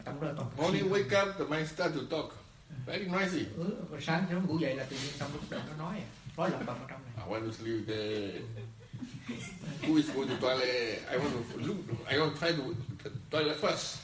tâm đó là toàn Morning wake up, the mind start to talk. Very noisy. Ừ, sáng sớm ngủ dậy là tự nhiên tâm lúc đầu nó nói, nói lẩm bẩm ở trong này. I want to sleep there. Who is going to toilet? I want to look. I want to try to toilet first.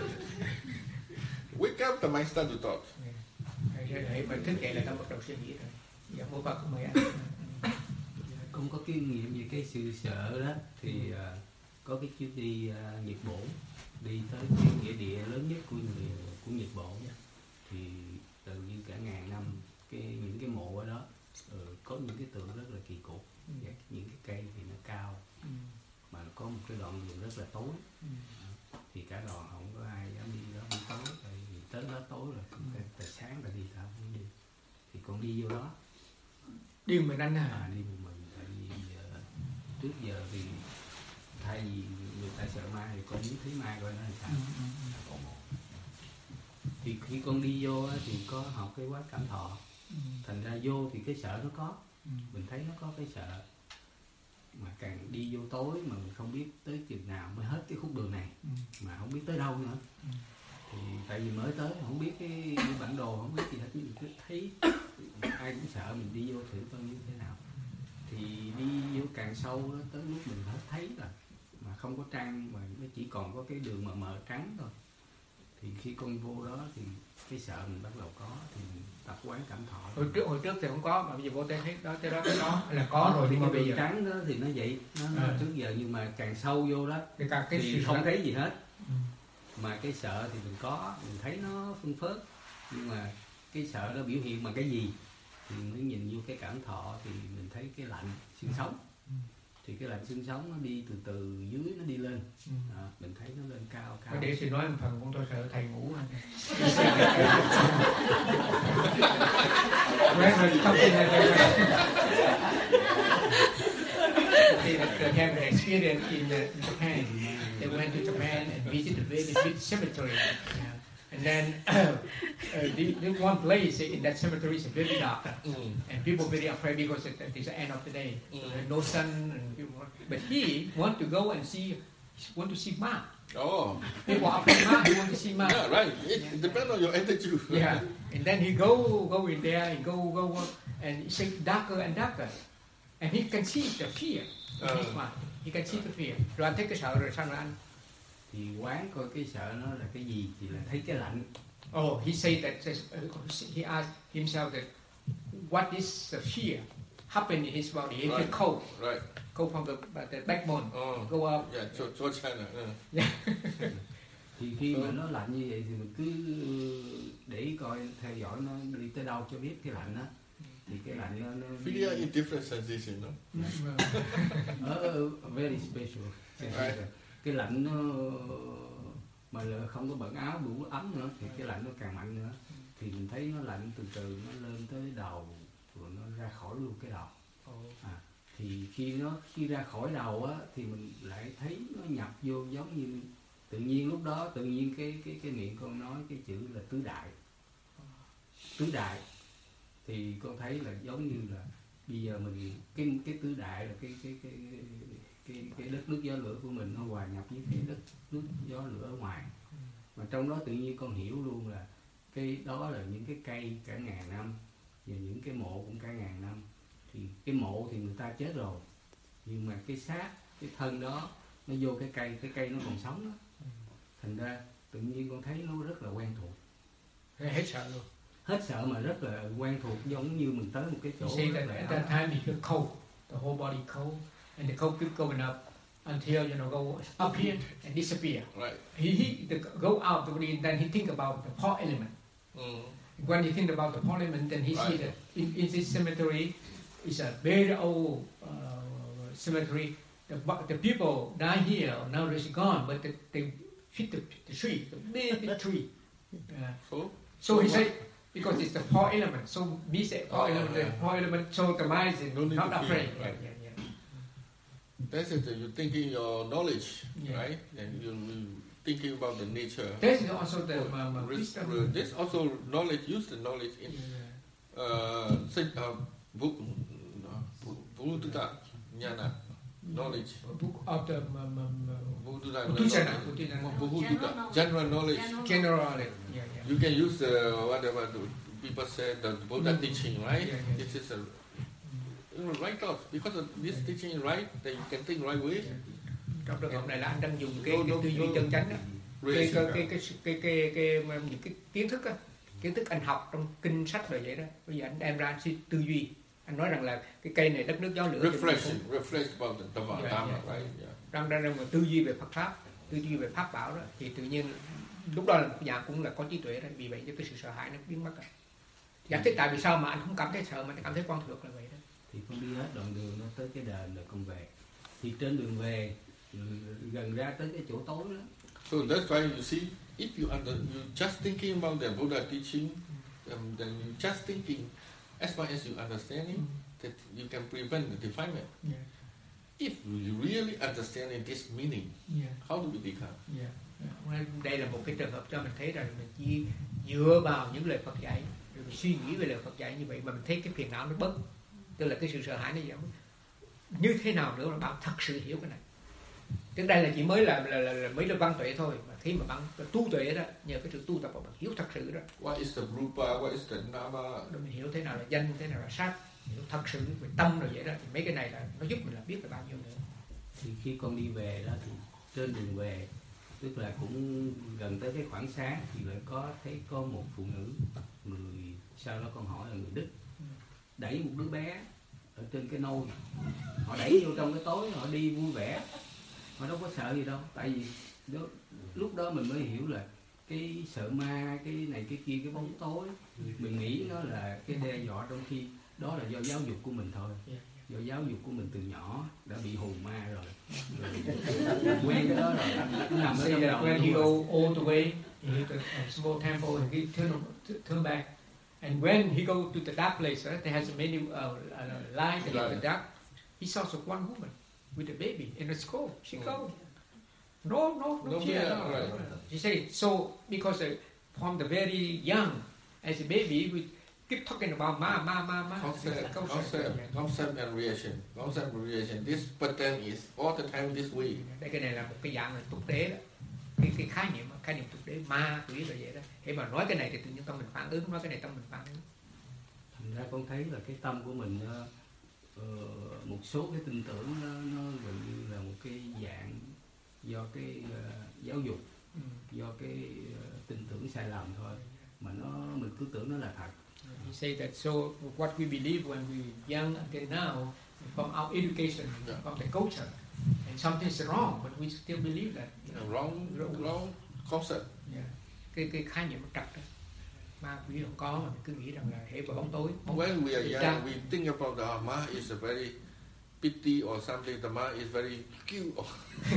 Wake up, the mind start to talk. Để mình thức dậy là tâm bắt đầu suy nghĩ rồi. Giờ mua bạc của mày ăn. Cũng có kinh nghiệm về cái sự sợ đó thì uh, có cái chuyến đi uh, Nhật Bản, đi tới cái nghĩa địa lớn nhất của người của Nhật Bản đó. Thì từ như cả ngàn năm cái những cái mộ ở đó uh, có những cái tượng rất là kỳ cục, ừ. những cái cây thì nó cao, ừ. mà có một cái đoạn đường rất là tối, ừ. thì cả đoàn không có ai dám đi đó buổi tối, tại vì tới đó tối rồi, ừ. tại sáng là đi ta không đi, thì con đi vô đó. Đi một mình anh hả? À, đi một mình, tại vì uh, trước giờ thì thay vì người ta sợ ma thì con muốn thấy ma coi nó làm sao. Ừ, ừ. Thì khi con đi vô thì có học cái quán cảm thọ, ừ. thành ra vô thì cái sợ nó có, ừ. mình thấy nó có cái sợ, mà càng đi vô tối mà mình không biết tới chừng nào mới hết cái khúc đường này, ừ. mà không biết tới đâu nữa, ừ. thì tại vì mới tới không biết cái bản đồ, không biết gì hết, mình cứ thấy ai cũng sợ, mình đi vô thử coi như thế nào. Thì đi vô càng sâu đó, tới lúc mình hết thấy rồi mà không có trăng, mà nó chỉ còn có cái đường mờ mờ trắng thôi. Thì khi con vô đó thì cái sợ mình bắt đầu có, thì mình tập quán cảm thọ. Hồi trước hồi trước thì không có, mà bây giờ vô tới thấy đó, tới đó tới đó là có rồi, nhưng mà bây giờ trắng đó thì nó vậy, nó à. trước giờ, nhưng mà càng sâu vô đó thì, càng cái thì không thấy gì hết, ừ. mà cái sợ thì mình có, mình thấy nó phân phớt, nhưng mà cái sợ nó biểu hiện bằng cái gì thì mới nhìn vô cái cảm thọ thì mình thấy cái lạnh xương sống, ừ. thì cái lạnh xương sống nó đi từ từ dưới nó đi lên, ừ. à, mình thấy nó lên cao cao. Để xin nói một phần con tôi sợ thầy ngủ anh. They have an experience in Japan. They went to Japan and visited a very big cemetery. And then uh, the, the one place in that cemetery is very dark, mm. and people very afraid because it, it's the end of the day, mm. uh, no sun. And people, but he want to go and see, want to see Ma. Oh, people are afraid Ma. He want to see Ma. Yeah, right. It yeah. depends on your attitude. Yeah, and then he go go in there, he go go, and it's darker and darker, and he can see the fear in uh. his mind. He can see the fear. Rồi anh thấy cái sợ rồi sao nữa anh? Thì quán coi cái sợ nó là cái gì thì là thấy cái lạnh. Oh, he said that he asked himself that what is the fear happen in his body? He right. feel cold, right? Cold from the the backbone, oh. go up. Yeah, cho cho China. Yeah. Thì khi mà nó lạnh như vậy thì mình cứ để ý coi, theo dõi nó đi tới đâu cho biết cái lạnh đó. Thì cái lạnh nó, nó Fear in different sensation, no? uh, very special. Right. Cái lạnh nó mà là không có bận áo đủ ấm nữa thì cái lạnh nó càng mạnh nữa, thì mình thấy nó lạnh từ từ nó lên tới đầu rồi nó ra khỏi luôn cái đầu. À, thì khi nó khi ra khỏi đầu á thì mình lại thấy nó nhập vô giống như tự nhiên, lúc đó tự nhiên cái cái cái miệng con nói cái chữ là tứ đại. Tứ đại thì con thấy là giống như là bây giờ mình cái cái tứ đại là cái cái cái cái cái đất nước gió lửa của mình nó hòa nhập với cái đất nước gió lửa ở ngoài, mà trong đó tự nhiên con hiểu luôn là cái đó là những cái cây cả ngàn năm và những cái mộ cũng cả ngàn năm. Thì cái mộ thì người ta chết rồi, nhưng mà cái xác, cái thân đó nó vô cái cây, cái cây nó còn sống đó, thành ra tự nhiên con thấy nó rất là quen thuộc, hết sợ luôn, hết sợ mà rất là quen thuộc, giống như mình tới một cái chỗ. You see that at that time he feel cold, the whole body cold. And the cold keep going up until, you know, go up here and disappear. Right. He, he the, go out the body, then he think about the four element. Mm. When he think about the four element, then he right. see that in, in this cemetery is a very old uh, cemetery. The the people die here now they're gone, but the, they hit the, the tree, the big, big tree. Uh, so, so he said because it's the four element. So me say four oh, element, yeah. the four element. So the mind is no not afraid. Feel, right. Yeah, yeah. That's it. You're thinking your knowledge, yeah. right? And you're thinking about the nature. This is also the oh, um, risk, uh, this also knowledge. Use the knowledge in uh, say uh, Buddha Jnana. knowledge. Book of the um, um, Buddha Buddhisana. Buddhisana. General knowledge. General knowledge. Yeah, yeah. You can use the whatever the people say the Buddha mm. teaching, right? Yeah, yeah. This is a you know, right thought. Because of this yeah. teaching is right, then you can think right way. Yeah. Trong trường hợp này là anh đang dùng cái, cái tư duy chân chánh đó. Cái cái cái cái cái cái cái những cái kiến thức á, kiến thức anh học trong kinh sách rồi vậy đó. Bây giờ anh đem ra anh tư duy. Anh nói rằng là cái cây này đất nước gió lửa. Reflection, reflect about the Dhamma, yeah, Dhamma, yeah. Right? Yeah. Đang đang đang tư duy về Phật pháp, tư duy về pháp bảo đó, thì tự nhiên lúc đó là nhà cũng là có trí tuệ đó, vì vậy cho cái sự sợ hãi nó biến mất rồi. Giải thích tại vì sao mà anh không cảm thấy sợ mà anh cảm thấy con thuộc là vậy đó. Thì con đi hết đoạn đường nó tới cái đền rồi con về. Thì trên đường về gần ra tới cái chỗ tối đó. So that's why you see, if you under, you just thinking about the Buddha teaching, um, then you just thinking as much as you understanding mm. that you can prevent the defilement. Yeah. If you really understanding this meaning, yeah. how do we become? Yeah. Yeah. Đây là một cái trường hợp cho mình thấy rằng mình chỉ dựa vào những lời Phật dạy, rồi mình suy nghĩ về lời Phật dạy như vậy mà mình thấy cái phiền não nó bớt, tức là cái sự sợ hãi nó giảm. Như thế nào nữa là bạn thật sự hiểu cái này? Trước đây là chỉ mới là là, là, là mới là văn tuệ thôi, mà khi mà bạn tu tuệ đó, nhờ cái sự tu tập của bạn hiểu thật sự đó. What is the rupa? What is the nama? Rồi mình hiểu thế nào là danh, thế nào là sát, hiểu thật sự về tâm rồi vậy đó, thì mấy cái này là nó giúp mình là biết là bao nhiêu nữa. Thì khi con đi về đó thì trên đường về, tức là cũng gần tới cái khoảng sáng thì lại có thấy có một phụ nữ, người sau đó con hỏi là người Đức, đẩy một đứa bé ở trên cái nôi, họ đẩy vô trong cái tối, họ đi vui vẻ, họ đâu có sợ gì đâu, tại vì đó, lúc đó mình mới hiểu là cái sợ ma, cái này cái kia, cái bóng tối, mình nghĩ nó là cái đe dọa, trong khi đó là do giáo dục của mình thôi, do giáo dục của mình từ nhỏ đã bị hù ma rồi, rồi quen cái đó rồi, nó nằm ở trong đầu. When he go all the way, he hit a small temple and he turn turn back, and when he go to the dark place, right, there has many uh, uh, light in the dark. He saw one woman with a baby in a school. She go. No, no, no, no fear. No. Right. She said, so because uh, from the very young, as a baby, we keep talking about ma, ma, ma, ma. Concept, concept, concept and reaction. Concept and reaction. This pattern is all the time this way. Đây cái này là một cái dạng là tục đế đó. Cái, cái khái niệm, khái niệm tục đế, ma, quỷ rồi vậy đó. Khi mà nói cái này thì tự nhiên tâm mình phản ứng, nói cái này tâm mình phản ứng. Thành ra con thấy là cái tâm của mình, uh, một số cái tin tưởng nó, nó gần như là một cái dạng do cái uh, giáo dục, ừ. do cái uh, tin tưởng sai lầm thôi, mà nó mình cứ tưởng nó là thật. He say that so what we believe when we young until now from our education, yeah. from the culture, and something is wrong, but we still believe that. Yeah, wrong, wrong, wrong concept. Yeah. Cái cái khái niệm nó trật đó. Ma quỷ không có mà mình cứ nghĩ rằng là hệ vào bóng tối. Bóng When we are young, we think about the ma is a very pity or something. The ma is very cute.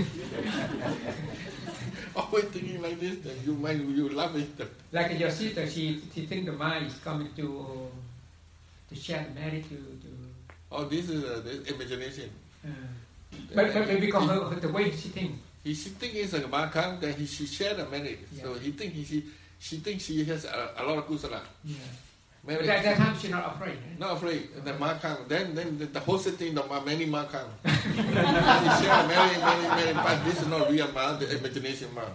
Always thinking like this, then you mind you love it. Like your sister, she she think the ma is coming to to share the marriage to to. Oh, this is a, this imagination. Uh, but but because her, the way she think. He she think it's a ma come, then he she share the marriage. Yeah. So he think he she she thinks she has a, a lot of kusala. Yeah. But at that time she's not afraid. Eh? Not afraid. The ma come. Then then the, the whole city the ma, many ma come. He share many many many. But this is not real ma. The imagination ma.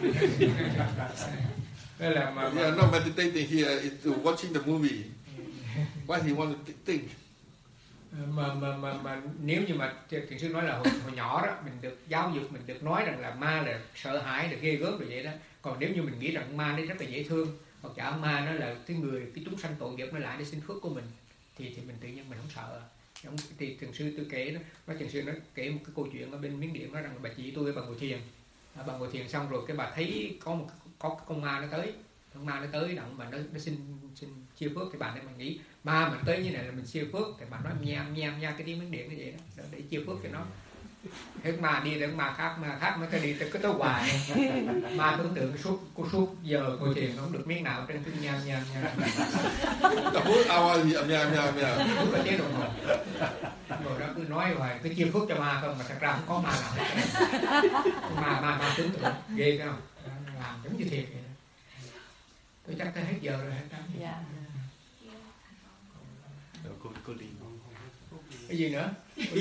We are not meditating here. It's watching the movie. What he want to think. Mà, mà, mà, mà nếu như mà thiền sư nói là hồi, hồi nhỏ đó mình được giáo dục, mình được nói rằng là ma là sợ hãi, là ghê gớm rồi vậy đó. Còn nếu như mình nghĩ rằng ma nó rất là dễ thương, hoặc giả ma nó là cái người, cái chúng sanh tội nghiệp nó lại để xin phước của mình, thì thì mình tự nhiên mình không sợ. Thì thiền sư tôi kể đó, nói thiền sư nó kể một cái câu chuyện ở bên Miến Điện, nói rằng là bà chị tôi bà ngồi thiền, bà ngồi thiền xong rồi cái bà thấy có một có cái con ma nó tới, con ma nó tới động mà nó nó xin xin chia phước, thì bà này mà nghĩ ma mình tới như này là mình chia phước, thì bà nói nham nham nha cái tiếng Miến Điện như vậy đó, để chia phước cho nó. Hết ma đi đến ma khác, ma khác mới cái đi tới cái tới hoài. Ma tưởng tượng suốt cô suốt giờ ngồi thiền không được miếng nào trên cứ nham nham nham. Hút ao gì nham nham nham. Đúng là tiếng đồng hồ. Rồi đó cứ nói hoài cứ chia phước cho ma không, mà thật ra không có ma nào hết. Ma ma ma tưởng tượng ghê cái không? Làm giống như thiệt vậy. Tôi chắc tới hết giờ rồi hả? Dạ. Cô cô đi. Cái gì nữa?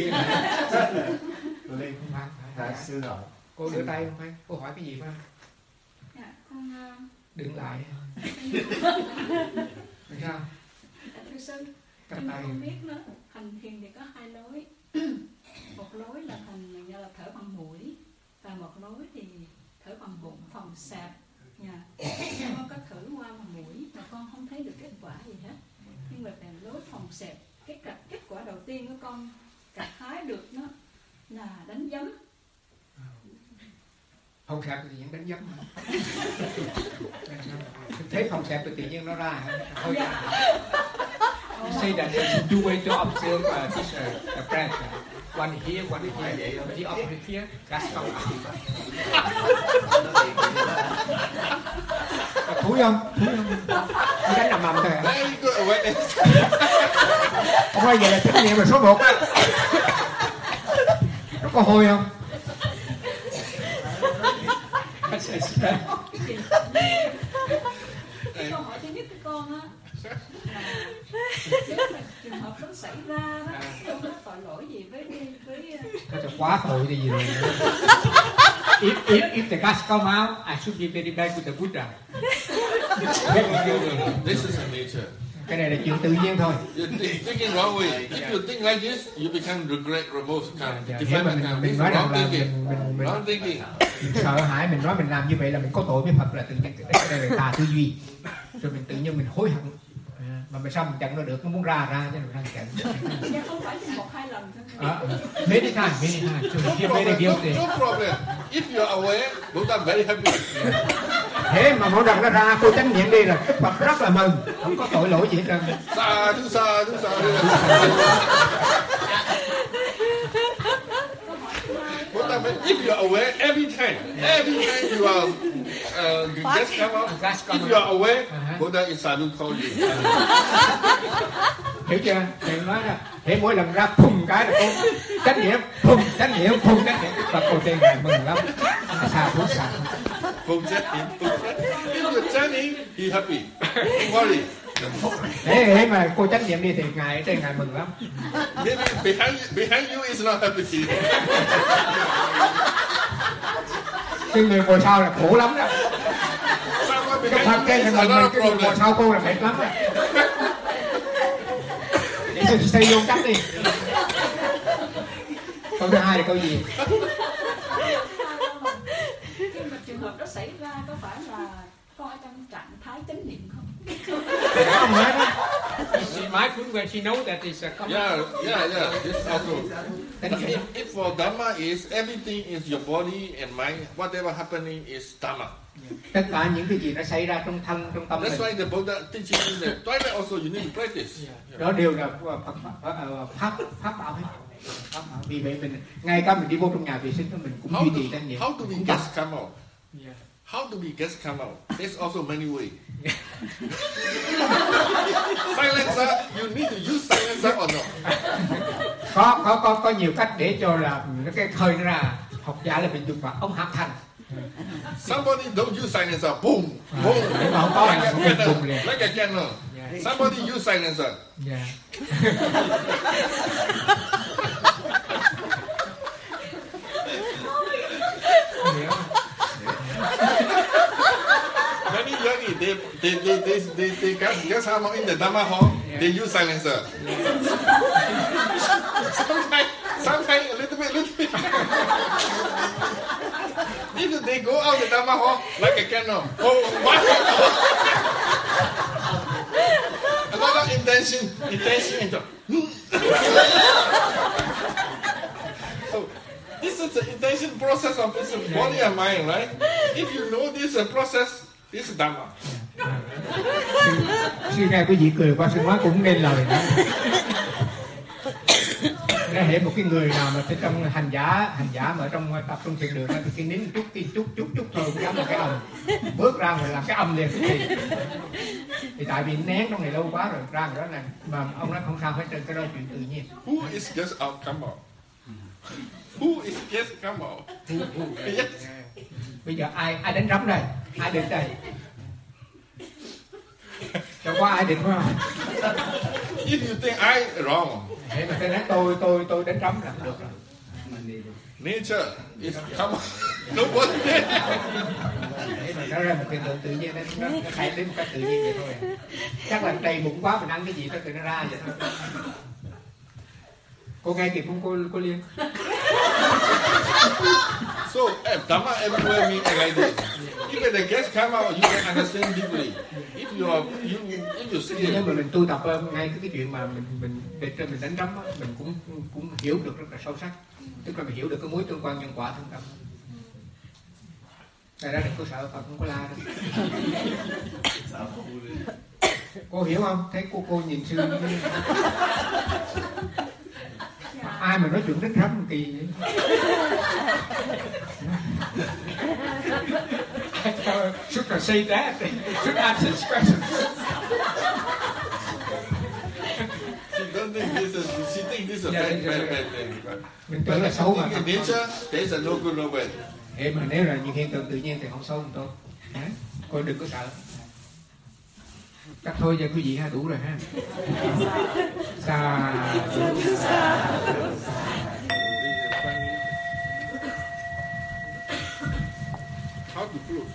Cô Liên không phải. Dạ, sư rồi. Cô đưa tay không phải? Cô hỏi cái gì phải không? Dạ, con đừng lại. Sao? Thưa sư, Cặp nhưng mà tay. con biết nó hành thiền thì có hai lối. Một lối là thành như là thở bằng mũi, và một lối thì thở bằng bụng, phòng sạp. Dạ. Con có thử qua bằng mũi mà con không thấy được kết quả gì hết. Nhưng mà về lối phòng sạp, cái kết, kết quả đầu tiên của con gặt hái được nó là đánh giấm. Phòng sạp thì những đánh giấm mà. Thấy phòng sạp thì tự nhiên nó ra. Thôi you say that there's two way to observe uh, this uh, uh, breath. One here, one here. But the up here, that's không. Thúi không? Thúi không? Nó đánh nằm nằm thôi hả? Không bao giờ là trách nhiệm là số một á. Nó có hôi không? Cái câu hỏi thứ nhất của con á là nếu mà trường hợp nó xảy ra đó, không có tội lỗi gì với với Nó sẽ quá tội gì rồi. If if if the gas come out, I should give it back to the Buddha. This is a nature. Cái này là chuyện tự nhiên thôi. You're thinking wrong way. If you think like this, you become regret, remorse, Yeah, yeah. defend Mình, account. mình This nói is rằng wrong là thinking. mình, mình, mình, Wrong thinking. mình sợ hãi, mình nói mình làm như vậy là mình có tội với Phật, là tự nhiên cái này là tà tư duy. Rồi mình tự nhiên mình hối hận. À, mà mà sao mình chặn nó được, nó muốn ra ra chứ mình đang chặn. Dạ không phải chỉ một hai lần thôi. À, many times, many times. So you feel very guilty. No problem. If you're aware, Buddha very happy. Thế mà mỗi lần nó ra, cô chánh niệm đi là Đức Phật rất là mừng, không có tội lỗi gì hết trơn. Sa du sa du sa. Buddha, if you're aware, every time, every time you are uh, you just come out, if you are aware, Buddha is sadhu call you. Hiểu chưa? Thầy nói là thế mỗi lần ra phùng cái là cô chánh niệm, phùng chánh niệm, phùng chánh niệm, và cô tên ngài mừng lắm. Xa thú xa. Phùng chánh niệm, phùng chánh niệm. If you're chanting, he happy. Don't worry. Thế thế mà cô chánh niệm đi thì ngài tên ngài mừng lắm. Maybe behind behind you is not happy. Cái người ngồi sau là khổ lắm đó. Cái Phật trên là mình, cái người ngồi sau cô là mệt lắm đó. Để tôi xây vô cách đi. Câu thứ hai là câu gì? Khi mà trường hợp đó xảy ra có phải là con ở trong trạng thái chánh niệm không? Không hết đó. She mindful when she knows that it's a comment. Yeah, yeah, yeah. This also. If, if for Dhamma is everything is your body and mind, whatever happening is Dhamma. Tất cả những cái gì nó xảy ra trong thân, trong tâm mình. That's why the Buddha teaching in the toilet also you need to practice. Đó đều là Phật pháp pháp bảo hết. Pháp bảo. Vì vậy mình ngay cả mình đi vô trong nhà vệ sinh mình cũng duy trì chánh niệm. How do we guess come out? How do we guess come out? There's also many ways. Silencer, you need to use silencer or not? Có có có có nhiều cách để cho là cái khơi nó ra. Học giả là mình dùng vào ống hạp thành. Somebody don't use silencer, boom, boom. Nếu mà không có là like, a boom liền. like a candle. Yeah. Somebody use silencer. Yeah. Many yogi, they they they they they, they got guess how much in the Dhamma hall? Yeah. They use silencer. sometimes, sometimes a little bit, little bit. If they go out the Dhamma hall like a candle, oh, what? A lot of intention, intention, into. So this is the intention process of this body and mind, right? If you know this process, this is Dhamma. Sư nghe quý vị cười qua sư nói cũng nên lời đó. Để hệ một cái người nào mà trong hành giả hành giả mà ở trong tập trung thiền đường thì cái nín chút cái chút chút chút thôi cũng dám là cái âm, bước ra rồi làm cái âm liền thì thì tại vì nén trong này lâu quá rồi ra rồi đó này mà ông nói không sao hết trơn, cái đó chuyện tự nhiên. Who is just out come out? Who is just come out? Who, who? Yes. Bây giờ ai ai đánh rắm đây, ai định đây? Chẳng qua ai định không? If you think I wrong, Thế mà cái nói tôi tôi tôi đánh trống là không được rồi. Nature is come on. Nobody. Thế mà nó ra một hiện tượng tự nhiên, nó, nó xảy đến một cách tự nhiên vậy thôi. Chắc là đầy bụng quá mình ăn cái gì đó thì nó ra vậy thôi. Cô nghe kịp không cô cô Liên? So, Dhamma everywhere means like this. Even the guests come out, you can understand deeply. If you are, you, if you see nhưng mà mình tu tập ngay cái cái chuyện mà mình mình để cho mình đánh trống á, mình cũng cũng hiểu được rất là sâu sắc. Tức là mình hiểu được cái mối tương quan nhân quả thương tâm. Tại ra đừng có sợ Phật không có la đâu. Cô hiểu không? Thấy cô cô nhìn sư ai mà nói chuyện rất rắm kỳ vậy? Should I say that? Should I answer this question? She don't think this is, she think this is a bad, bad, bad thing. Mình tưởng là xấu mà. In nature, there is a no good, no bad. Thế mà nếu là những hiện tượng tự nhiên thì không xấu không tốt. Cô đừng có sợ. Chắc thôi cho quý vị ha, đủ rồi ha. Sa